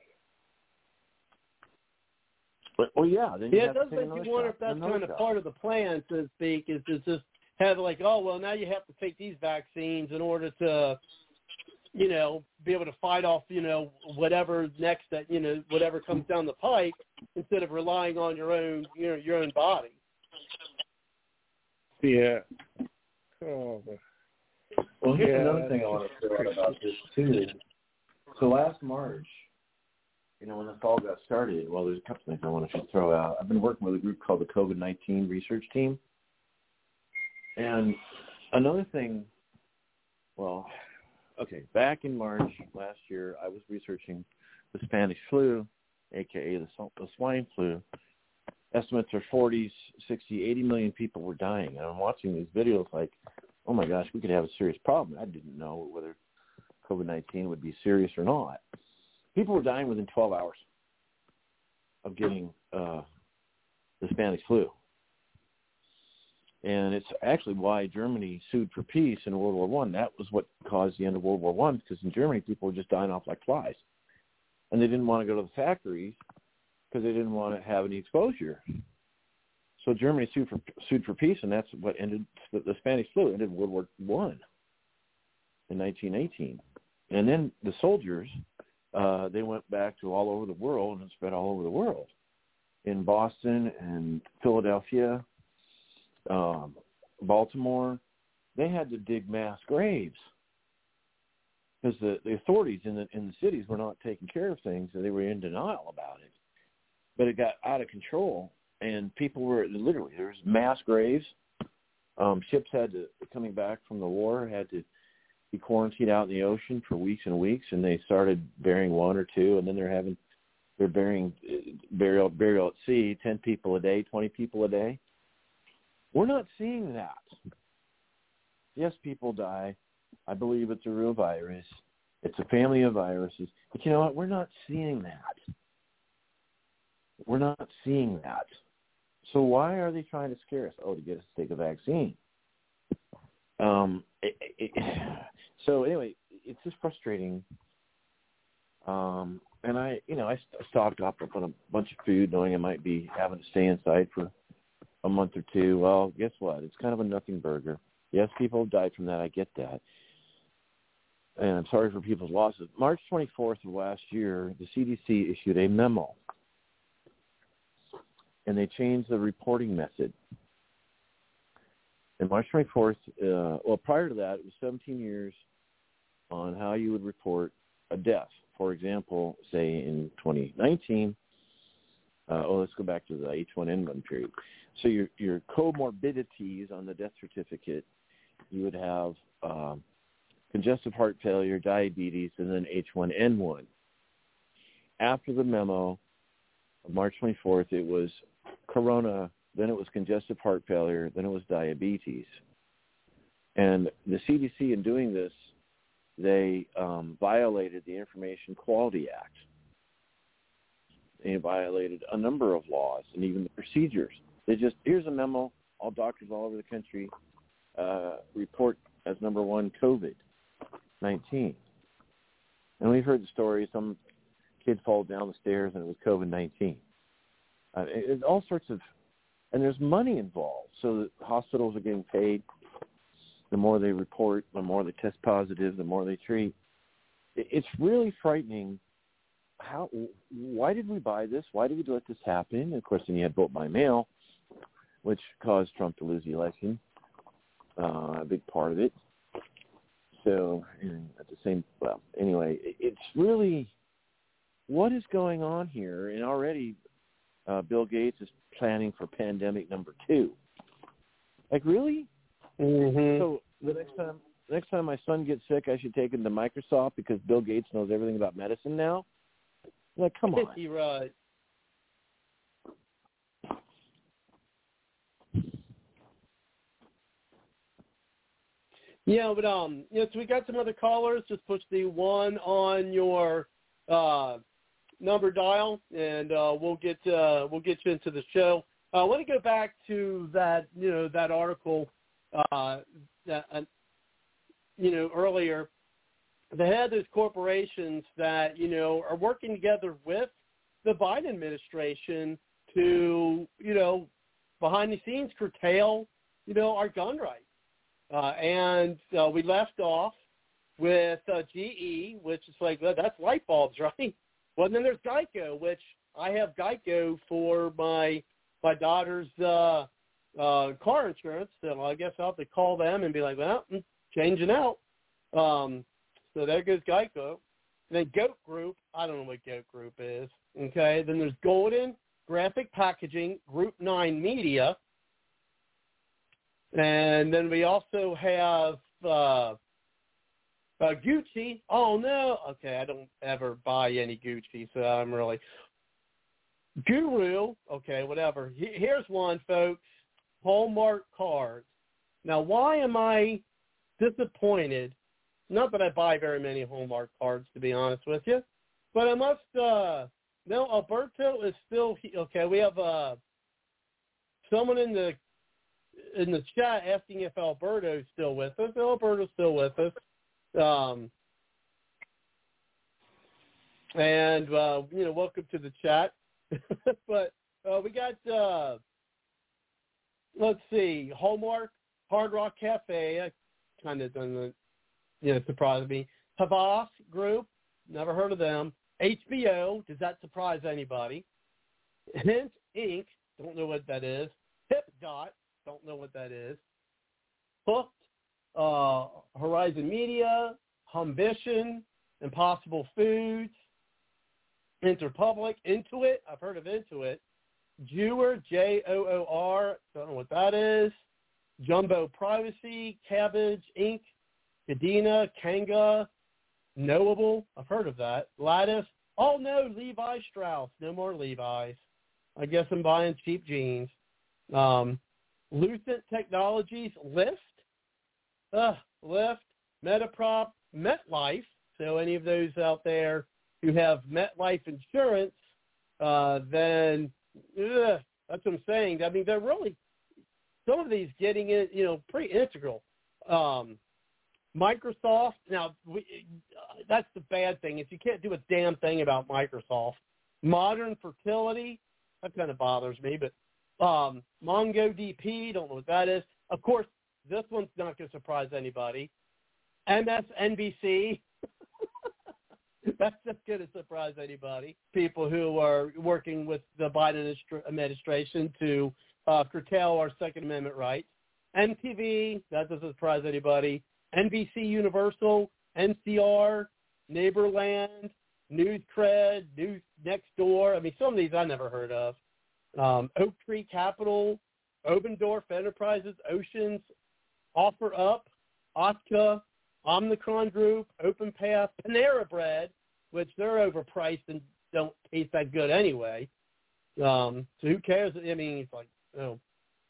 But, well, yeah. Then you Yeah, it have to does take make another you wonder shot, if that's another kind of shot. part of the plan, so to speak, is to just have like, oh, well, now you have to take these vaccines in order to, you know, be able to fight off, you know, whatever next that, you know, whatever comes down the pipe, instead of relying on your own, you know, your own body. Yeah. Oh, man. Well, here's Yeah, another thing I want to throw out about this too. So last March, you know, when this all got started, well, there's a couple things I want to throw out. I've been working with a group called the COVID nineteen Research Team. And another thing, well, okay, back in March last year, I was researching the Spanish flu, a k a the, the swine flu. Estimates are forty, sixty, eighty million people were dying. And I'm watching these videos like, oh, my gosh, we could have a serious problem. I didn't know whether COVID nineteen would be serious or not. People were dying within twelve hours of getting uh, the Spanish flu. And it's actually why Germany sued for peace in World War One. That was what caused the end of World War One, because in Germany, people were just dying off like flies. And they didn't want to go to the factories because they didn't want to have any exposure. So Germany sued for sued for peace, and that's what ended the, the Spanish flu, ended World War One in nineteen eighteen. And then the soldiers, uh, they went back to all over the world, and it spread all over the world. In Boston and Philadelphia, um, Baltimore, they had to dig mass graves because the, the authorities in the in the cities were not taking care of things, and they were in denial about it. But it got out of control, and people were literally, there was mass graves. Um, ships had to, coming back from the war, had to be quarantined out in the ocean for weeks and weeks, and they started burying one or two, and then they're having, they're burying burial, burial at sea, ten people a day, twenty people a day. We're not seeing that. Yes, people die. I believe it's a real virus. It's a family of viruses. But you know what? We're not seeing that. We're not seeing that. So why are they trying to scare us? Oh, to get us to take a vaccine. Um. It, it, so anyway, it's just frustrating. Um. And I, you know, I stocked up on a bunch of food, knowing I might be having to stay inside for a month or two. Well, guess what? It's kind of a nothing burger. Yes, people have died from that. I get that. And I'm sorry for people's losses. March twenty-fourth of last year, the C D C issued a memo, and they changed the reporting method. And March twenty-fourth, uh, well, prior to that, it was seventeen years on how you would report a death. For example, say in twenty nineteen, uh, oh, let's go back to the H one N one period. So your your comorbidities on the death certificate, you would have um, congestive heart failure, diabetes, and then H one N one. After the memo of March twenty-fourth, it was corona, then it was congestive heart failure, then it was diabetes. And the C D C, in doing this, they um, violated the Information Quality Act. They violated a number of laws and even the procedures. They just, here's a memo, all doctors all over the country uh, report as number one COVID nineteen. And we've heard the story, some kid fall down the stairs and it was COVID nineteen. Uh, it, it's all sorts of, and there's money involved. So the hospitals are getting paid. The more they report, the more they test positive, the more they treat. It, it's really frightening. How? Why did we buy this? Why did we let this happen? And of course, then you had vote by mail, which caused Trump to lose the election, uh, a big part of it. So, and at the same, well, anyway, it's really, what is going on here? And already uh, Bill Gates is planning for pandemic number two. Like, really? Mm-hmm. So the next time, next time my son gets sick, I should take him to Microsoft because Bill Gates knows everything about medicine now? Like, come on. You're right. Yeah, but um, you know, so we got some other callers. Just push the one on your uh, number dial, and uh, we'll get uh, we'll get you into the show. Uh, I want to go back to that, you know, that article, uh, that uh, you know, earlier. They had those corporations that, you know, are working together with the Biden administration to, you know, behind the scenes curtail, you know, our gun rights. Uh, and uh, we left off with uh, G E, which is like, well, that's light bulbs, right? Well, then there's Geico, which I have Geico for my my daughter's uh, uh, car insurance. So I guess I'll have to call them and be like, well, I'm changing out. Um, so there goes Geico. And then Goat Group, I don't know what Goat Group is. Okay, then there's Golden Graphic Packaging, Group nine Media. And then we also have uh, uh, Gucci. Oh, no. Okay, I don't ever buy any Gucci, so I'm really... Guru. Okay, whatever. Here's one, folks. Hallmark cards. Now, why am I disappointed? Not that I buy very many Hallmark cards, to be honest with you. But I must... Uh, no, Alberto is still... Okay, we have uh, someone in the... in the chat asking if Alberto's still with us. Alberto's still with us. Um, and, uh, you know, welcome to the chat. But uh, we got, uh, let's see, Hallmark, Hard Rock Cafe. I kind of doesn't, you know, surprise me. Havas Group, never heard of them. H B O, does that surprise anybody? Hint Incorporated, don't know what that is. HipDot, don't know what that is. Hooked, uh, Horizon Media, Humbition, Impossible Foods, Interpublic, Intuit, I've heard of Intuit. Jewer, J O O R, don't know what that is. Jumbo Privacy, Cabbage, Incorporated. Cadena, Kanga, Knowable, I've heard of that. Lattice, oh no, Levi Strauss, no more Levi's. I guess I'm buying cheap jeans. Um, Lucent Technologies, Lyft, uh, Lyft, Metaprop, MetLife. So any of those out there who have MetLife insurance, uh, then ugh, that's what I'm saying. I mean, they're really, some of these getting it, you know, pretty integral. Um, Microsoft, now, we, uh, that's the bad thing, is you can't do a damn thing about Microsoft. Modern Fertility, that kind of bothers me, but Um, MongoDB, don't know what that is. Of course, this one's not going to surprise anybody. M S N B C, that's not going to surprise anybody. People who are working with the Biden administration to uh, curtail our Second Amendment rights. M T V, that doesn't surprise anybody. N B C Universal, N C R, Neighborland, NewsCred, News Next Door. I mean, some of these I never heard of. Um, Oak Tree Capital, Obendorf Enterprises, Oceans, OfferUp, Otka, Omnicron Group, OpenPath, Panera Bread, which they're overpriced and don't taste that good anyway. Um, so who cares? I mean, it's like, oh.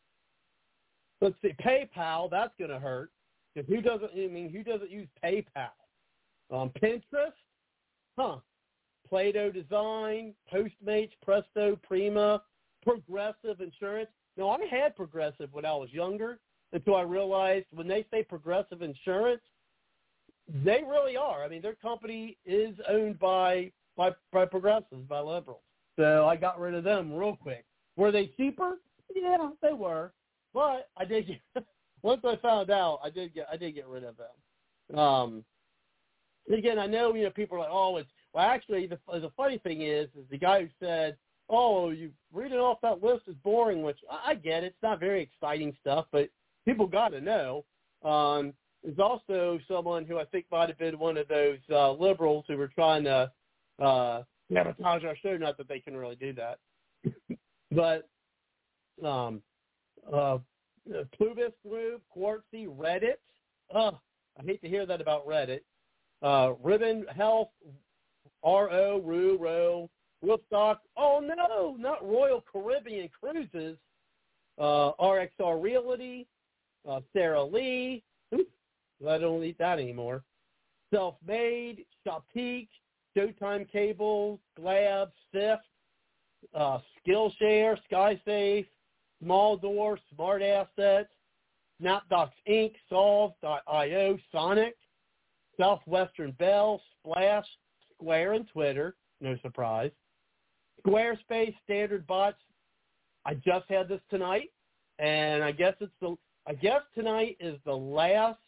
Let's see, PayPal, that's going to hurt. Because who doesn't, I mean, who doesn't use PayPal? Um, Pinterest, huh? Play-Doh Design, Postmates, Presto, Prima, Progressive Insurance. Now, I had Progressive when I was younger until I realized when they say Progressive Insurance, they really are. I mean, their company is owned by, by, by progressives, by liberals. So I got rid of them real quick. Were they cheaper? Yeah, they were. But I did get, once I found out, I did get I did get rid of them. Um, again, I know you know people are like, oh, it's well. Actually, the the funny thing is, is the guy who said, oh, you reading off that list is boring, which I, I get. It's not very exciting stuff, but people got to know. Um, there's also someone who I think might have been one of those uh, liberals who were trying to uh, sabotage our show. Not that they can really do that, but um, uh, Pluvis Group, Quartzy, Reddit. Oh, I hate to hear that about Reddit. Uh, Ribbon Health, R O, Rue, Row, Woodstock. Oh, no, not Royal Caribbean Cruises. Uh, R X R Realty, uh, Sarah Lee. Oops, I don't need that anymore. Self-Made, Shoptique, Showtime Cables, Glab, Sift, uh, Skillshare, SkySafe, Small Door, Smart Assets, SnapDocs Incorporated, Solve dot io, Sonic, Southwestern Bell, Splash, Square, and Twitter. No surprise. Squarespace, Standard Bots. I just had this tonight, and I guess it's the. I guess tonight is the last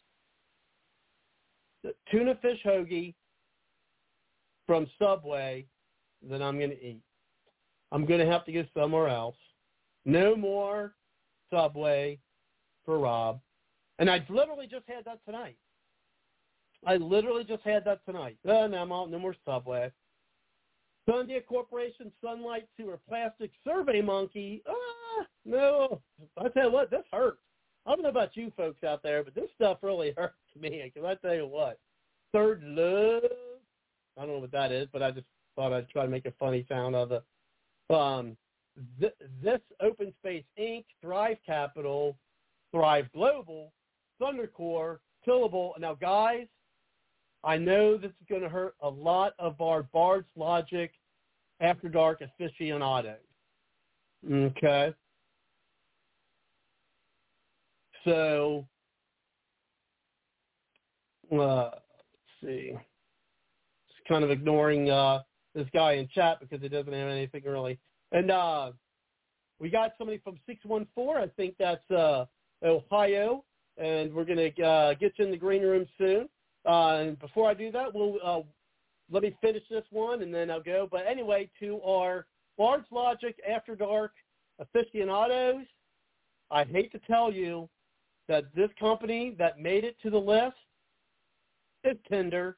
tuna fish hoagie from Subway that I'm going to eat. I'm going to have to go somewhere else. No more Subway for Rob. And I literally just had that tonight. I literally just had that tonight. Oh, no, I'm out. No more Subway. Sundia Corporation, Sunlight Sewer Plastic, Survey Monkey. Ah, no. I tell you what, this hurts. I don't know about you folks out there, but this stuff really hurts me. Because I tell you what, Third Love. I don't know what that is, but I just thought I'd try to make a funny sound of it. Um, th- this Open Space Incorporated, Thrive Capital, Thrive Global, Thundercore, Tillable. Now, guys, I know this is going to hurt a lot of our Bard's Logic After Dark aficionados. Okay? So, uh, let's see. Just kind of ignoring uh, this guy in chat because it doesn't have anything really. And uh, we got somebody from six one four. I think that's uh, Ohio. And we're going to uh, get you in the green room soon. Uh, and before I do that, we'll uh, let me finish this one, and then I'll go. But anyway, to our Bard's Logic After Dark aficionados, I hate to tell you that this company that made it to the list is Tinder.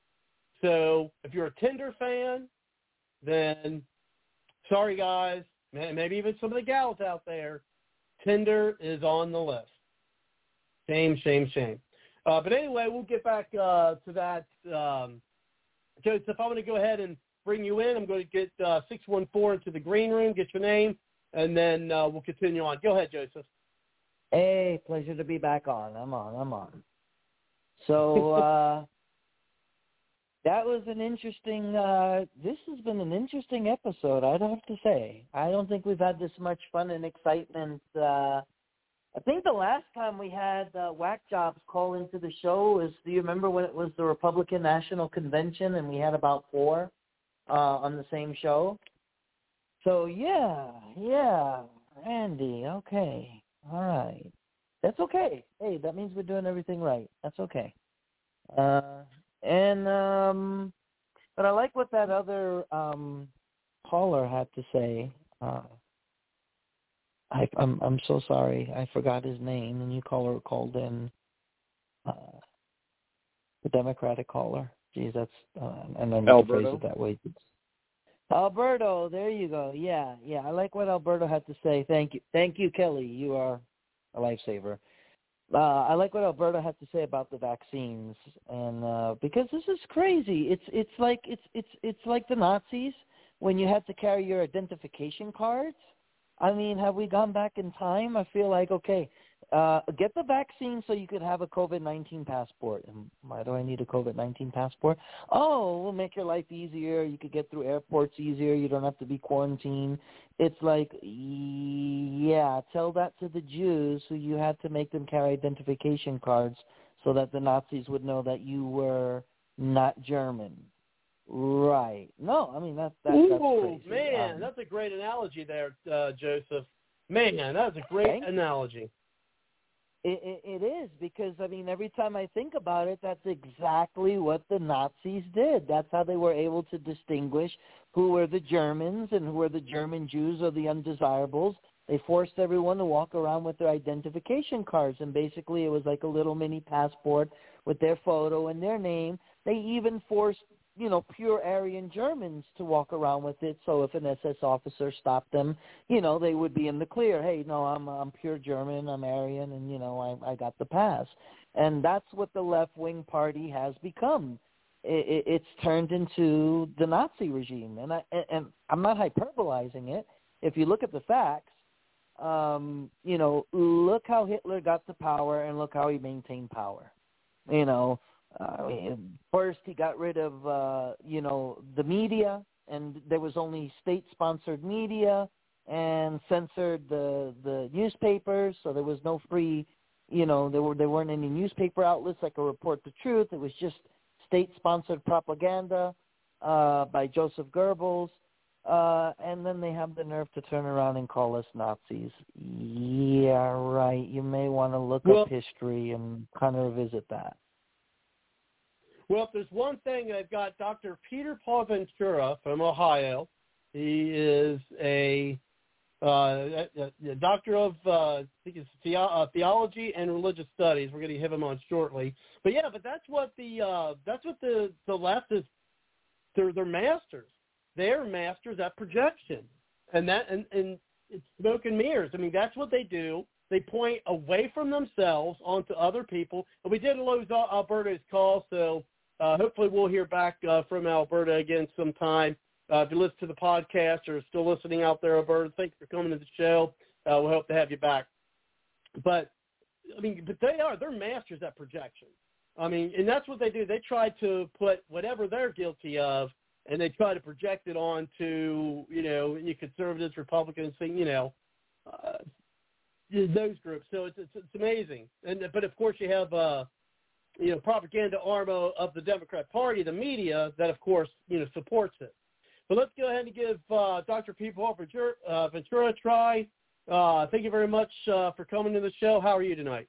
So if you're a Tinder fan, then sorry, guys, maybe even some of the gals out there, Tinder is on the list. Shame, shame, shame. Uh, but anyway, we'll get back uh, to that. Um, Joseph, I'm going to go ahead and bring you in. I'm going to get uh, six one four into the green room, get your name, and then uh, we'll continue on. Go ahead, Joseph. Hey, pleasure to be back on. I'm on. I'm on. So uh, that was an interesting uh, – this has been an interesting episode, I'd have to say. I don't think we've had this much fun and excitement. Uh, I think the last time we had uh, Whack Jobs call into the show is – do you remember when it was the Republican National Convention and we had about four uh, on the same show? So, yeah, yeah, Randy, okay. All right. That's okay. Hey, that means we're doing everything right. That's okay. Uh, and, um, but I like what that other um, caller had to say. Uh, I, I'm I'm so sorry. I forgot his name. The new caller called in, uh, the Democratic caller. Geez, that's, uh, and then to phrase it that way. Alberto, there you go. Yeah, yeah. I like what Alberto had to say. Thank you. Thank you, Kelly. You are a lifesaver. Uh, I like what Alberto had to say about the vaccines, and uh, because this is crazy. It's it's like it's it's it's like the Nazis when you had to carry your identification cards. I mean, have we gone back in time? I feel like okay, Uh, get the vaccine so you could have a COVID nineteen passport. And why do I need a COVID nineteen passport? Oh, we'll make your life easier. You could get through airports easier. You don't have to be quarantined. It's like, yeah, tell that to the Jews who you had to make them carry identification cards so that the Nazis would know that you were not German. Right. No, I mean, that, that, Ooh, that's crazy. man, Um, that's a great analogy there, uh, Joseph. Man, that's a great Thanks. analogy. It, it, it is because, I mean, every time I think about it, that's exactly what the Nazis did. That's how they were able to distinguish who were the Germans and who were the German Jews or the undesirables. They forced everyone to walk around with their identification cards, and basically it was like a little mini passport with their photo and their name. They even forced, you know, pure Aryan Germans to walk around with it. So if an S S officer stopped them, you know, they would be in the clear. Hey, no, I'm I'm pure German, I'm Aryan, and, you know, I, I got the pass. And that's what the left-wing party has become. It, it, it's turned into the Nazi regime. And, I, and I'm not hyperbolizing it. If you look at the facts, um, you know, look how Hitler got to power and look how he maintained power. You know, Uh, first, he got rid of, uh, you know, the media, and there was only state-sponsored media, and censored the the newspapers, so there was no free, you know, there were there weren't any newspaper outlets that could report the truth. It was just state-sponsored propaganda uh, by Joseph Goebbels, uh, and then they have the nerve to turn around and call us Nazis. Yeah, right. You may want to look Well, up history and kind of revisit that. Well, if there's one thing, I've got Doctor Peter Paul Ventura from Ohio. He is a, uh, a, a doctor of uh, I think it's the, uh, theology and religious studies. We're going to have him on shortly. But yeah, but that's what the uh, that's what the, the left is. They're they're masters. They're masters at projection, and that and, and it's smoke and mirrors. I mean, that's what they do. They point away from themselves onto other people. And we did lose Alberta's call, so uh, hopefully we'll hear back uh, from Alberta again sometime. Uh, if you listen to the podcast or still listening out there, Alberta, thanks for coming to the show. Uh, we hope to have you back. But, I mean, but they are. They're masters at projection. I mean, and that's what they do. They try to put whatever they're guilty of, and they try to project it onto, you know, you conservatives, Republicans, you know, uh, those groups. So it's, it's it's amazing. And but of course you have uh you know propaganda arm of the Democrat Party, the media, that of course you know supports it. But let's go ahead and give uh, Doctor Peter Ventura, uh, Ventura a try. Uh, thank you very much uh, for coming to the show. How are you tonight?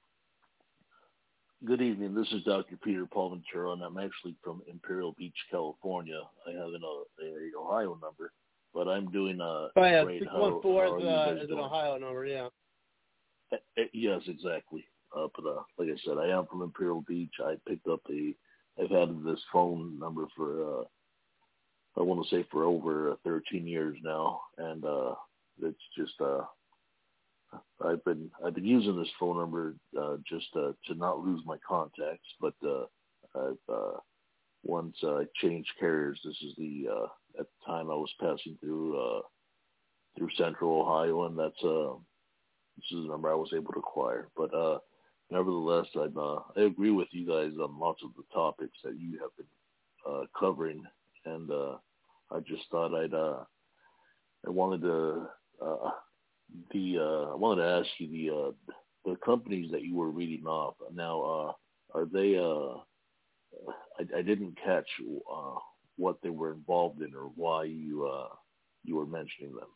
Good evening. This is Doctor Peter Paul Ventura, and I'm actually from Imperial Beach, California. I have an uh, a Ohio number, but I'm doing uh, oh, yeah, great. six How, one four how are is, you uh, guys is an doing? Ohio number, yeah. Uh, yes, exactly. Uh, but uh, like I said, I am from Imperial Beach. I picked up a. I've had this phone number for. Uh, I want to say for over uh, thirteen years now, and uh, it's just. Uh, I've been I've been using this phone number uh, just uh, to not lose my contacts, but uh, I've uh, once uh, I changed carriers. This is the uh, at the time I was passing through uh, through Central Ohio, and that's uh, this is the number I was able to acquire. But uh, nevertheless, I uh, I agree with you guys on lots of the topics that you have been uh, covering, and uh, I just thought I'd uh, I wanted to. Uh, The uh, I wanted to ask you the uh, the companies that you were reading off. Now, uh, are they? Uh, I, I didn't catch uh, what they were involved in or why you uh, you were mentioning them.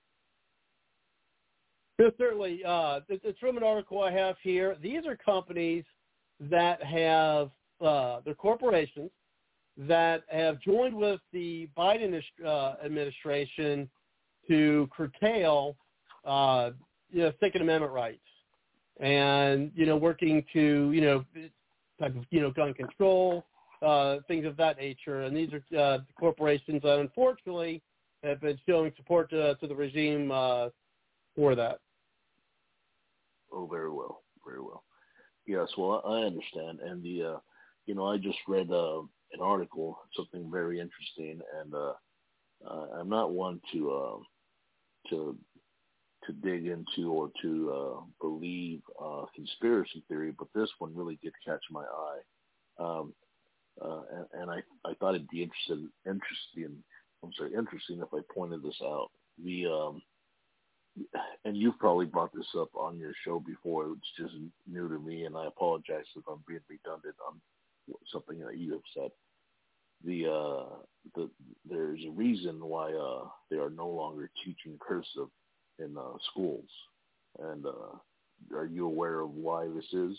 Yes, certainly. Uh, it's from an article I have here. These are companies that have uh, they're corporations that have joined with the Biden uh, administration to curtail. Uh, you know, Second Amendment rights, and you know, working to you know, type of you know, gun control, uh, things of that nature. And these are uh, corporations that unfortunately have been showing support to, to the regime uh, for that. Oh, very well, very well. Yes, well, I understand, and the uh, you know, I just read uh, an article, something very interesting, and uh, uh, I'm not one to uh, to to dig into or to uh, believe uh, conspiracy theory, but this one really did catch my eye, um, uh, and, and I, I thought it'd be interesting, interesting. I'm sorry, interesting if I pointed this out. The um, and you've probably brought this up on your show before. It's just new to me, and I apologize if I'm being redundant on something that you have said. The uh, the there's a reason why uh, they are no longer teaching cursive in uh, schools, and uh, are you aware of why this is?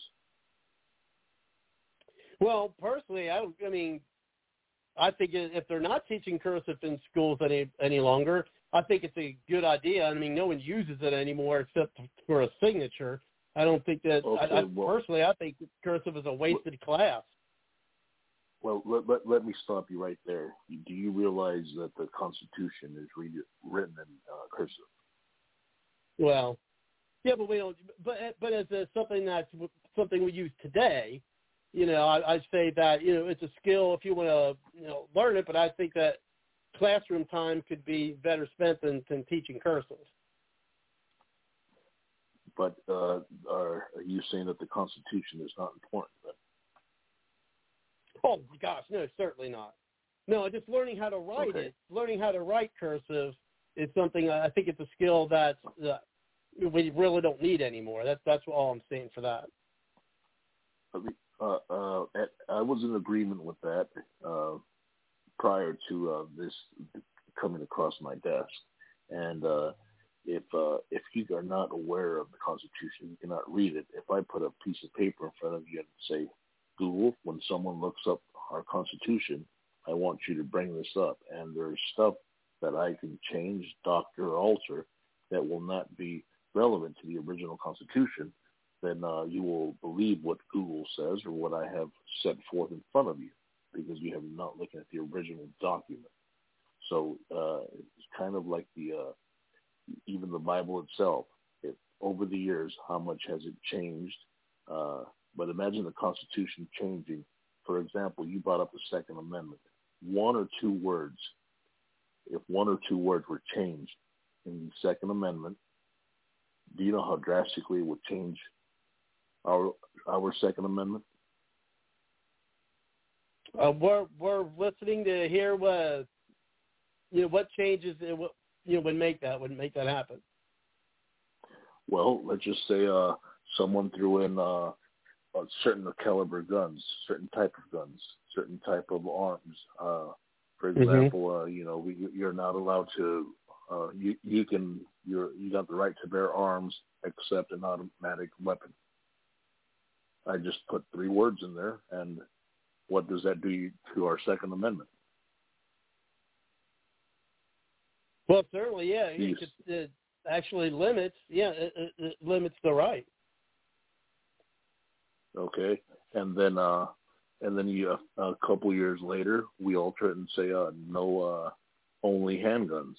Well, personally, I, I mean, I think if they're not teaching cursive in schools any any longer, I think it's a good idea. I mean, no one uses it anymore except for a signature. I don't think that. Okay, I, I, well, personally, I think cursive is a wasted well, class. Well, let, let let me stop you right there. Do you realize that the Constitution is re- written in uh, cursive? Well, yeah, but we don't. But but as a, something that's something we use today, you know, I, I say that you know it's a skill if you want to you know learn it. But I think that classroom time could be better spent than, than teaching cursive. But uh, are, are you saying that the Constitution is not important then? Oh gosh, no, certainly not. No, just learning how to write okay. it, learning how to write cursive is something. I think it's a skill that uh, we really don't need anymore. That's that's all I'm saying for that. Uh, uh, I was in agreement with that uh, prior to uh, this coming across my desk, and uh, if uh, if you are not aware of the Constitution, you cannot read it. If I put a piece of paper in front of you and say, Google, when someone looks up our Constitution, I want you to bring this up. And there's stuff that I can change, doctor, or alter that will not be relevant to the original Constitution, then uh, you will believe what Google says or what I have set forth in front of you because you have not looked at the original document. So uh, it's kind of like the uh, even the Bible itself. It, over the years, how much has it changed? Uh, But imagine the Constitution changing. For example, you brought up the Second Amendment. One or two words, if one or two words were changed in the Second Amendment, do you know how drastically it would change our our Second Amendment? Uh, we're we're listening to hear what you know what changes it would you know would make that would make that happen. Well, let's just say uh, someone threw in. Uh, Uh, certain caliber guns, certain type of guns, certain type of arms. Uh, for example, mm-hmm. uh, you know, we, you're not allowed to. Uh, you you can you're you got the right to bear arms except an automatic weapon. I just put three words in there, and what does that do to our Second Amendment? Well, certainly, yeah. It, could, it actually limits, yeah, it, it, it limits the right. Okay, and then uh, and then you, uh, a couple years later, we alter it and say uh, no, uh, only handguns.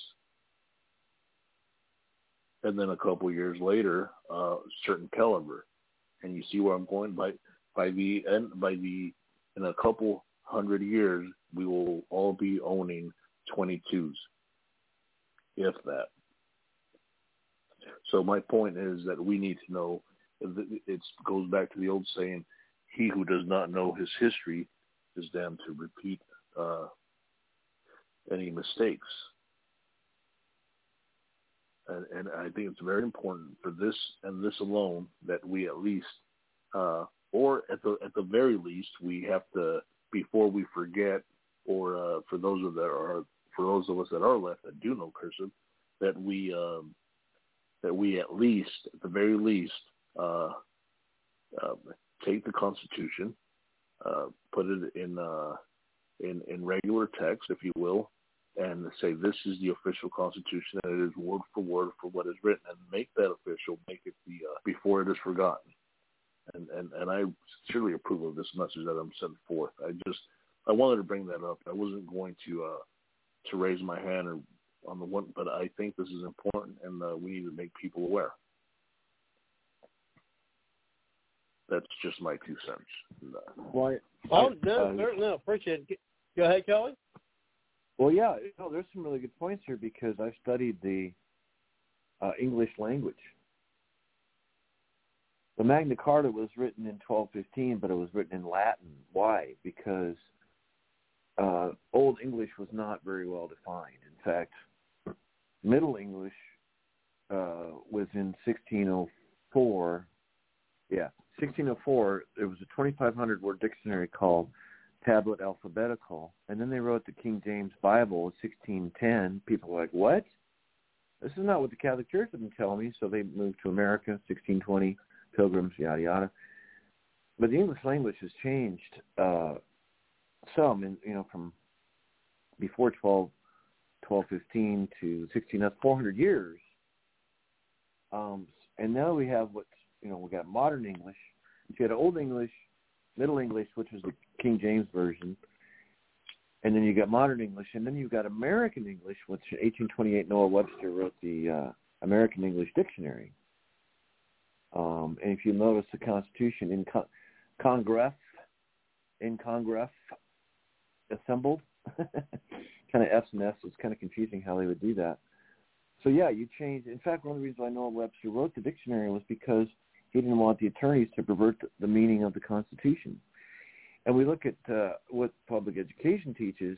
And then a couple years later, uh, certain caliber, and you see where I'm going. By by the end, by the in a couple hundred years, we will all be owning twenty-twos, if that. So my point is that we need to know. It goes back to the old saying, he who does not know his history is damned to repeat uh, any mistakes. And, and I think it's very important for this and this alone that we at least, uh, or at the at the very least, we have to, before we forget, or uh, for those of that are for those of us that are left that do know cursive, that we um, that we at least, at the very least, Uh, uh, take the Constitution, uh, put it in, uh, in in regular text, if you will, and say this is the official Constitution, and it is word for word for what is written, and make that official, make it the uh, before it is forgotten. And, and and I sincerely approve of this message that I'm sending forth. I just I wanted to bring that up. I wasn't going to uh, to raise my hand or on the one, but I think this is important, and uh, we need to make people aware. That's just my two cents. Well, I, oh, I, no, uh, sir, no, appreciate it. Go ahead, Kelly. Well, yeah, no, there's some really good points here because I've studied the uh, English language. The Magna Carta was written in twelve fifteen, but it was written in Latin. Why? Because uh, Old English was not very well defined. In fact, Middle English uh, was in sixteen oh four. Yeah, sixteen oh four, there was a twenty-five hundred word dictionary called Tablet Alphabetical, and then they wrote the King James Bible in sixteen ten. People were like, what? This is not what the Catholic Church has been telling me, so they moved to America, sixteen twenty, Pilgrims, yada, yada. But the English language has changed uh, some, in, you know, from before twelve, twelve fifteen to sixteen, that's four hundred years. Um, and now we have what's, you know, we got modern English. You had Old English, Middle English, which was the King James Version, and then you got modern English, and then you got American English, which in eighteen twenty-eight Noah Webster wrote the uh, American English Dictionary. Um, and if you notice the Constitution in con- Congress, in Congress, assembled, kind of F's and F's, it's kind of confusing how they would do that. So yeah, you change. In fact, one of the reasons why Noah Webster wrote the dictionary was because he didn't want the attorneys to pervert the, the meaning of the Constitution. And we look at uh, what public education teaches.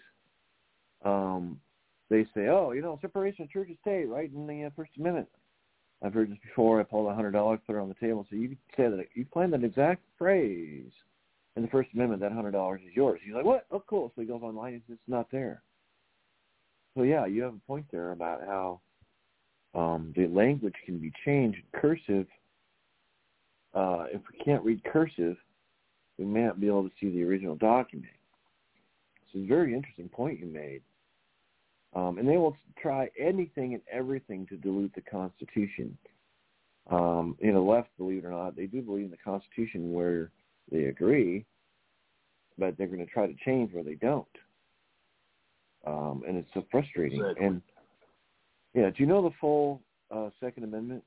Um, they say, oh, you know, separation of church and state, right, in the uh, First Amendment. I've heard this before. I pulled a hundred dollars, put it on the table. So you could say that you find that exact phrase in the First Amendment. That hundred dollars is yours. He's like, what? Oh, cool. So he goes online. And it's not there. So yeah, you have a point there about how um, the language can be changed. Cursive. Uh, if we can't read cursive, we may not be able to see the original document. So it's a very interesting point you made. Um, and they will try anything and everything to dilute the Constitution. Um, you know, the left, believe it or not, they do believe in the Constitution where they agree, but they're going to try to change where they don't. Um, and it's so frustrating. Exactly. And, yeah, do you know the full uh, Second Amendment?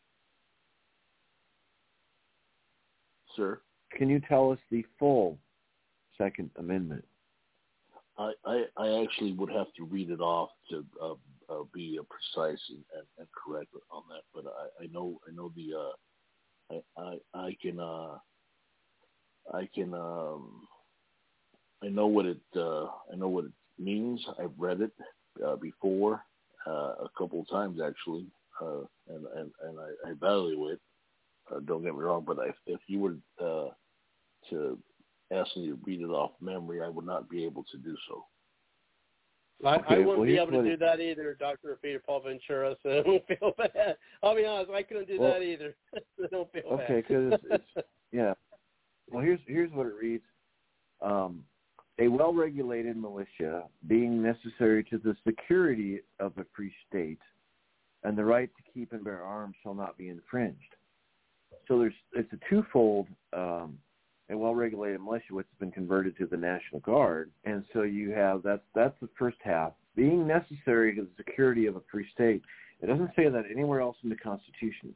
Sir? Can you tell us the full Second Amendment? I, I, I actually would have to read it off to uh, uh, be uh, precise and, and, and correct on that, but I, I know I know the uh, I, I I can uh, I can um, I know what it uh, I know what it means. I've read it uh, before uh, a couple of times actually, uh, and and and I, I value it. Uh, don't get me wrong, but I, if you were uh, to ask me to read it off memory, I would not be able to do so. I, okay, I wouldn't well, be able to what... do that either, Doctor Peter Paul Ventura, so don't feel bad. I'll be honest, I couldn't do well, that either, so don't feel okay, bad. because it's, it's, yeah. Well, here's, here's what it reads. Um, a well-regulated militia being necessary to the security of a free state and the right to keep and bear arms shall not be infringed. So there's it's a twofold um, a well-regulated militia which has been converted to the National Guard, and so you have that's that's the first half being necessary to the security of a free state. It doesn't say that anywhere else in the Constitution,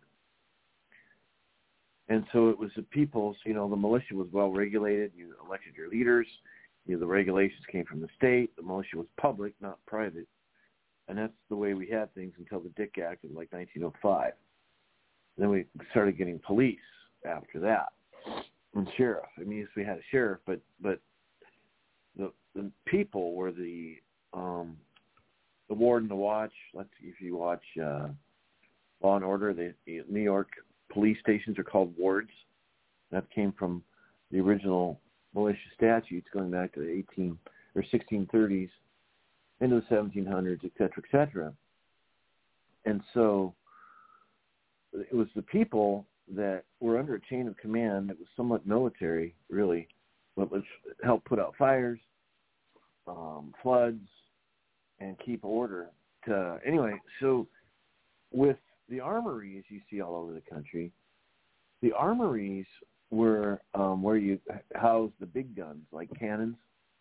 and so it was the people's. You know, the militia was well-regulated. You elected your leaders. You know, the regulations came from the state. The militia was public, not private, and that's the way we had things until the Dick Act in like nineteen oh five. Then we started getting police after that, and sheriff. I mean, yes, we had a sheriff, but but the the people were the um, the warden, the watch. Let's if you watch uh, Law and Order, the, the New York police stations are called wards. That came from the original militia statutes going back to the eighteen or sixteen thirties into the seventeen hundreds, et cetera, et cetera. And so it was the people that were under a chain of command that was somewhat military, really, but was help put out fires, um, floods, and keep order. To, anyway, so with the armories you see all over the country, the armories were um, where you house the big guns, like cannons.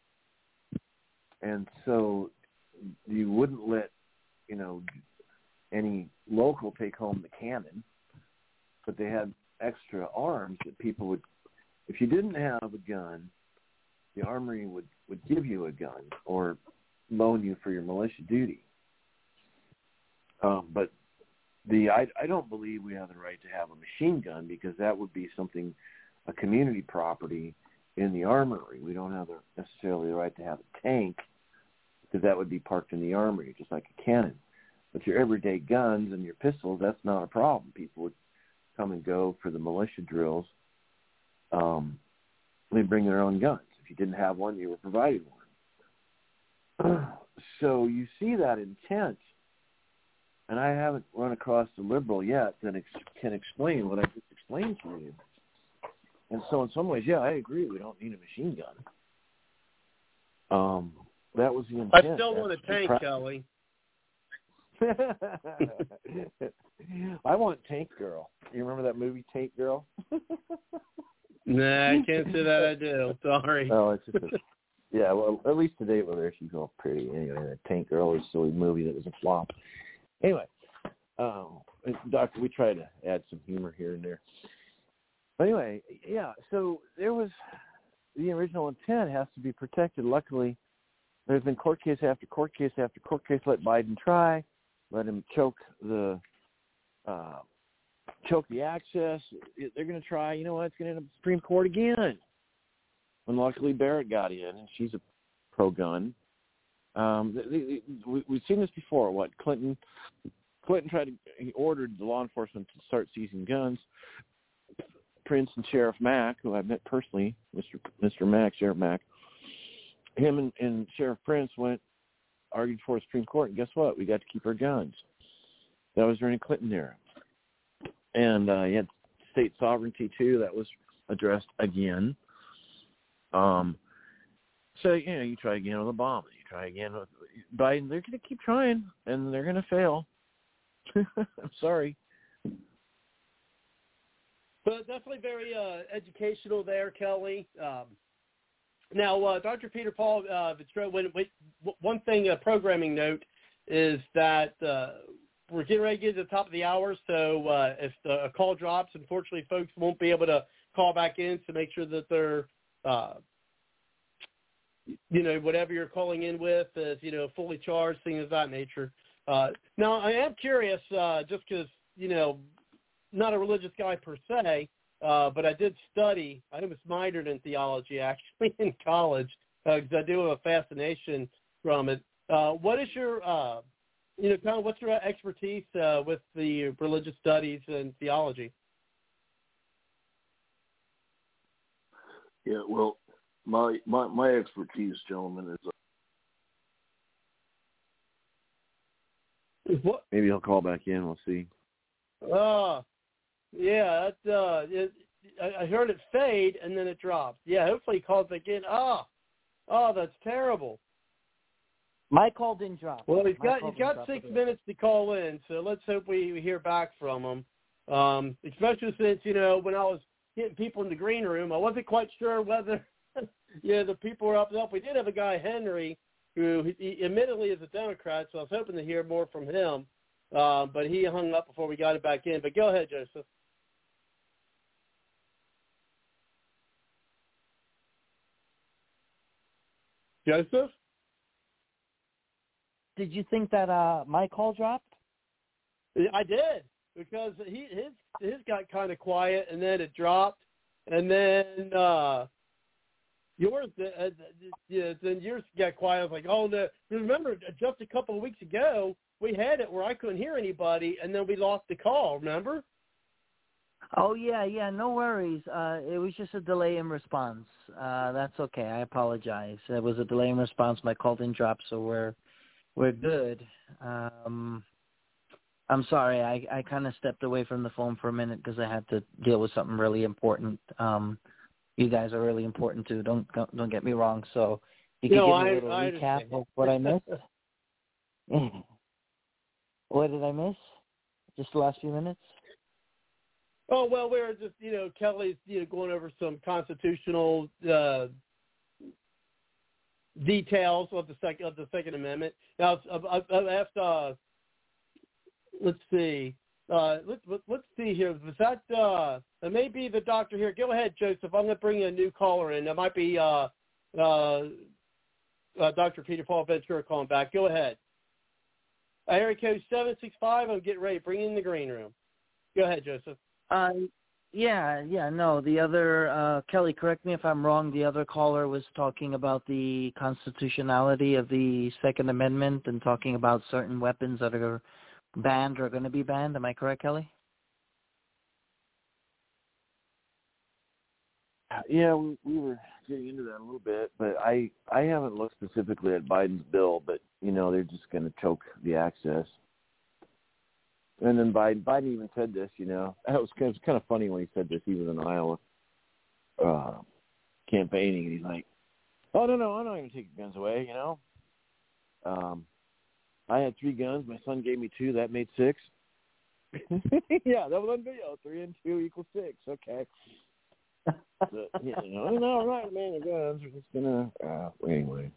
And so you wouldn't let, you know, any local take home the cannon, but they had extra arms that people would, if you didn't have a gun, the armory would, would give you a gun or loan you for your militia duty. Um, but the I, I don't believe we have the right to have a machine gun because that would be something, a community property in the armory. We don't have the, necessarily the right to have a tank because that would be parked in the armory, just like a cannon. But your everyday guns and your pistols, that's not a problem. People would come and go for the militia drills. Um, they bring their own guns. If you didn't have one, you were provided one. So you see that intent, and I haven't run across a liberal yet that ex- can explain what I just explained to you. And so in some ways, yeah, I agree. We don't need a machine gun. Um, that was the intent. I still want a tank, pra- Kelly. I want Tank Girl. You remember that movie, Tank Girl? Nah, I can't say that I do. Sorry. Oh, it's just a, yeah. Well, at least to date with her, she's all pretty. Anyway, that Tank Girl was a silly movie that was a flop. Anyway, um, Doctor, we try to add some humor here and there. But anyway, yeah. So there was the original intent has to be protected. Luckily, there's been court case after court case after court case. Let Biden try. Let him choke the uh, choke the access. They're going to try. You know what? It's going to end up in the Supreme Court again. And luckily Barrett got in, and she's a pro-gun. Um, they, they, we, we've seen this before. What Clinton? Clinton tried to. He ordered the law enforcement to start seizing guns. Prince and Sheriff Mack, who I met personally, Mister Mister Mack, Sheriff Mack, him and, and Sheriff Prince went argued for the Supreme Court, and guess what? We got to keep our guns. That was during the Clinton era. And uh, you had state sovereignty, too. That was addressed again. Um, so, you know, you try again with Obama. You try again with Biden. They're going to keep trying, and they're going to fail. I'm sorry. But definitely very uh, educational there, Kelly. Um, now, uh, Doctor Peter Paul, uh, when, when, one thing, a programming note, is that uh, we're getting ready to get to the top of the hour, so uh, if the, a call drops, unfortunately, folks won't be able to call back in to make sure that they're, uh, you know, whatever you're calling in with is, you know, fully charged, things of that nature. Uh, now, I am curious, uh, just because, you know, not a religious guy per se, uh, but I did study. I was minored in theology, actually, in college, because uh, I do have a fascination from it. Uh, what is your, uh, you know, kind of what's your expertise uh, with the religious studies and theology? Yeah, well, my my, my expertise, gentlemen, is. Uh, what? Maybe he'll call back in. We'll see. Uh, yeah, that, uh, it, I, I heard it fade and then it dropped. Yeah, hopefully he calls back in. Oh, oh, that's terrible. My call didn't drop. Well, he's My got call he's didn't got drop six at all. minutes to call in, so let's hope we hear back from him. Um, especially since, you know, when I was getting people in the green room, I wasn't quite sure whether, yeah, the people were up and up. We did have a guy, Henry, who he, he admittedly is a Democrat, so I was hoping to hear more from him. Uh, but he hung up before we got it back in. But go ahead, Joseph. Joseph? Did you think that uh, my call dropped? I did, because he his his got kind of quiet, and then it dropped, and then uh, yours uh, yeah, then yours got quiet. I was like, oh no! Remember, just a couple of weeks ago, we had it where I couldn't hear anybody, and then we lost the call. Remember? Oh yeah, yeah. No worries. Uh, it was just a delay in response. Uh, that's okay. I apologize. It was a delay in response. My call didn't drop, so we're we're good. Um, I'm sorry. I, I kind of stepped away from the phone for a minute because I had to deal with something really important. Um, you guys are really important too. Don't don't, don't get me wrong. So you can No, give me I- a little I recap understand. of what I missed. What did I miss? Just the last few minutes? Oh, well, we were just, you know, Kelly's, you know, going over some constitutional uh, details of the second of the Second Amendment. Now, I've, I've asked. Uh, let's see. Uh, let's let's see here. Was that? Uh, it may be the doctor here. Go ahead, Joseph. I'm going to bring a new caller in. That might be uh, uh, uh, Doctor Peter Paul Ventura calling back. Go ahead. area code seven six five. I'm getting ready to bring in the green room. Go ahead, Joseph. Uh, yeah, yeah, no. The other, uh, Kelly, correct me if I'm wrong, the other caller was talking about the constitutionality of the Second Amendment and talking about certain weapons that are banned or going to be banned. Am I correct, Kelly? Yeah, we, we were getting into that a little bit, but I I haven't looked specifically at Biden's bill, but, you know, they're just going to choke the access. And then Biden, Biden even said this, you know. It was, it was kind of funny when he said this. He was in Iowa uh, campaigning, and he's like, oh, no, no, I'm not going to take guns away, you know. Um, I had three guns. My son gave me two. That made six. Yeah, that was on video. Three and two equals six. Okay. So, you know, no, right, man, the guns are just going to, uh, anyway.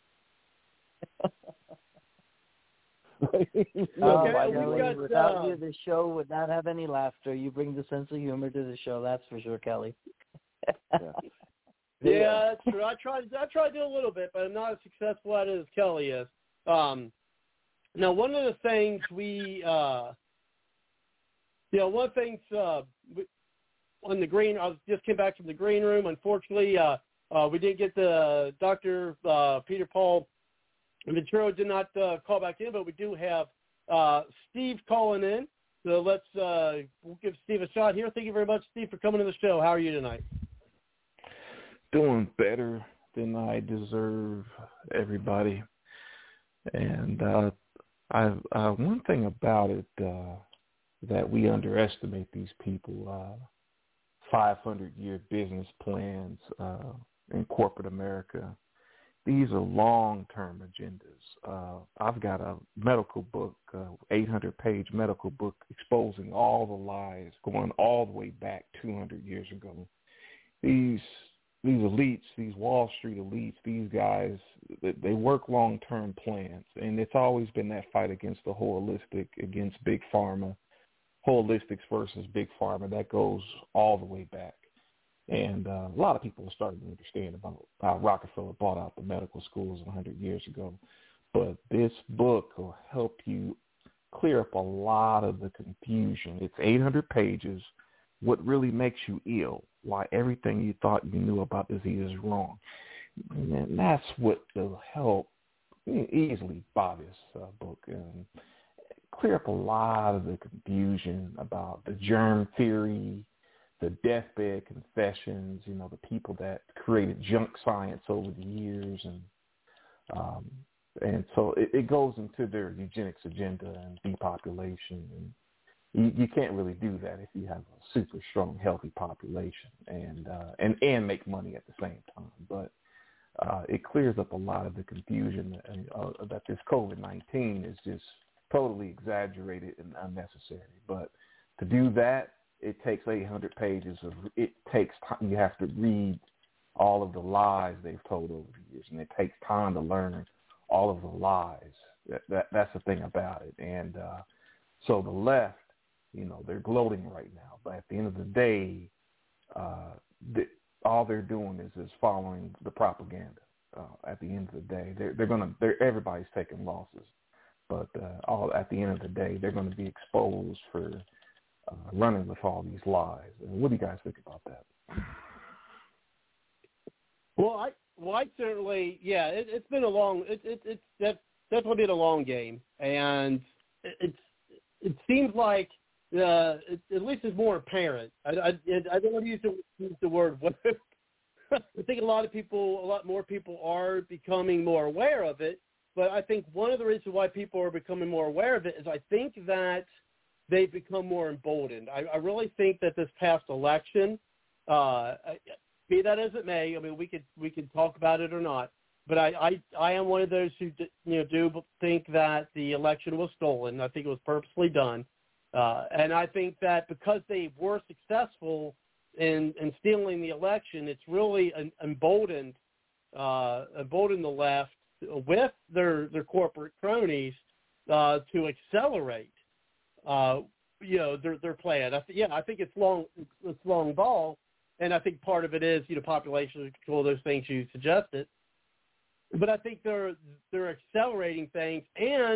Oh, Okay, Kelly, we got, without uh, you, the show would not have any laughter. You bring the sense of humor to the show, that's for sure, Kelly. Yeah. Yeah, that's true. I tried. I tried to do a little bit, but I'm not as successful at it as Kelly is. Um, now, one of the things we, uh, you know, one of the things uh, we, on the green, I just came back from the green room. Unfortunately, uh, uh, we didn't get the Doctor Uh, Peter Paul Ventura did not uh, call back in, but we do have uh, Steve calling in. So let's uh, we'll give Steve a shot here. Thank you very much, Steve, for coming to the show. How are you tonight? Doing better than I deserve, everybody. And uh, I, uh, one thing about it uh, that we underestimate these people, uh, five hundred year business plans uh, in corporate America. These are long-term agendas. Uh, I've got a medical book, uh, eight hundred page medical book exposing all the lies going all the way back two hundred years ago. These these elites, these Wall Street elites, these guys, they work long-term plans, and it's always been that fight against the holistic, against big pharma, holistics versus big pharma. That goes all the way back. And uh, a lot of people are starting to understand about how Rockefeller bought out the medical schools one hundred years ago. But this book will help you clear up a lot of the confusion. It's eight hundred pages, what really makes you ill, why everything you thought you knew about disease is wrong. And that's what will help easily buy this uh, book and clear up a lot of the confusion about the germ theory, the deathbed confessions, you know, the people that created junk science over the years. And um, and so it, it goes into their eugenics agenda and depopulation. And you, you can't really do that if you have a super strong, healthy population and uh, and, and make money at the same time. But uh, it clears up a lot of the confusion that, uh, that this COVID nineteen is just totally exaggerated and unnecessary. But to do that, it takes eight hundred pages of, it takes time. You have to read all of the lies they've told over the years, and it takes time to learn all of the lies. That, that that's the thing about it. And uh, so the left, you know, they're gloating right now, but at the end of the day, uh, the, all they're doing is is following the propaganda. Uh, at the end of the day, they're they're gonna they're everybody's taking losses, but uh, all at the end of the day, they're going to be exposed for Uh, running with all these lies. What do you guys think about that? Well, I well, I certainly, yeah, it, it's been a long, it, it, it's that's definitely been a long game, and it, it's it seems like uh, it, at least it's more apparent. I, I, I don't want to use the, use the word. I think a lot of people, a lot more people are becoming more aware of it, but I think one of the reasons why people are becoming more aware of it is I think that they've become more emboldened. I, I really think that this past election, uh, be that as it may, I mean, we could we could talk about it or not, but I, I, I am one of those who you know do think that the election was stolen. I think it was purposely done, uh, and I think that because they were successful in, in stealing the election, it's really an emboldened uh, emboldened the left with their their corporate cronies uh, to accelerate. Uh, you know, their their plan. I th- yeah, I think it's long it's, it's long ball, and I think part of it is you know population control, those things you suggested. But I think they're they're accelerating things, and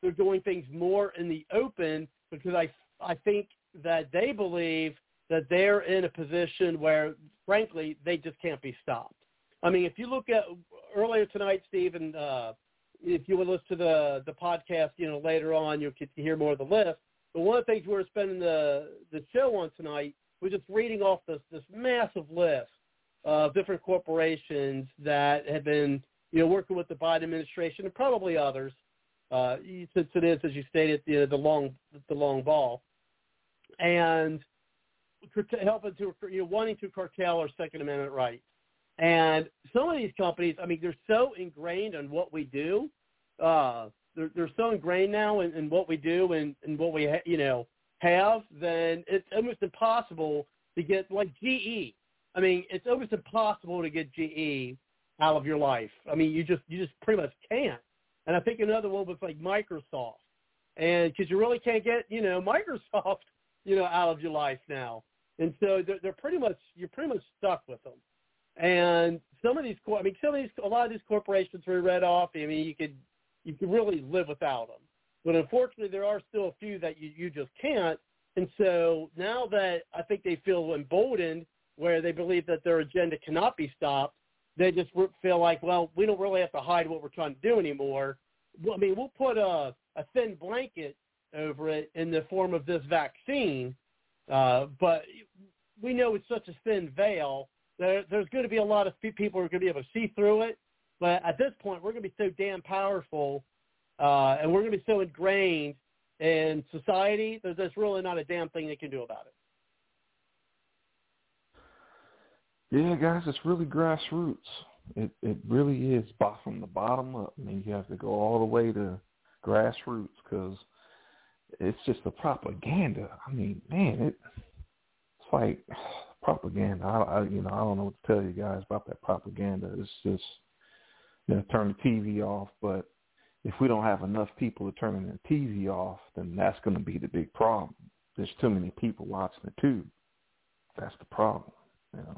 they're doing things more in the open because I, I think that they believe that they're in a position where, frankly, they just can't be stopped. I mean, if you look at earlier tonight, Steve, and uh, if you would listen to the, the podcast, you know, later on, you'll get to hear more of the list. But one of the things we were spending the, the show on tonight was just reading off this, this massive list of different corporations that have been, you know, working with the Biden administration and probably others, uh, since it is, as you stated, you know, the long the long ball, and helping to, you know, wanting to curtail our Second Amendment rights. And some of these companies, I mean, they're so ingrained in what we do. Uh, they're, they're so ingrained now in, in what we do and, and what we, ha- you know, have, then it's almost impossible to get, like G E. I mean, it's almost impossible to get G E out of your life. I mean, you just you just pretty much can't. And I think another one was like Microsoft, and because you really can't get, you know, Microsoft, you know, out of your life now. And so they're, they're pretty much you're pretty much stuck with them. And some of these, I mean, some of these, a lot of these corporations we read off. I mean, you could you could really live without them. But unfortunately, there are still a few that you, you just can't. And so now that I think they feel emboldened, where they believe that their agenda cannot be stopped, they just feel like, well, we don't really have to hide what we're trying to do anymore. I mean, we'll put a, a thin blanket over it in the form of this vaccine, uh, but we know it's such a thin veil that there's going to be a lot of people who are going to be able to see through it. But at this point, we're going to be so damn powerful, uh, and we're going to be so ingrained in society that there's really not a damn thing they can do about it. Yeah, guys, it's really grassroots. It it really is from the bottom up. I mean, you have to go all the way to grassroots because it's just the propaganda. I mean, man, it, it's like propaganda. I, I you know I don't know what to tell you guys about that propaganda. It's just, you know, turn the T V off. But if we don't have enough people to turn the T V off, then that's going to be the big problem. There's too many people watching the tube. That's the problem, you know.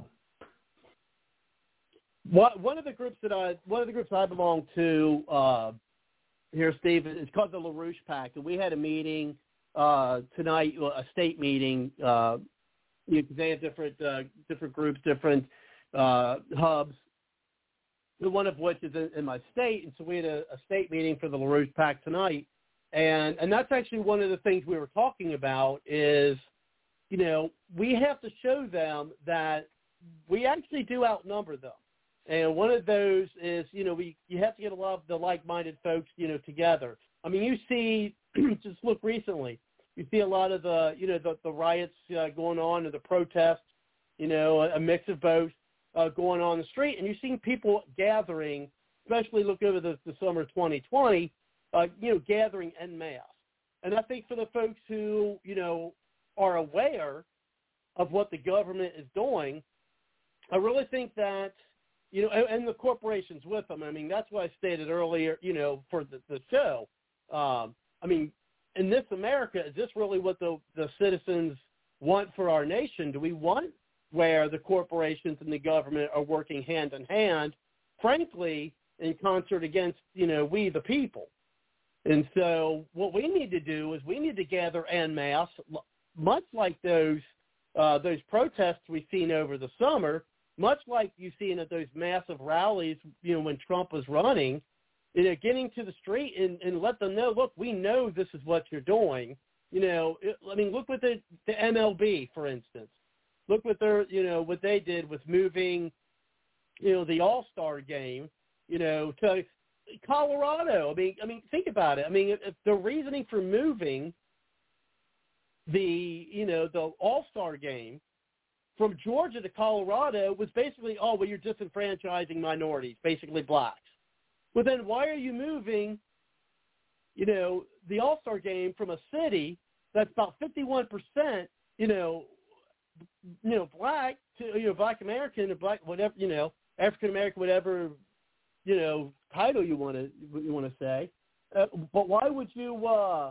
What, one of the groups that I one of the groups I belong to uh, here, Steve, is called the LaRouche Pact, and we had a meeting uh, tonight, a state meeting. Uh, you know, they have different uh, different groups, different uh, hubs. One of which is in, in my state, and so we had a, a state meeting for the LaRouche Pact tonight, and and that's actually one of the things we were talking about is, you know, we have to show them that we actually do outnumber them. And one of those is, you know, we you have to get a lot of the like-minded folks, you know, together. I mean, you see, just look recently, you see a lot of the, you know, the, the riots uh, going on and the protests, you know, a, a mix of both uh, going on in the street. And you're seeing people gathering, especially look over the, the summer of twenty twenty, uh, you know, gathering en masse. And I think for the folks who, you know, are aware of what the government is doing, I really think that, you know, and, and the corporations with them. I mean, that's what I stated earlier, you know, for the, the show. Um, I mean, in this America, is this really what the, the citizens want for our nation? Do we want where the corporations and the government are working hand in hand, frankly, in concert against, you know, we the people? And so what we need to do is we need to gather en masse, much like those uh, those protests we've seen over the summer, much like you've seen at those massive rallies, you know, when Trump was running, you know, getting to the street and, and let them know, look, we know this is what you're doing. You know, it, I mean, look what the, the M L B, for instance. Look what they're, you know, what they did with moving, you know, the All-Star game, you know, to Colorado. I mean, I mean, think about it. I mean, if, if the reasoning for moving the, you know, the All-Star game from Georgia to Colorado was basically, oh, well, you're disenfranchising minorities, basically blacks. Well, then why are you moving, you know, the All-Star game from a city that's about fifty-one percent, you know, you know, black to, you know, black American or black, whatever, you know, African American, whatever, you know, title you want to you want to say. Uh, but why would you? Uh,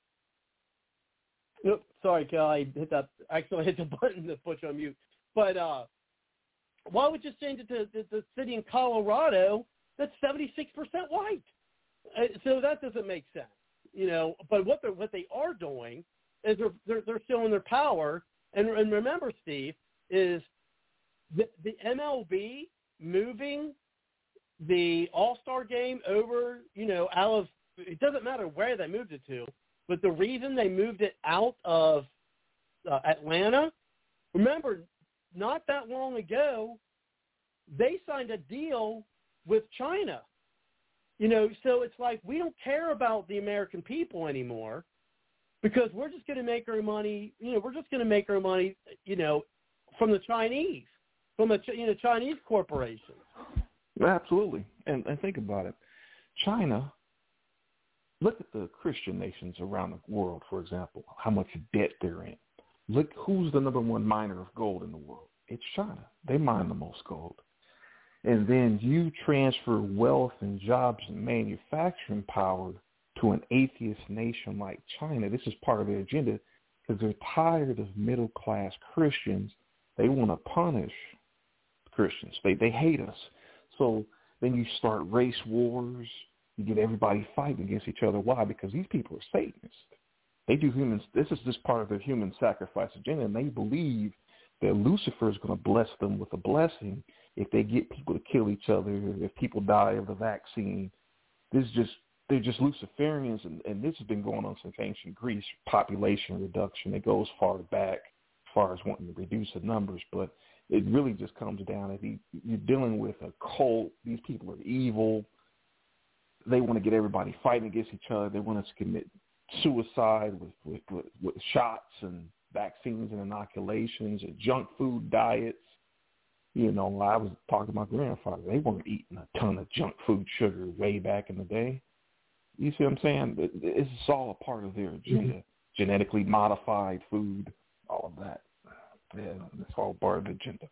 Nope, sorry, Cal, I hit that. Actually, I hit the button to put you on mute. But uh, why would you change it to the, the city in Colorado that's seventy-six percent white? Uh, so that doesn't make sense. you know, but what they what they are doing is they're they're, they're showing their power. And, and remember, Steve, is the, the M L B moving the All-Star game over, you know, out of – it doesn't matter where they moved it to, but the reason they moved it out of uh, Atlanta, remember, not that long ago, they signed a deal with China. You know, so it's like we don't care about the American people anymore because we're just going to make our money, you know, we're just going to make our money, you know, from the Chinese, from the, you know, Chinese corporations. Absolutely. And, and think about it. China, look at the Christian nations around the world, for example, how much debt they're in. Look who's the number one miner of gold in the world. It's China. They mine the most gold. And then you transfer wealth and jobs and manufacturing power to an atheist nation like China. This is part of their agenda because they're tired of middle-class Christians. They want to punish Christians. They they hate us. So then you start race wars. You get everybody fighting against each other. Why? Because these people are Satanists. They do humans. This is just part of their human sacrifice agenda, and they believe that Lucifer is going to bless them with a blessing if they get people to kill each other, if people die of the vaccine. This is just they're just Luciferians, and, and this has been going on since ancient Greece. Population reduction. It goes far back as far as wanting to reduce the numbers, but it really just comes down to the, you're dealing with a cult. These people are evil. They want to get everybody fighting against each other. They want us to commit suicide with, with, with, with shots and vaccines and inoculations and junk food diets. You know, I was talking to my grandfather. They weren't eating a ton of junk food sugar way back in the day. You see what I'm saying? It's all a part of their agenda. Mm-hmm. Genetically modified food, all of that. Yeah, it's all part of the agenda.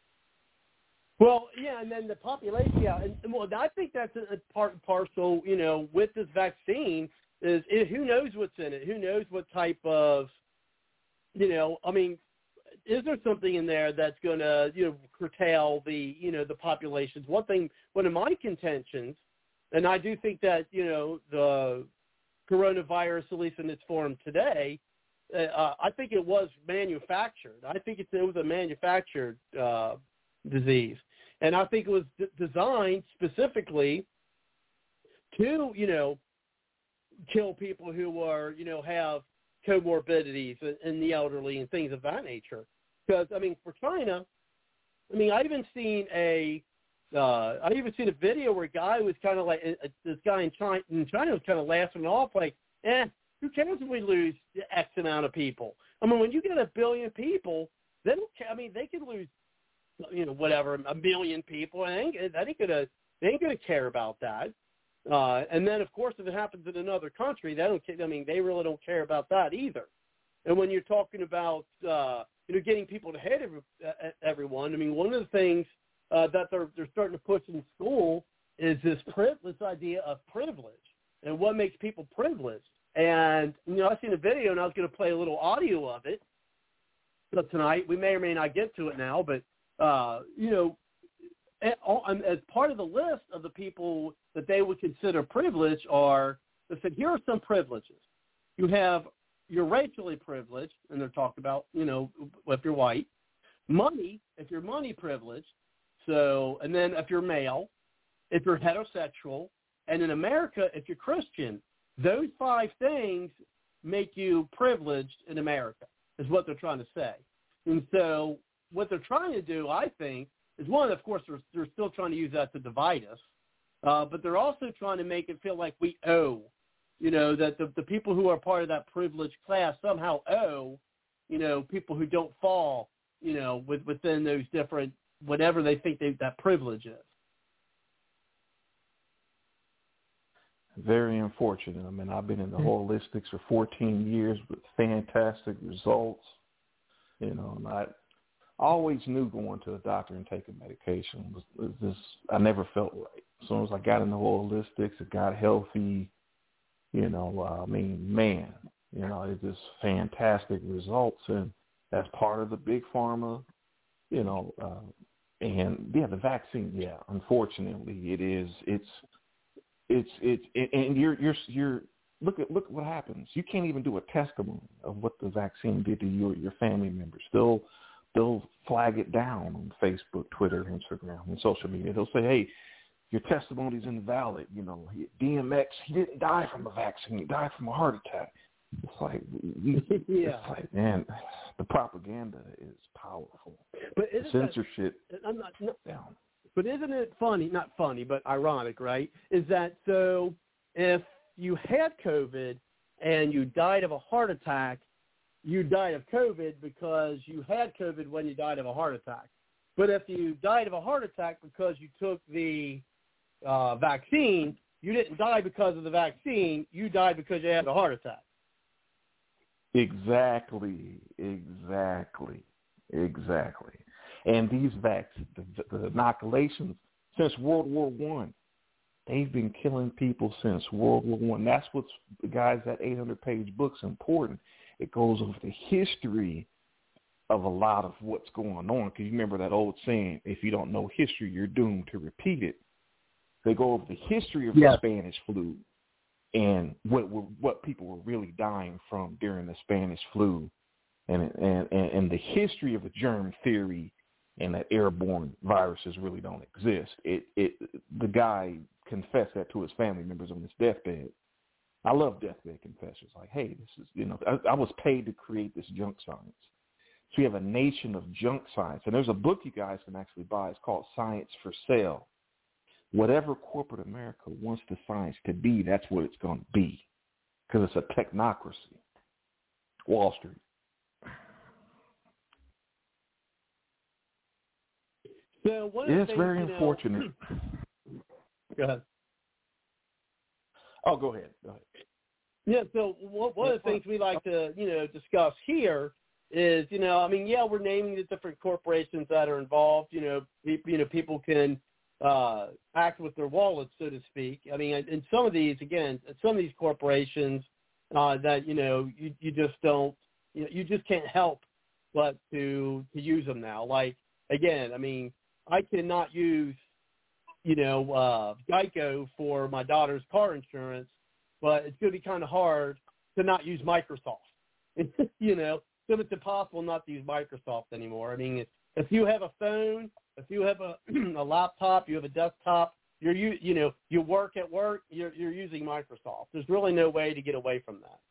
Well, yeah, and then the population, yeah, and, and well, I think that's a, a part and parcel, you know, with this vaccine is it, who knows what's in it? Who knows what type of, you know, I mean, is there something in there that's going to, you know, curtail the, you know, the populations? One thing, one of my contentions, and I do think that, you know, the coronavirus, at least in its form today, uh, I think it was manufactured. I think it's, it was a manufactured uh, disease. And I think it was d- designed specifically to, you know, kill people who are, you know, have comorbidities in the elderly and things of that nature. Because, I mean, for China, I mean, I even seen a, uh, I even seen a video where a guy was kind of like, uh, this guy in China, in China was kind of laughing it off like, eh, who cares if we lose X amount of people? I mean, when you get a billion people, they don't care. I mean, they could lose, you know, whatever, a million people, and they ain't, they ain't gonna, they ain't gonna care about that. Uh, and then, of course, if it happens in another country, they don't. I mean, they really don't care about that either. And when you're talking about, uh, you know, getting people to hate every, uh, everyone, I mean, one of the things uh, that they're they're starting to push in school is this pri- this idea of privilege and what makes people privileged. And you know, I seen a video, and I was going to play a little audio of it tonight. We may or may not get to it now, but uh, you know, as part of the list of the people that they would consider privileged are, they said, here are some privileges. You have, you're racially privileged, and they're talking about, you know, if you're white. Money, if you're money privileged. So, and then if you're male, if you're heterosexual, and in America, if you're Christian. Those five things make you privileged in America, is what they're trying to say. And so what they're trying to do, I think, is one, of course, they're, they're still trying to use that to divide us, uh, but they're also trying to make it feel like we owe, you know, that the, the people who are part of that privileged class somehow owe, you know, people who don't fall, you know, with, within those different, whatever they think they, that privilege is. Very unfortunate. I mean, I've been in the holistics for fourteen years with fantastic results. You know, and I always knew going to a doctor and taking medication was, was just, I never felt right. As soon as I got into holistics, it got healthy, you know, uh, I mean, man, you know, it's just fantastic results. And that's part of the big pharma, you know, uh, and yeah, the vaccine, yeah, unfortunately it is, it's, it's, it's, it, and you're, you're, you're, look at look at what happens. You can't even do a testimony of what the vaccine did to you or your family members. They'll they'll flag it down on Facebook, Twitter, Instagram, and social media. They'll say, hey, your testimony is invalid. You know, D M X, he didn't die from a vaccine. He died from a heart attack. It's like, we, yeah. it's like, man, the propaganda is powerful. But the censorship. That, I'm not, no, down. But isn't it funny, not funny, but ironic, right? Is that so if you had COVID and you died of a heart attack, you died of COVID because you had COVID when you died of a heart attack. But if you died of a heart attack because you took the uh, vaccine, you didn't die because of the vaccine. You died because you had a heart attack. Exactly, exactly, exactly. And these vaccines, the, the inoculations, since World War One, they've been killing people since World War One. That's what's, guys, that eight hundred page book's important. It goes over the history of a lot of what's going on. Because you remember that old saying, if you don't know history, you're doomed to repeat it. They go over the history of yeah. the Spanish flu and what what people were really dying from during the Spanish flu, and and and the history of the germ theory and that airborne viruses really don't exist. It it the guy confessed that to his family members on his deathbed. I love deathbed confessions. Like, hey, this is, you know, I, I was paid to create this junk science. So we have a nation of junk science, and there's a book you guys can actually buy. It's called Science for Sale. Whatever corporate America wants the science to be, that's what it's going to be, because it's a technocracy. Wall Street. So one of it's the things, very you know, unfortunate. Go ahead. Oh, go ahead. Go ahead. Yeah, so one of the things we like to, you know, discuss here is, you know, I mean, yeah, we're naming the different corporations that are involved. You know, you know, people can uh, act with their wallets, so to speak. I mean, and some of these, again, some of these corporations uh, that, you know, you, you just don't, you know, you just can't help but to to use them now. Like, again, I mean, I cannot use, you know, uh, Geico for my daughter's car insurance, but it's going to be kind of hard to not use Microsoft. You know, so it's impossible not to use Microsoft anymore. I mean, if you have a phone, if you have a, a laptop, you have a desktop, you're you you know you work at work, you're you're using Microsoft. There's really no way to get away from that.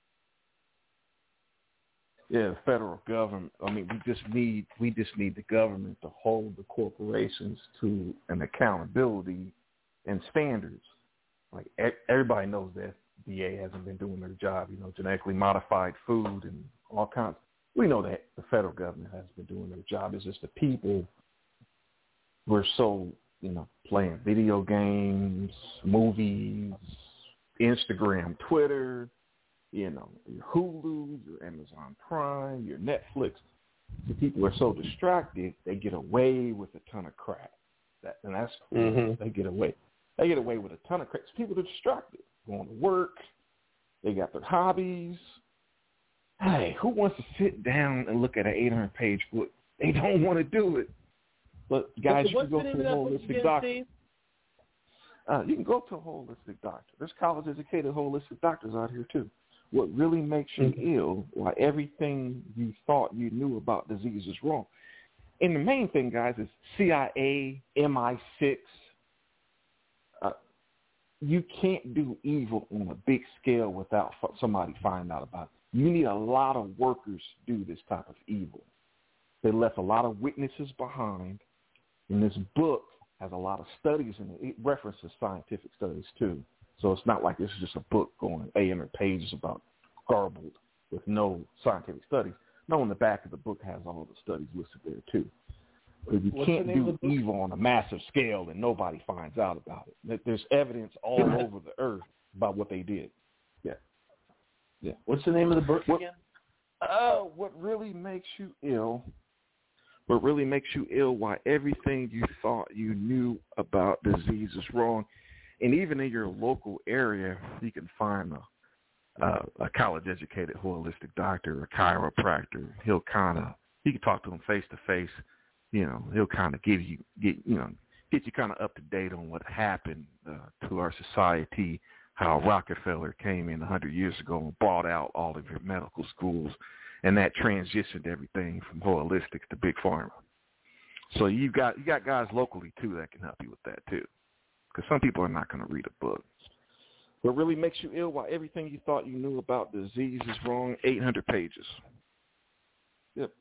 Yeah, the federal government. I mean, we just need we just need the government to hold the corporations to an accountability and standards. Like, everybody knows that F D A hasn't been doing their job. You know, genetically modified food and all kinds. We know that the federal government hasn't been doing their job. It's just the people were so, you know, playing video games, movies, Instagram, Twitter, you know, your Hulu, your Amazon Prime, your Netflix. The people are so distracted, they get away with a ton of crap. That, and that's, mm-hmm. they get away. They get away with a ton of crap. People are distracted, going to work. They got their hobbies. Hey, who wants to sit down and look at an eight hundred page book? They don't want to do it. But, guys, you can go to a holistic doctor. Uh, you can go to a holistic doctor. There's college-educated holistic doctors out here, too. What really makes you mm-hmm. ill, why everything you thought you knew about disease is wrong. And the main thing, guys, is C I A, M I six. Uh, you can't do evil on a big scale without somebody finding out about it. You need a lot of workers to do this type of evil. They left a lot of witnesses behind, and this book has a lot of studies in it. It references scientific studies, too. So it's not like this is just a book going eight hundred pages about garbled with no scientific studies. No, in the back of the book has all the studies listed there, too. But you What's can't do evil on a massive scale and nobody finds out about it. There's evidence all over the earth about what they did. Yeah. Yeah. What's the name of the book what, again? Uh, what really makes you ill, what really makes you ill, why everything you thought you knew about disease is wrong. And even in your local area, you can find a, a, a college-educated holistic doctor, a chiropractor. He'll kind of, you can talk to him face-to-face. You know, he'll kind of give you, get you know, get you kind of up to date on what happened uh, to our society, how Rockefeller came in one hundred years ago and bought out all of your medical schools, and that transitioned everything from holistic to big pharma. So you got you got guys locally, too, that can help you with that, too, because some people are not going to read a book. What really makes you ill, why everything you thought you knew about disease is wrong, eight hundred pages. Yep.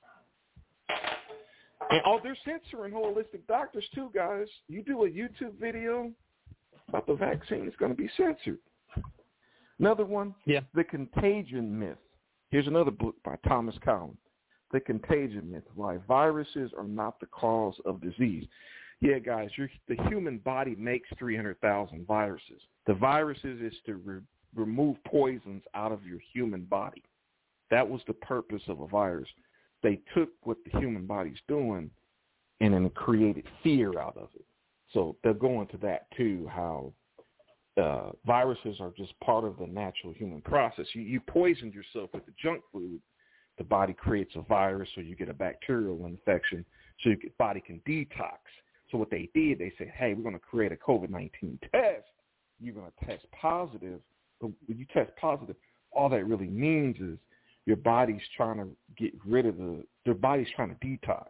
And oh, they're censoring holistic doctors too, guys. You do a YouTube video about the vaccine, it's going to be censored. Another one, yeah. The Contagion Myth. Here's another book by Thomas Collins, The Contagion Myth, Why Viruses Are Not the Cause of Disease. Yeah, guys, you're, the human body makes three hundred thousand viruses. The viruses is to re- remove poisons out of your human body. That was the purpose of a virus. They took what the human body's doing and then created fear out of it. So they'll go into that, too, how uh, viruses are just part of the natural human process. You, you poisoned yourself with the junk food. The body creates a virus, so you get a bacterial infection, so your body can detox. So what they did, they said, hey, we're going to create a COVID nineteen test. You're going to test positive. But when you test positive, all that really means is your body's trying to get rid of the, your body's trying to detox.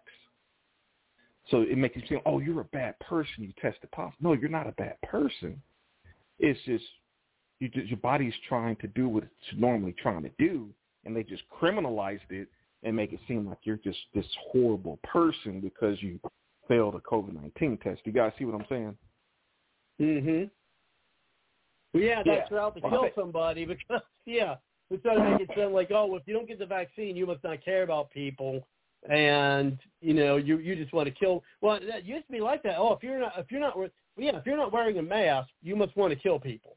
So it makes you feel, oh, you're a bad person. You tested positive. No, you're not a bad person. It's just, you just your body's trying to do what it's normally trying to do, and they just criminalized it and make it seem like you're just this horrible person because you failed a COVID nineteen test. You guys see what I'm saying? Mm-hmm. Well, yeah, that's yeah. out to kill somebody because, yeah, they're trying to make it sound like, oh, well, if you don't get the vaccine, you must not care about people, and you know, you you just want to kill. Well, that used to be like that. Oh, if you're not, if you're not, yeah, if you're not wearing a mask, you must want to kill people.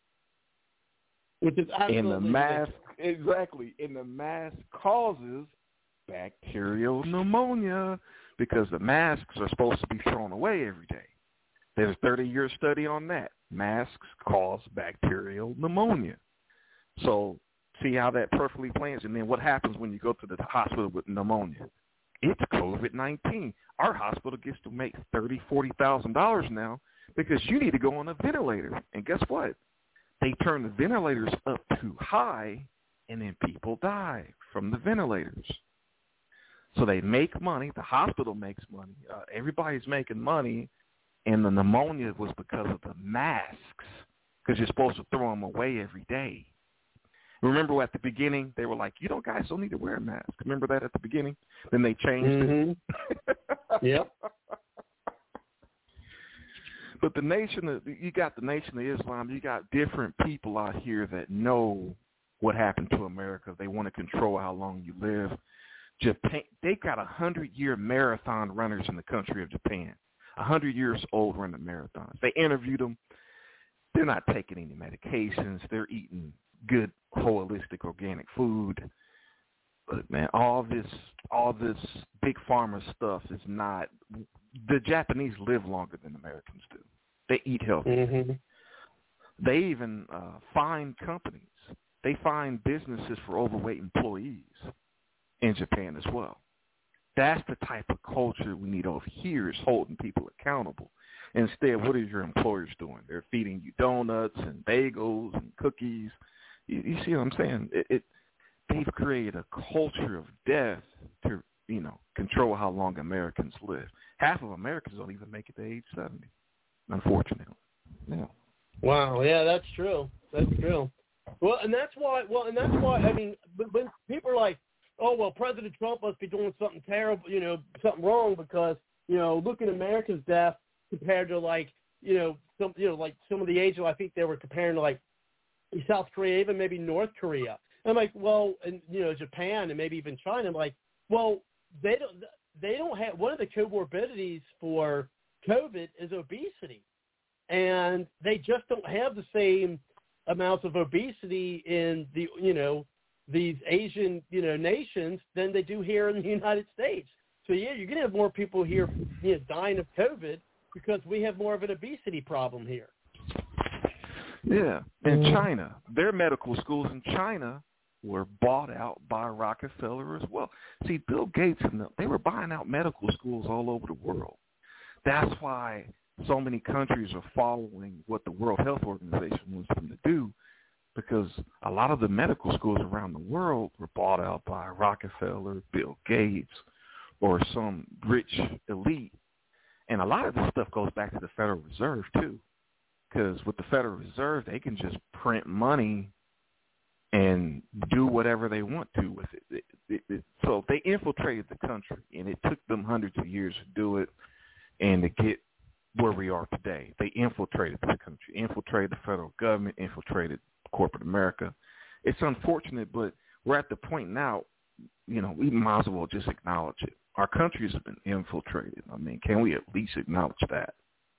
Which is absolutely and the mask, ridiculous. exactly, and the mask causes bacterial pneumonia because the masks are supposed to be thrown away every day. There's a thirty-year study on that. Masks cause bacterial pneumonia. So see how that perfectly plans. And then what happens when you go to the hospital with pneumonia? It's COVID nineteen. Our hospital gets to make thirty thousand dollars, forty thousand dollars now because you need to go on a ventilator. And guess what? They turn the ventilators up too high, and then people die from the ventilators. So they make money. The hospital makes money. Uh, everybody's making money, and the pneumonia was because of the masks because you're supposed to throw them away every day. Remember at the beginning, they were like, you don't guys don't need to wear a mask. Remember that at the beginning? Then they changed mm-hmm. it. Yep. But the nation, of, you got the Nation of Islam, you got different people out here that know what happened to America. They want to control how long you live. Japan, they got one hundred-year marathon runners in the country of Japan, one hundred years old running marathons. They interviewed them. They're not taking any medications. They're eating good, holistic, organic food. But, man, all this all this big pharma stuff is not – the Japanese live longer than Americans do. They eat healthy. Mm-hmm. They even uh, fine companies. They fine businesses for overweight employees in Japan as well. That's the type of culture we need over here is holding people accountable. Instead, what are your employers doing? They're feeding you donuts and bagels and cookies. You, you see what I'm saying? It, it they've created a culture of death to, you know, control how long Americans live. Half of Americans don't even make it to age seventy, unfortunately. Yeah. Wow. Yeah, that's true. That's true. Well, and that's why. Well, and that's why. I mean, when people are like, "Oh, well, President Trump must be doing something terrible, you know, something wrong because, you know, look at America's death compared to like, you know, some, you know, like some of the age. I think they were comparing to like South Korea, even maybe North Korea. I'm like, well, and you know, Japan and maybe even China. I'm like, well, they don't. They don't have one of the comorbidities for COVID is obesity, and they just don't have the same amounts of obesity in the you know these Asian you know nations than they do here in the United States. So yeah, you're gonna have more people here you know dying of COVID because we have more of an obesity problem here. Yeah, in China, their medical schools in China were bought out by Rockefeller as well. See, Bill Gates and them, they were buying out medical schools all over the world. That's why so many countries are following what the World Health Organization wants them to do, because a lot of the medical schools around the world were bought out by Rockefeller, Bill Gates, or some rich elite. And a lot of this stuff goes back to the Federal Reserve, too, because with the Federal Reserve, they can just print money and do whatever they want to with it. It, it, it. So they infiltrated the country, and it took them hundreds of years to do it and to get where we are today. They infiltrated the country, infiltrated the federal government, infiltrated corporate America. It's unfortunate, but we're at the point now, you know, we might as well just acknowledge it. Our countries have been infiltrated. I mean, can we at least acknowledge that?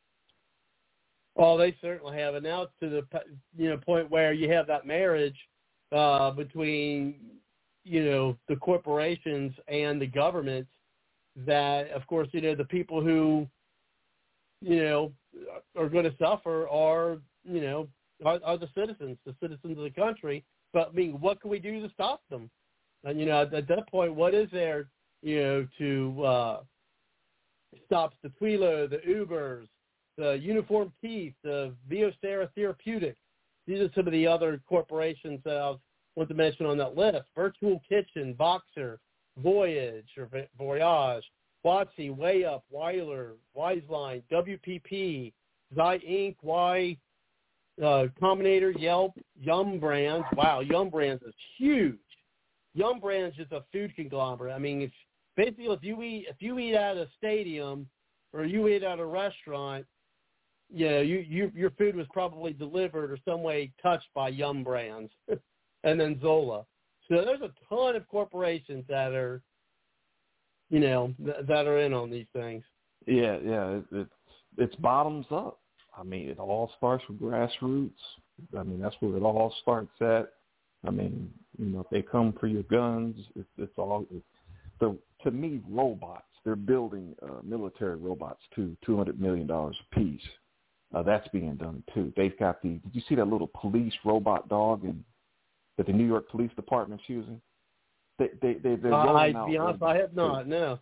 Well, they certainly have. And now it's to the you know point where you have that marriage uh, between, you know, the corporations and the governments that, of course, you know, the people who, you know, are going to suffer are, you know, are, are the citizens, the citizens of the country. But, I mean, what can we do to stop them? And, you know, at, at that point, what is there, you know, to uh, stop the Twilio, the Ubers, the Uniform Teeth, the Biosera Therapeutics? These are some of the other corporations that I want to mention on that list. Virtual Kitchen, Voxer, Voyage, or Voyage, Watsy, Way Up, Weiler, Wiseline, W P P, Zy Incorporated, Y, uh, Combinator, Yelp, Yum Brands. Wow, Yum Brands is huge. Yum Brands is a food conglomerate. I mean, if, basically, if you eat if you eat at a stadium or you eat at a restaurant, you know, you, you your food was probably delivered or some way touched by Yum Brands, and then Zola. So there's a ton of corporations that are, you know, th- that are in on these things. Yeah, yeah, it, it's it's bottoms up. I mean, it all starts with grassroots. I mean, that's where it all starts at. I mean, you know, if they come for your guns, it's, it's all. It's, the to me, robots. They're building uh, military robots too, two hundred million dollars a piece. Uh, that's being done too. They've got the. Did you see that little police robot dog and that the New York Police Department's using? They they they they're uh, rolling I, out. To be honest, I have not. No.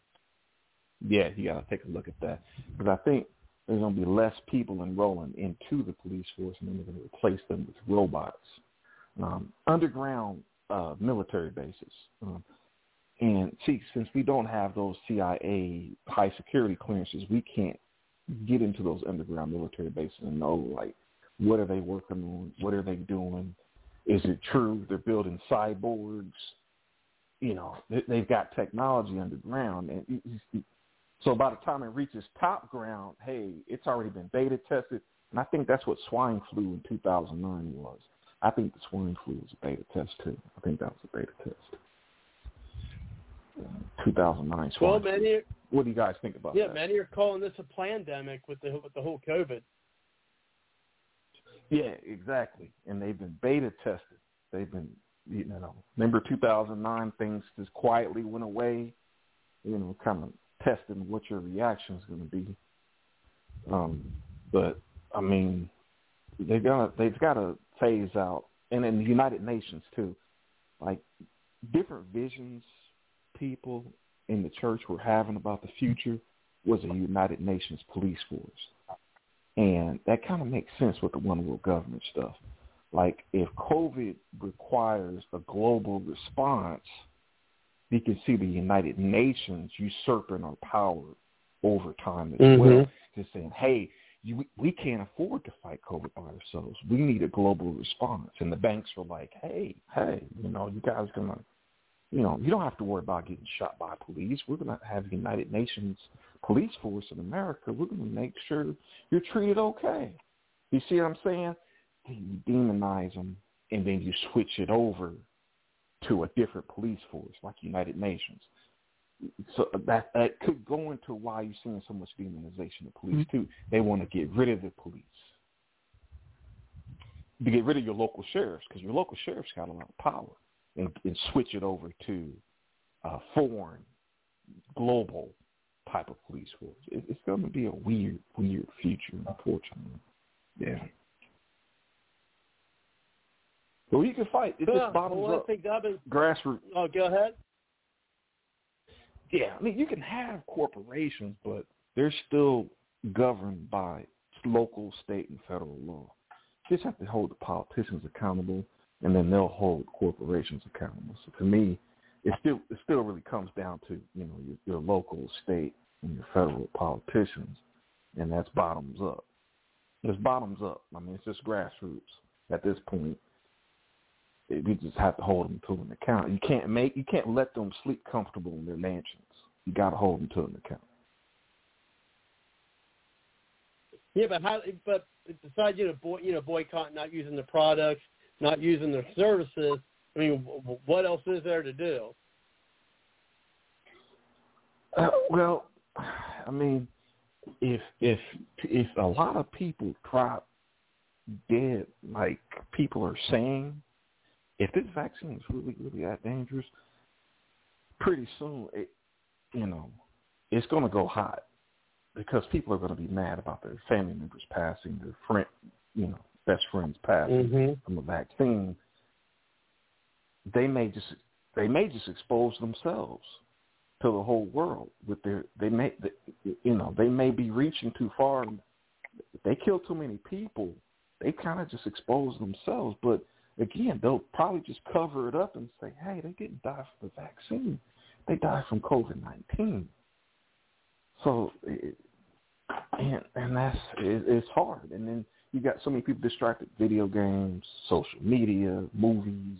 Yeah, you got to take a look at that, because I think there's going to be less people enrolling into the police force, and then they're going to replace them with robots. Um, underground uh, military bases. Um, and see, since we don't have those C I A high security clearances, we can't get into those underground military bases and know, like, what are they working on? What are they doing? Is it true they're building cyborgs? You know, they, they've got technology underground. And it, so by the time it reaches top ground, hey, it's already been beta tested. And I think that's what swine flu in two thousand nine was. I think the swine flu was a beta test, too. I think that was a beta test. Uh, two thousand nine swine well, many, flu. What do you guys think about yeah, that? Yeah, many are calling this a pandemic with the with the whole COVID. Yeah, exactly. And they've been beta tested. They've been, you know, remember two thousand nine, things just quietly went away, you know, kind of testing what your reaction is going to be. Um, but, I mean, they've got they've got to phase out, and in the United Nations too, like different visions people in the church were having about the future was a United Nations police force, and that kind of makes sense with the one world government stuff. Like if COVID requires a global response, you can see the United Nations usurping our power over time as mm-hmm. well, just saying, hey, You, we can't afford to fight COVID by ourselves. We need a global response. And the banks were like, hey, hey, you know, you guys going to, you know, you don't have to worry about getting shot by police. We're going to have the United Nations police force in America. We're going to make sure you're treated okay. You see what I'm saying? You demonize them, and then you switch it over to a different police force like United Nations. So that that could go into why you're seeing so much demonization of police too. They want to get rid of the police, to get rid of your local sheriffs, because your local sheriff's got a lot of power, and, and switch it over to a foreign, global type of police force. It, it's going to be a weird, weird future, unfortunately. Yeah. But we can fight. It yeah, just bottoms well, up. I think that is, grassroots. Oh, go ahead. Yeah, I mean, you can have corporations, but there's still governed by local, state, and federal law. You just have to hold the politicians accountable, and then they'll hold corporations accountable. So to me, it still it still really comes down to, you know, your, your local, state, and your federal politicians, and that's bottoms up. It's bottoms up. I mean, it's just grassroots at this point. It, we just have to hold them to an account. You can't make you can't let them sleep comfortable in their mansions. You got to hold them to an account. Yeah, but how? But besides, you know, boy, you know, boycott, not using the products, not using their services. I mean, what else is there to do? Uh, well, I mean, if if if a lot of people drop dead, like people are saying, if this vaccine is really really that dangerous, pretty soon, it, you know, it's going to go hot. Because people are going to be mad about their family members passing, their friend, you know, best friends passing mm-hmm. from a vaccine. They may just they may just expose themselves to the whole world with their. They may, you know, they may be reaching too far. If they kill too many people, they kind of just expose themselves. But again, they'll probably just cover it up and say, "Hey, they didn't die from the vaccine; they died from COVID nineteen." So, it, and and that's it, it's hard. And then you got so many people distracted: video games, social media, movies.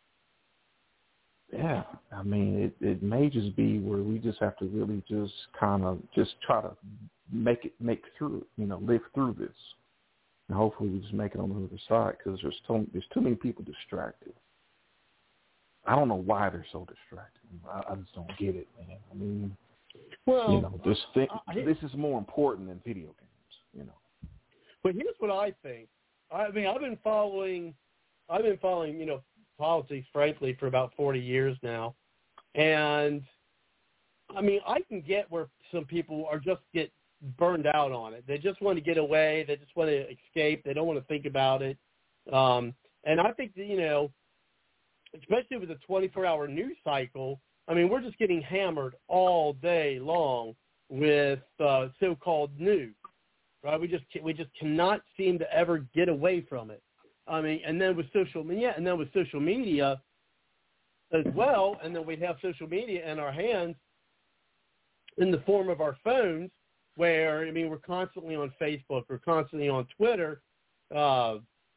Yeah, I mean, it, it may just be where we just have to really just kind of just try to make it make through it, you know, live through this, and hopefully we just make it on the other side because there's too there's too many people distracted. I don't know why they're so distracted. I, I just don't get it, man. I mean. Well, you know, this thing, I, this is more important than video games, you know. But here's what I think. I mean, I've been following, I've been following, you know, politics, frankly, for about forty years now, and I mean, I can get where some people are just get burned out on it. They just want to get away. They just want to escape. They don't want to think about it. Um, and I think that, you know, especially with the twenty-four hour news cycle. I mean, we're just getting hammered all day long with uh, so-called news, right? We just we just cannot seem to ever get away from it. I mean, and then with social media, and then with social media as well, and then we have social media in our hands in the form of our phones, where I mean, we're constantly on Facebook, we're constantly on Twitter. Uh,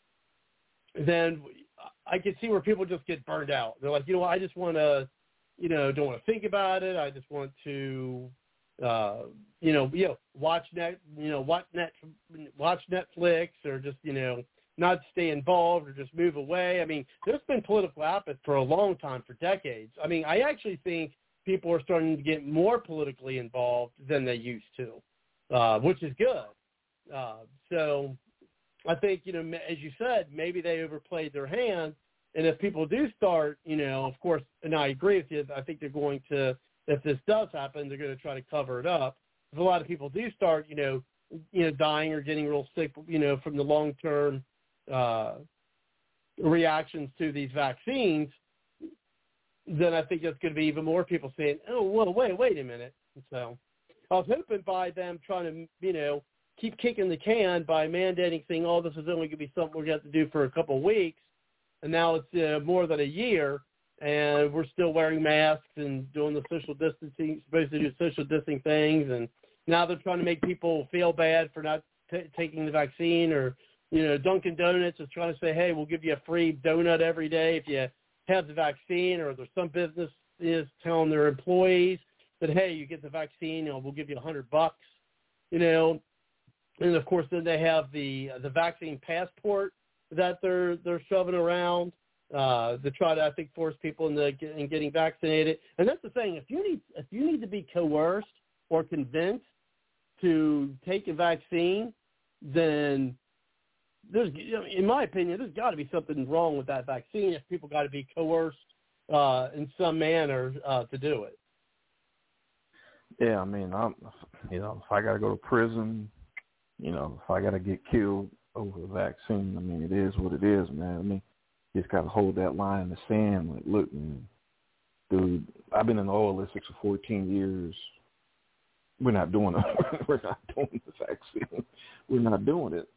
then I can see where people just get burned out. They're like, you know, I just want to. You know, don't want to think about it. I just want to, uh, you know, you know, watch net, you know, watch net, watch Netflix, or just, you know, not stay involved or just move away. I mean, there's been political apathy for a long time, for decades. I mean, I actually think people are starting to get more politically involved than they used to, uh, which is good. Uh, so I think, you know, as you said, maybe they overplayed their hand. And if people do start, you know, of course, and I agree with you, I think they're going to, if this does happen, they're going to try to cover it up. If a lot of people do start, you know, you know, dying or getting real sick, you know, from the long-term uh, reactions to these vaccines, then I think there's going to be even more people saying, oh, well, wait, wait a minute. And so I was hoping by them trying to, you know, keep kicking the can by mandating, saying, oh, this is only going to be something we're going to have to do for a couple of weeks. And now it's uh, more than a year, and we're still wearing masks and doing the social distancing, supposed to do social distancing things. And now they're trying to make people feel bad for not t- taking the vaccine. Or, you know, Dunkin' Donuts is trying to say, hey, we'll give you a free donut every day if you have the vaccine. Or there's some business is telling their employees that, hey, you get the vaccine, and we'll give you a hundred bucks. You know, and of course then they have the the vaccine passport that they're they're shoving around uh, to try to, I think, force people into in getting vaccinated. And that's the thing: if you need if you need to be coerced or convinced to take a vaccine, then there's, in my opinion, there's got to be something wrong with that vaccine. If people got to be coerced uh, in some manner uh, to do it. Yeah, I mean, I'm, you know, if I got to go to prison, you know, if I got to get killed over a vaccine, I mean, it is what it is, man. I mean, you just got to hold that line in the sand. Like, look, man, dude, I've been in the oil industry for fourteen years. we're not doing it. We're not doing the vaccine. We're not doing it.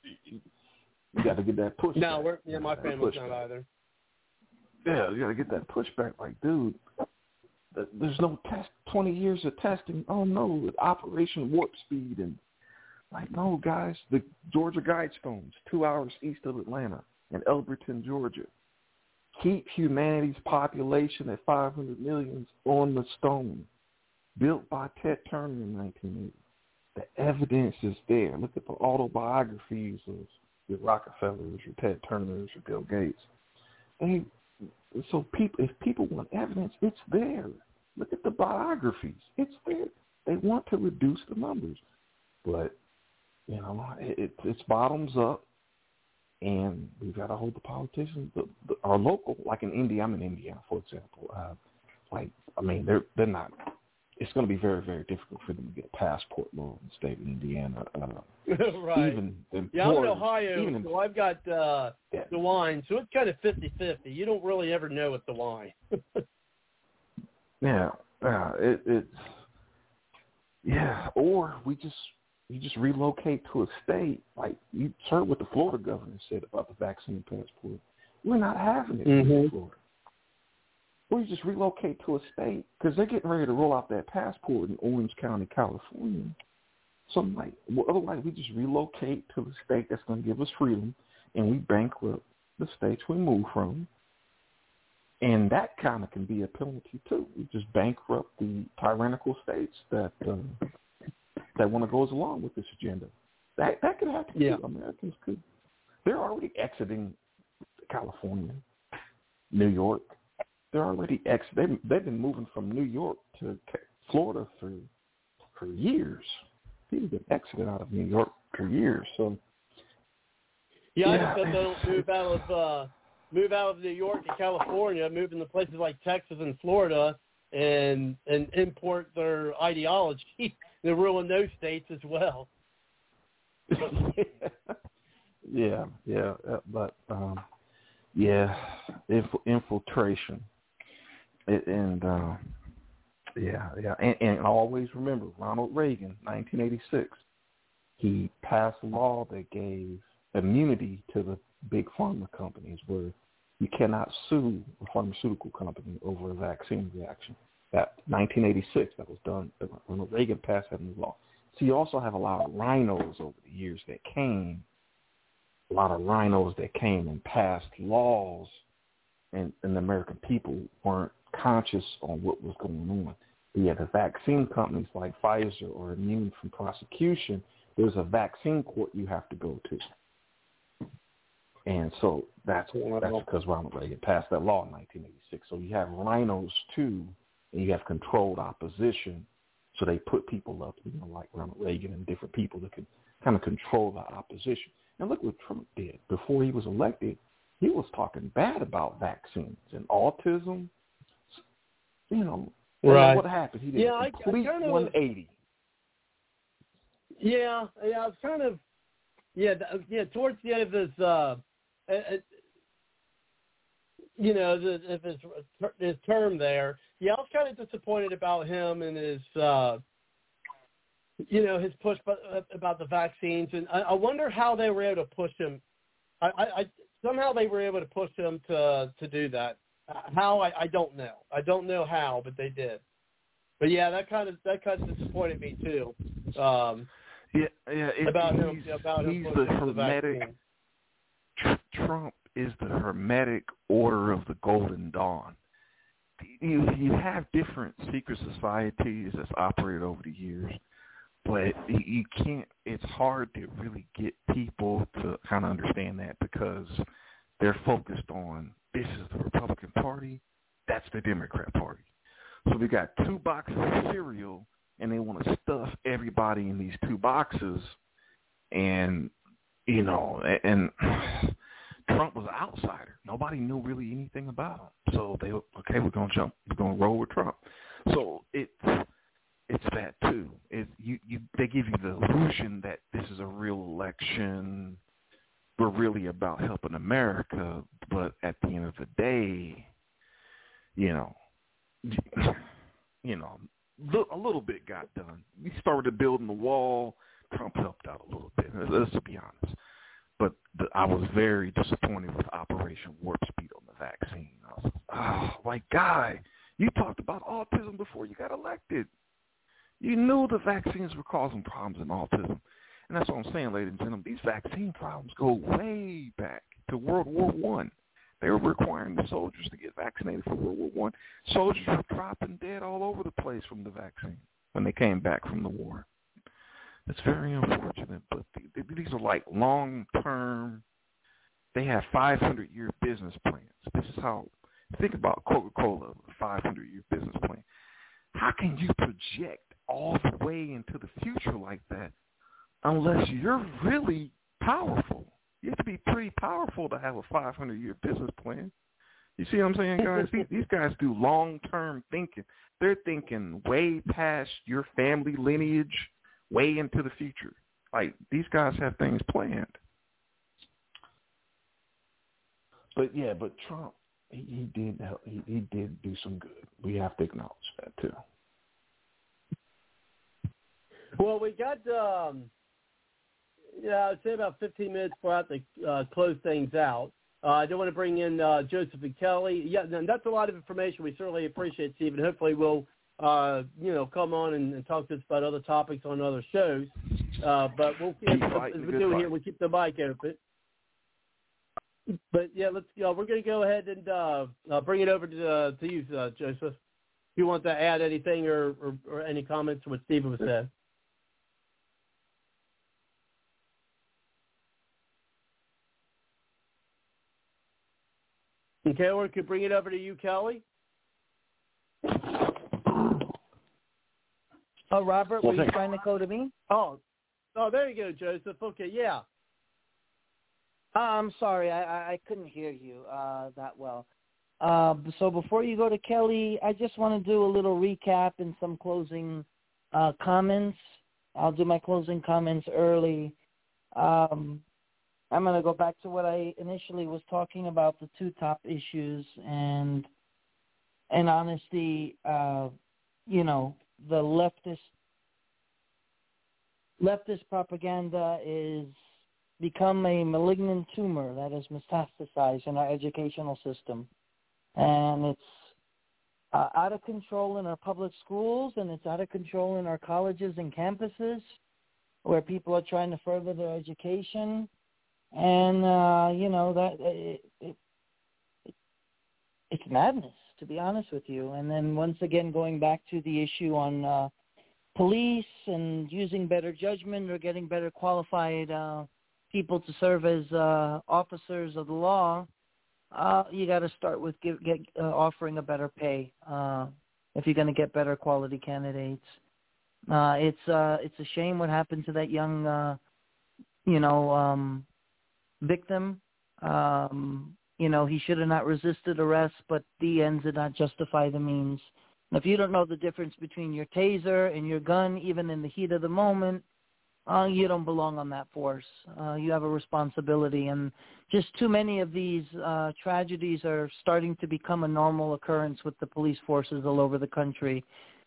You got to get that pushback. No, we're yeah, my family's not either. Yeah, you got to get that pushback. Like, dude, there's no test. Twenty years of testing. Oh no, Operation Warp Speed and like, no, guys. The Georgia Guidestones, two hours east of Atlanta, in Elberton, Georgia. Keep humanity's population at five hundred million on the stone. Built by Ted Turner in nineteen eighty. The evidence is there. Look at the autobiographies of your Rockefellers, your Ted Turners, your Bill Gates. And so people, if people want evidence, it's there. Look at the biographies. It's there. They want to reduce the numbers. But, you know, it, it's bottoms up, and we've got to hold the politicians, the, the, our local, like in India, I'm in Indiana, for example. Uh, like, I mean, they're they're not. It's going to be very, very difficult for them to get a passport law in the state of Indiana. Uh, right. Even yeah, I'm in Ohio, even so I've got uh, yeah. DeWine, so it's kind of fifty-fifty. You don't really ever know with DeWine. yeah, yeah, it, it's yeah. Or we just you just relocate to a state like you heard what the Florida governor said about the vaccine passport. We're not having it mm-hmm. in Florida. Or you just relocate to a state because they're getting ready to roll out that passport in Orange County, California. So I'm like, well, otherwise we just relocate to the state that's going to give us freedom, and we bankrupt the states we move from. And that kind of can be a penalty too. We just bankrupt the tyrannical states that uh, that want to go along with this agenda. That that could happen yeah. too. Americans could. They're already exiting California, New York. They're already ex. They they've been moving from New York to Florida for for years. People have been exiting out of New York for years. So yeah, yeah. I just bet they'll move out of uh, move out of New York to California, move into places like Texas and Florida, and and import their ideology and ruin those states as well. yeah, yeah, but um, yeah, inf- infiltration. It, and uh, yeah, yeah, and, and always remember Ronald Reagan, nineteen eighty-six. He passed a law that gave immunity to the big pharma companies, where you cannot sue a pharmaceutical company over a vaccine reaction. That nineteen eighty-six, that was done. Ronald Reagan passed that new law. So you also have a lot of rhinos over the years that came, a lot of rhinos that came and passed laws, and, and the American people weren't conscious on what was going on. Yeah, the vaccine companies like Pfizer are immune from prosecution. There's a vaccine court you have to go to. And so that's that's because Ronald Reagan passed that law in nineteen eighty-six. So you have rhinos too, and you have controlled opposition. So they put people up, you know, like Ronald Reagan and different people that can kind of control the opposition. And look what Trump did. Before he was elected, he was talking bad about vaccines and autism. You know, right. What happened? He did yeah, a complete I, I kind of, one eighty. Yeah, yeah, I was kind of, yeah, yeah. Towards the end of his, uh, uh, you know, the, of his his term there, yeah, I was kind of disappointed about him and his, uh, you know, his push about the vaccines, and I, I wonder how they were able to push him. I, I, I somehow they were able to push him to to do that. How I, I don't know. I don't know how, but they did. But yeah, that kind of that kind of disappointed me too. Um, yeah, yeah. It, about he's, him, about he's him the hermetic. The Trump is the hermetic order of the Golden Dawn. You you have different secret societies that's operated over the years, but you can't. It's hard to really get people to kind of understand that because they're focused on this is the Republican Party, that's the Democrat Party. So we got two boxes of cereal, and they want to stuff everybody in these two boxes, and you know, and Trump was an outsider. Nobody knew really anything about him. So they okay, we're gonna jump, we're gonna roll with Trump. So it's it's that too. It you, you they give you the illusion that this is a real election. We're really about helping America, but at the end of the day, you know, you know, a little bit got done. We started building the wall. Trump helped out a little bit. Let's be honest. But the, I was very disappointed with Operation Warp Speed on the vaccine. I was, oh, my guy, you talked about autism before you got elected. You knew the vaccines were causing problems in autism. And that's what I'm saying, ladies and gentlemen. These vaccine problems go way back to World War One. They were requiring the soldiers to get vaccinated for World War One. Soldiers were dropping dead all over the place from the vaccine when they came back from the war. It's very unfortunate, but these are like long-term. They have five hundred year business plans. This is how, think about Coca-Cola, five hundred year business plan. How can you project all the way into the future like that unless you're really powerful? You have to be pretty powerful to have a five hundred year business plan. You see what I'm saying, guys? these, these guys do long-term thinking. They're thinking way past your family lineage, way into the future. Like, these guys have things planned. But yeah, but Trump, he, he did he, he did do some good. We have to acknowledge that too. Well, we got um, yeah, I'd say about fifteen minutes before I have to uh, close things out. Uh, I do want to bring in uh, Joseph and Kelly. Yeah, and that's a lot of information. We certainly appreciate, Steve, and hopefully we'll uh, you know come on and, and talk to us about other topics on other shows. Uh, but we'll keep, as we do here, we keep the mic open. But yeah, let's. Uh, we're going to go ahead and uh, uh, bring it over to uh, to you, uh, Joseph. If you want to add anything or, or, or any comments to what Steve was said. Okay, or we could bring it over to you, Kelly. Oh, Robert, were you trying to go to me? Oh, oh, there you go, Joseph. Okay, yeah. Uh, I'm sorry, I, I, I couldn't hear you uh, that well. Uh, so before you go to Kelly, I just want to do a little recap and some closing uh, comments. I'll do my closing comments early. Um, I'm going to go back to what I initially was talking about, the two top issues, and in honesty, uh, you know, the leftist leftist propaganda is become a malignant tumor that has metastasized in our educational system. And it's uh, out of control in our public schools, and it's out of control in our colleges and campuses where people are trying to further their education. And, uh, you know, that it, it, it, it's madness, to be honest with you. And then once again, going back to the issue on uh, police and using better judgment or getting better qualified uh, people to serve as uh, officers of the law, uh, you got to start with give, get, uh, offering a better pay uh, if you're going to get better quality candidates. Uh, it's uh, it's a shame what happened to that young, uh, you know, um, victim. Um, you know, he should have not resisted arrest, but the ends did not justify the means. If you don't know the difference between your taser and your gun, even in the heat of the moment, Uh, you don't belong on that force. Uh, you have a responsibility, and just too many of these uh, tragedies are starting to become a normal occurrence with the police forces all over the country.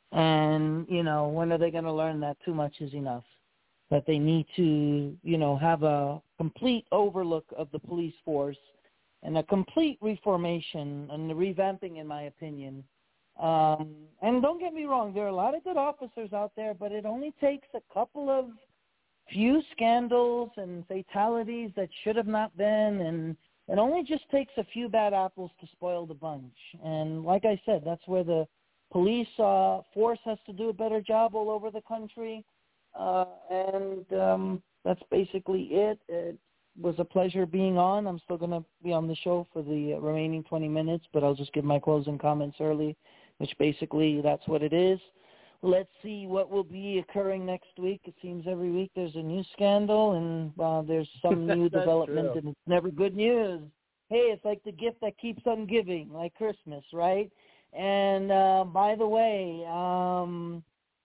And, you know, when are they going to learn that too much is enough? That they need to, you know, have a complete overlook of the police force and a complete reformation and the revamping, in my opinion. Um, and don't get me wrong, there are a lot of good officers out there, but it only takes a couple of few scandals and fatalities that should have not been, and it only just takes a few bad apples to spoil the bunch. And like I said, that's where the police uh, force has to do a better job all over the country. Uh, and um, that's basically it. It was a pleasure being on. I'm still going to be on the show for the remaining twenty minutes, but I'll just give my closing comments early, which basically that's what it is. Let's see what will be occurring next week. It seems every week there's a new scandal and uh, there's some new development, true. And it's never good news. Hey, it's like the gift that keeps on giving, like Christmas, right? And uh, by the way, um,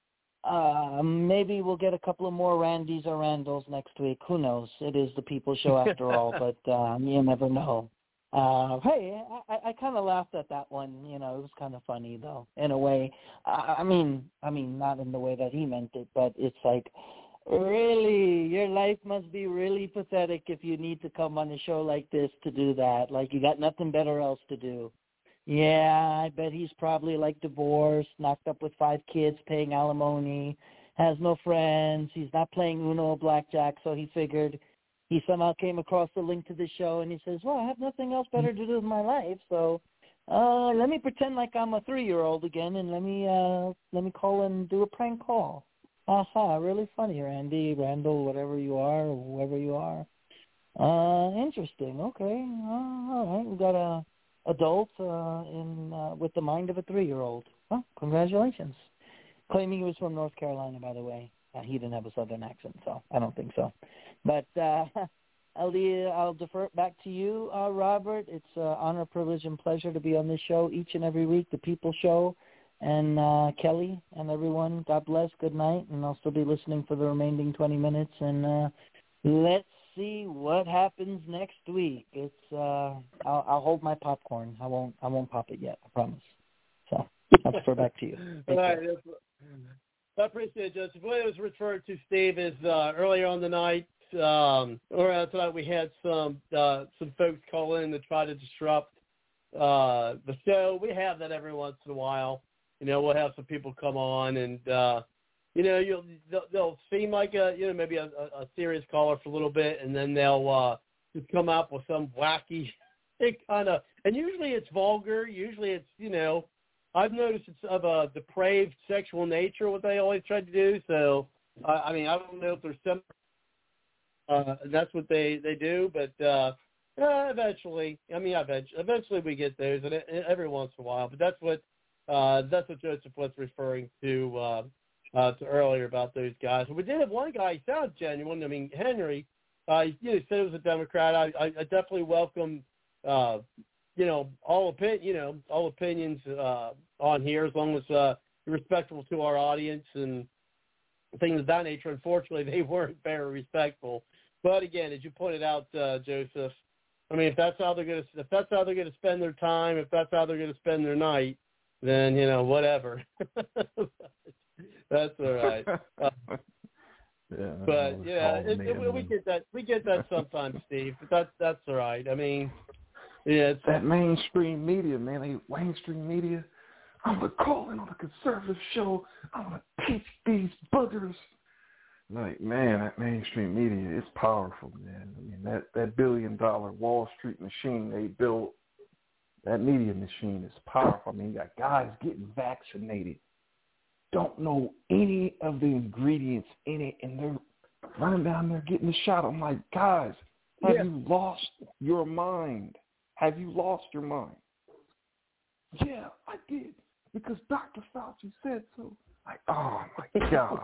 uh, maybe we'll get a couple of more Randys or Randalls next week. Who knows? It is the People Show after all, but um, you never know. Uh, hey, I, I kind of laughed at that one. You know, it was kind of funny though, in a way. I, I mean, I mean, not in the way that he meant it, but it's like, really, your life must be really pathetic if you need to come on a show like this to do that. Like you got nothing better else to do. Yeah, I bet he's probably like divorced, knocked up with five kids, paying alimony, has no friends. He's not playing Uno or blackjack, so he figured. He somehow came across the link to the show, and he says, well, I have nothing else better to do with my life, so uh, let me pretend like I'm a three-year-old again, and let me uh, let me call and do a prank call. Aha, really funny, Randy, Randall, whatever you are, or whoever you are. Uh, interesting, okay. Uh, all right, we got a adult uh, in uh, with the mind of a three-year-old. Well, congratulations. Claiming he was from North Carolina, by the way. Uh, he didn't have a southern accent, so I don't think so. But uh, I'll, I'll defer it back to you, uh, Robert. It's an honor, privilege, and pleasure to be on this show each and every week, the People Show. And uh, Kelly and everyone, God bless, good night. And I'll still be listening for the remaining twenty minutes. And uh, let's see what happens next week. It's uh, I'll, I'll hold my popcorn. I won't I won't pop it yet, I promise. So I'll defer back to you. All right. I appreciate it, Joseph. What it was referred to, Steve, is uh, earlier on the night, um, or uh, tonight we had some uh, some folks call in to try to disrupt uh, the show. We have that every once in a while. You know, we'll have some people come on, and uh, you know, you'll they'll, they'll seem like a you know maybe a, a serious caller for a little bit, and then they'll uh, just come up with some wacky kind of. And usually it's vulgar. Usually it's you know. I've noticed it's of a depraved sexual nature, what they always try to do. So, uh, I mean, I don't know if there's some, uh, that's what they, they do, but uh, uh, eventually, I mean, eventually, eventually we get those, and it, every once in a while. But that's what uh, that's what Joseph was referring to uh, uh, to earlier about those guys. But we did have one guy. He sounded genuine. I mean, Henry. Uh, you know, he said he was a Democrat. I, I, I definitely welcome. Uh, You know, all opin- you know, all opinions uh, on here, as long as uh, you're respectful to our audience and things of that nature. Unfortunately, they weren't very respectful. But again, as you pointed out, uh, Joseph, I mean, if that's how they're going to, if that's how they're going to spend their time, if that's how they're going to spend their night, then you know, whatever. That's all right. Uh, yeah, but yeah, it, it, we get that. We get that sometimes, Steve. But that's that's all right. I mean. Yeah, it's that mainstream media, man. They mainstream media. I'm gonna call in on a conservative show. I'm gonna teach these buggers. Like, man, that mainstream media is powerful, man. I mean, that that billion dollar Wall Street machine they built, that media machine is powerful. I mean, you got guys getting vaccinated, don't know any of the ingredients in it, and they're running down there getting the shot. I'm like, guys, have yeah. you lost your mind? Have you lost your mind? Yeah, I did, because Doctor Fauci said so. Like, oh, my God.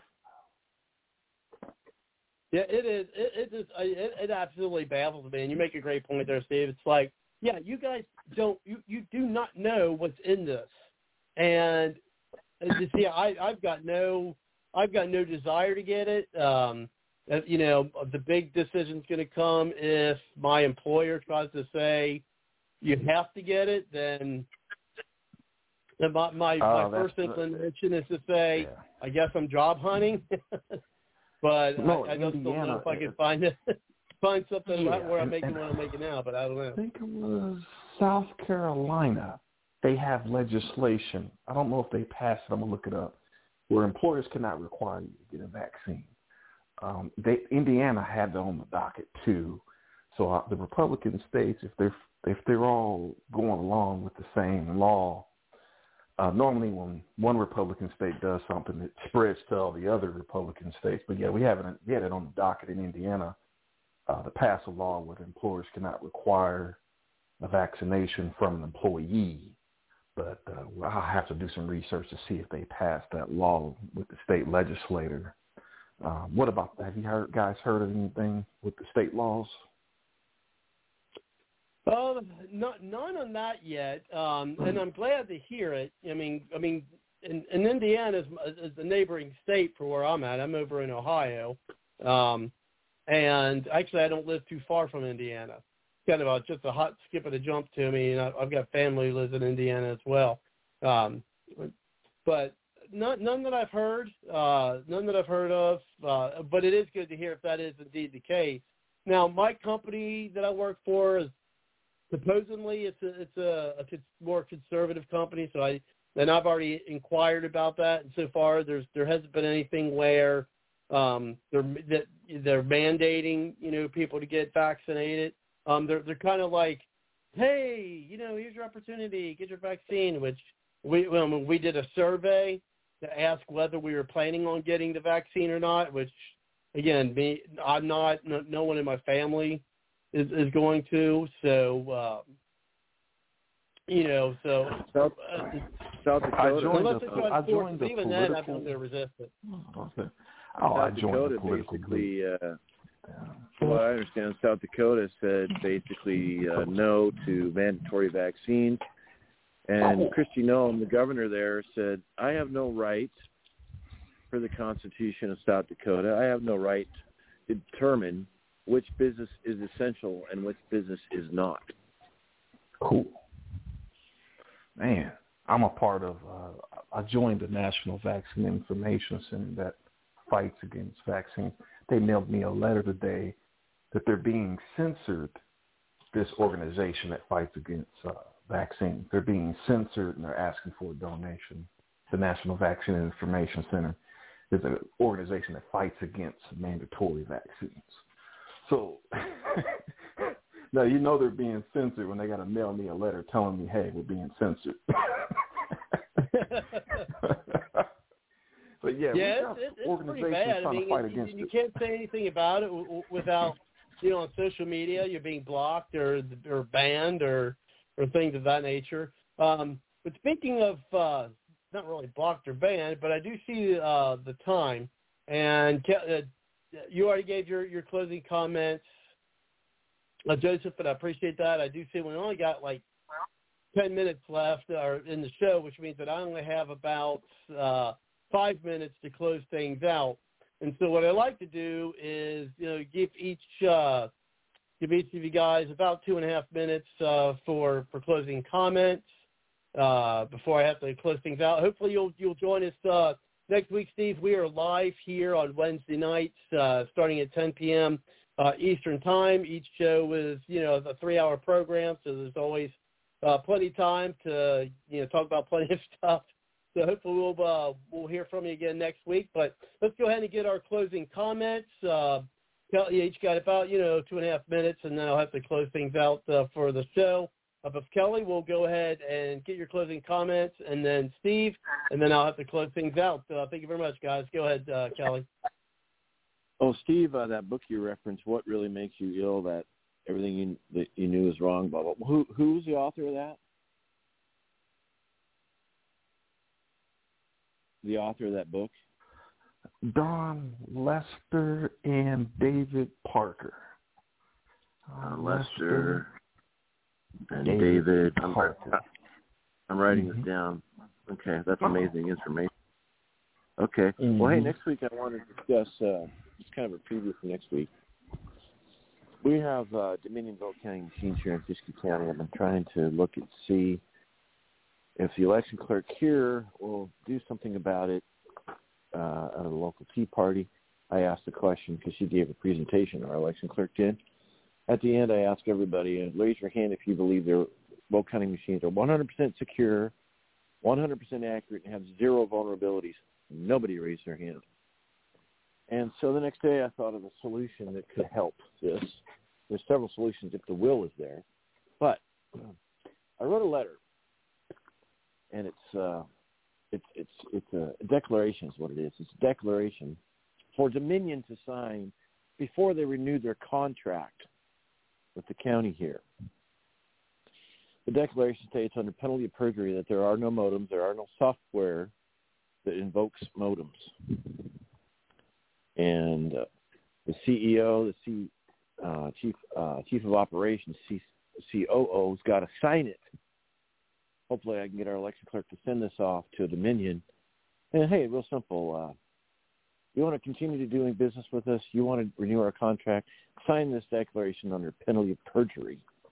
Yeah, it is. It, it is. It, it absolutely baffles me, and you make a great point there, Steve. It's like, yeah, you guys don't, you, you do not know what's in this, and you see, I, I've got no, I've got no desire to get it. Um, You know, the big decision's going to come if my employer tries to say you have to get it. Then, then my my, oh, my first inclination is to say, yeah. I guess I'm job hunting. But no, I, I just Indiana, don't know if I can find it, find something yeah, where I'm and, making and what I'm making now. But I don't know. I think it was South Carolina. They have legislation. I don't know if they passed it. I'm gonna look it up. Where employers cannot require you to get a vaccine. Um, they, Indiana had that on the docket too. So uh, the Republican states, if they're if they're all going along with the same law, uh, normally when one Republican state does something, it spreads to all the other Republican states. But yeah, we have it. We had it on the docket in Indiana uh, to pass a law where employers cannot require a vaccination from an employee. But uh, I'll have to do some research to see if they passed that law with the state legislator. Um, what about, have you heard, guys heard of anything with the state laws? Well, not, none on that yet, um, and I'm glad to hear it. I mean, I mean, in, in Indiana is, is the neighboring state for where I'm at. I'm over in Ohio, um, and actually I don't live too far from Indiana. kind of a, just a hot skip and a jump to me, and I, I've got family who lives in Indiana as well. Um, but not, none that I've heard, uh, none that I've heard of, uh, but it is good to hear if that is indeed the case. Now, my company that I work for is supposedly it's a, it's a, a more conservative company, so I and I've already inquired about that, and so far there's there hasn't been anything where um, they're that they're mandating you know people to get vaccinated. Um, they're they're kind of like, hey, you know, here's your opportunity, get your vaccine. Which we when we did a survey to ask whether we were planning on getting the vaccine or not. Which again, me, I'm not. No, no one in my family is, is going to. So um, you know, so South, uh, South Dakota. I joined unless the, they try to I force joined it, the even political. then, I think they're resistant. Oh, South I joined Dakota the political group. basically, uh, from what I understand, South Dakota said basically uh, no to mandatory vaccines. And Kristi Noem, the governor there, said, I have no right for the Constitution of South Dakota. I have no right to determine which business is essential and which business is not. Cool. Man, I'm a part of, uh, I joined the National Vaccine Information Center that fights against vaccines. They mailed me a letter today that they're being censored, this organization that fights against uh, vaccines. They're being censored and they're asking for a donation. The National Vaccine Information Center is an organization that fights against mandatory vaccines. So now you know they're being censored when they got to mail me a letter telling me, hey, we're being censored. But yeah, yeah, we it's, got it's pretty bad. I mean, fight you, against you it. can't say anything about it w- w- without, you know, on social media, you're being blocked or or banned or or things of that nature. Um, but speaking of, uh, not really blocked or banned, but I do see uh, the time, and uh, you already gave your, your closing comments, uh, Joseph, and I appreciate that. I do see we only got like ten minutes left or in the show, which means that I only have about uh, five minutes to close things out. And so what I like to do is, you know, give each uh, give each of you guys about two and a half minutes uh, for for closing comments uh, before I have to close things out. Hopefully you'll you'll join us uh, next week, Steve. We are live here on Wednesday nights uh, starting at ten p.m. Uh, Eastern time. Each show is, you know, a three-hour program, so there's always uh, plenty of time to, you know, talk about plenty of stuff. So hopefully we'll uh, we'll hear from you again next week. But let's go ahead and get our closing comments. Uh, you each got about, you know, two and a half minutes, and then I'll have to close things out uh, for the show. Uh, but Kelly, we'll go ahead and get your closing comments, and then Steve, and then I'll have to close things out. Uh, thank you very much, guys. Go ahead, uh, Kelly. Oh, Steve, uh, that book you referenced, What Really Makes You Ill, that everything you, that you knew is wrong, blah, blah, blah. Who, who's the author of that? The author of that book? Don Lester and David Parker. Uh, Lester and David, David Parker. I'm, I'm writing mm-hmm. this down. Okay, that's amazing information. Okay. Mm-hmm. Well, hey, next week I want to discuss, uh, just kind of a preview for next week. We have uh, Dominion vote counting machines here in Fishkill County. I've been trying to look and see if the election clerk here will do something about it uh, at a local Tea Party. I asked the question because she gave a presentation, our election clerk did. At the end, I asked everybody, uh, raise your hand if you believe their vote counting machines are one hundred percent secure, one hundred percent accurate, and have zero vulnerabilities. Nobody raised their hand. And so the next day I thought of a solution that could help this. There's several solutions if the will is there. But I wrote a letter, and it's uh, it's it's it's a declaration is what it is. It's a declaration for Dominion to sign before they renew their contract with the county here. The declaration states under penalty of perjury that there are no modems, there are no software that invokes modems. And uh, the C E O, the C, uh, chief uh, chief of operations, C, COO's got to sign it. Hopefully I can get our election clerk to send this off to Dominion. And, hey, real simple. Uh, you want to continue to doing business with us? You want to renew our contract? Sign this declaration under penalty of perjury.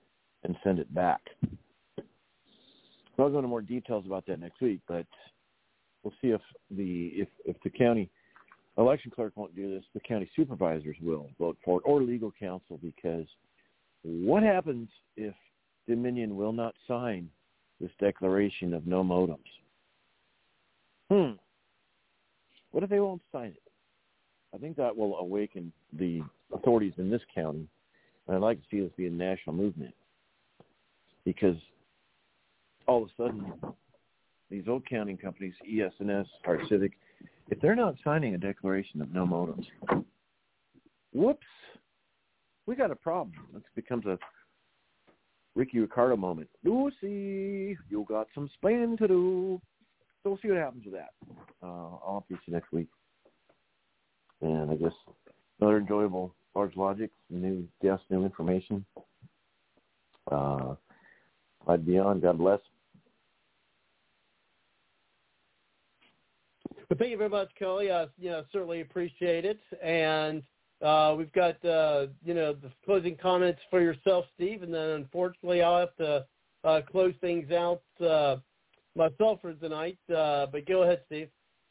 and send it back. I'll go into more details about that next week, but we'll see if the if, if the county election clerk won't do this, the county supervisors will vote for it, or legal counsel, because what happens if Dominion will not sign this declaration of no modems? Hmm. What if they won't sign it? I think that will awaken the authorities in this county, and I'd like to see this be a national movement, because all of a sudden, these old counting companies, E S N S, Heart Civic, if they're not signing a declaration of no modems, whoops, we got a problem. It becomes a Ricky Ricardo moment. Lucy, you got some splaining to do. So we'll see what happens with that. Uh, I'll update you next week. And I guess another enjoyable Large Logic, new guests, new information. Uh, I'd be on. God bless. Well, thank you very much, Kelly. I you know, certainly appreciate it. And uh, we've got, uh, you know, the closing comments for yourself, Steve, and then unfortunately I'll have to uh, close things out uh, myself for tonight. Uh, but go ahead, Steve.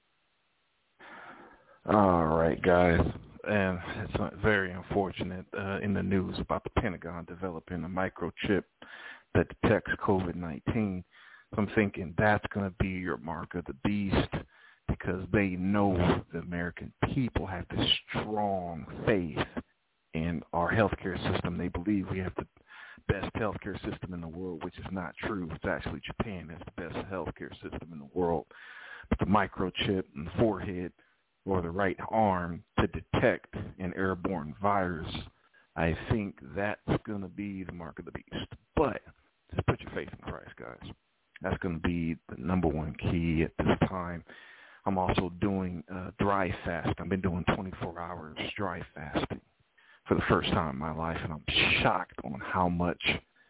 All right, guys. And it's very unfortunate uh, in the news about the Pentagon developing a microchip that detects COVID nineteen. So I'm thinking that's going to be your mark of the beast, because they know the American people have this strong faith in our healthcare system. They believe we have the best healthcare system in the world, which is not true. It's actually Japan that's the best healthcare system in the world. But the microchip in the forehead or the right arm to detect an airborne virus, I think that's going to be the mark of the beast. But just put your faith in Christ, guys. That's going to be the number one key at this time. I'm also doing uh, dry fast. I've been doing twenty-four hours dry fasting for the first time in my life, and I'm shocked on how much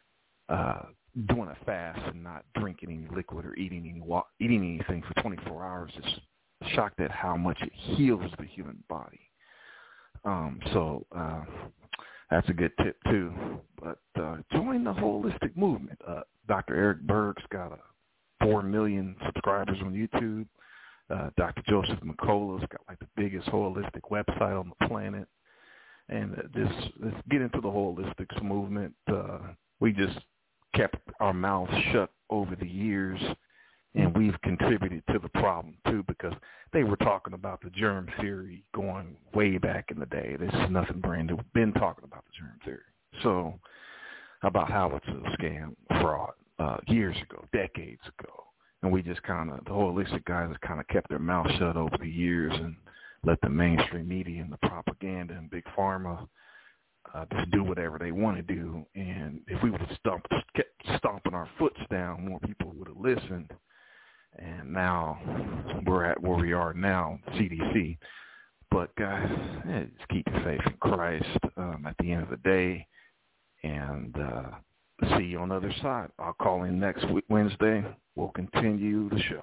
uh, doing a fast and not drinking any liquid or eating any wa- eating anything for twenty-four hours is shocked at how much it heals the human body. Um, so uh, that's a good tip too. But uh, join the holistic movement. Uh, Doctor Eric Berg's got a four million subscribers on YouTube. Uh, Doctor Joseph McCullough's got like the biggest holistic website on the planet. And uh, this, let's get into the holistics movement. Uh, we just kept our mouths shut over the years, and we've contributed to the problem too, because they were talking about the germ theory going way back in the day. This is nothing brand new. We've been talking about the germ theory. So about how it's a scam, fraud, uh, years ago, decades ago. And we just kind of, the holistic guys have kind of kept their mouth shut over the years and let the mainstream media and the propaganda and big pharma uh, just do whatever they want to do. And if we would have stomped, kept stomping our foots down, more people would have listened. And now we're at where we are now, C D C. But guys, yeah, just keep your faith in Christ um, at the end of the day. And uh, see you on the other side. I'll call in next week, Wednesday. We'll continue the show.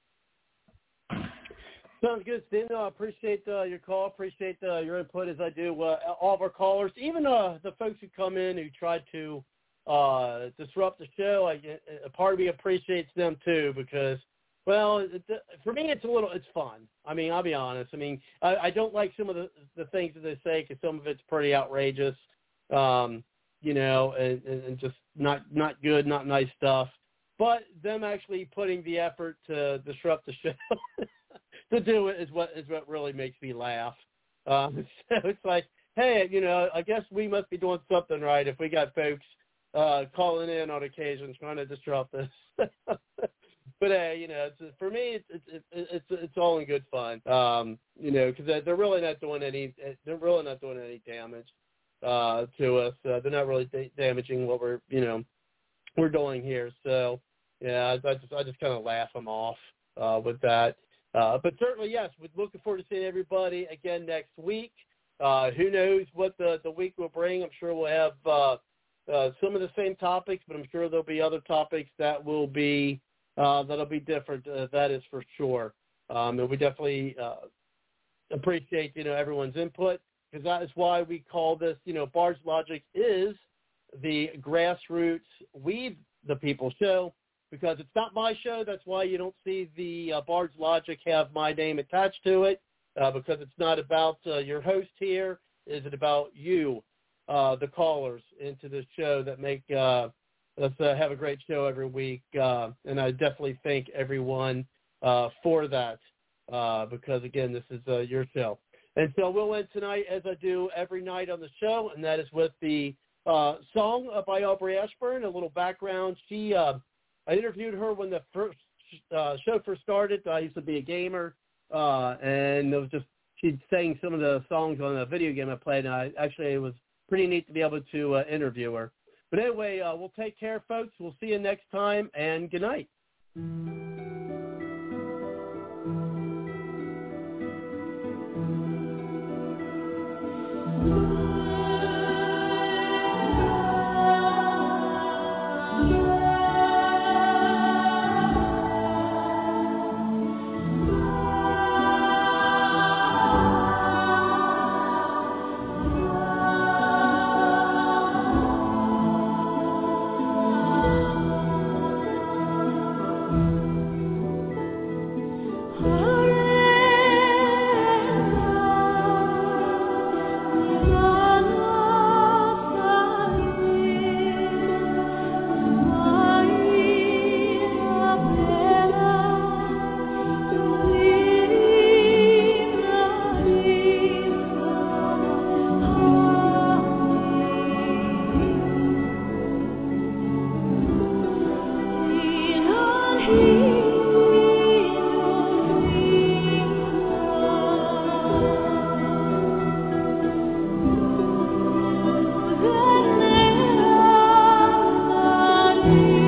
Sounds good, Steve. No, I appreciate uh, your call. Appreciate uh, your input, as I do uh, all of our callers, even uh, the folks who come in who try to uh, disrupt the show. I, a part of me appreciates them too, because, well, it, for me, it's a little, it's fun. I mean, I'll be honest. I mean, I, I don't like some of the, the things that they say, because some of it's pretty outrageous, um, you know, and, and just not not good, not nice stuff. But them actually putting the effort to disrupt the show to do it is what is what really makes me laugh. Um, so it's like, hey, you know, I guess we must be doing something right if we got folks uh, calling in on occasion trying to disrupt this. But hey, you know, it's, for me, it's it's it's it's all in good fun. Um, you know, because they're really not doing any they're really not doing any damage uh, to us. Uh, they're not really da- damaging what we're you know we're doing here. So yeah, I, I just I just kind of laugh them off uh, with that. Uh, but certainly, yes, we're looking forward to seeing everybody again next week. Uh, who knows what the, the week will bring? I'm sure we'll have uh, uh, some of the same topics, but I'm sure there'll be other topics that will be uh, that'll be different. Uh, that is for sure. Um, and we definitely uh, appreciate you know everyone's input, because that is why we call this. You know, Bard's Logic is the Grassroots We the People show, because it's not my show. That's why you don't see the uh, Bard's Logic have my name attached to it, uh, because it's not about uh, your host here. Is it about you, uh, the callers into the show that make uh, us uh, have a great show every week. Uh, and I definitely thank everyone uh, for that, uh, because, again, this is uh, your show. And so we'll end tonight, as I do every night on the show, and that is with the uh, song uh, by Aubrey Ashburn. A little background. She, uh, I interviewed her when the first uh, show first started. I used to be a gamer, uh, and it was just she sang some of the songs on a video game I played, and I actually it was pretty neat to be able to uh, interview her. But anyway, uh, we'll take care, folks. We'll see you next time, and good night. Thank you.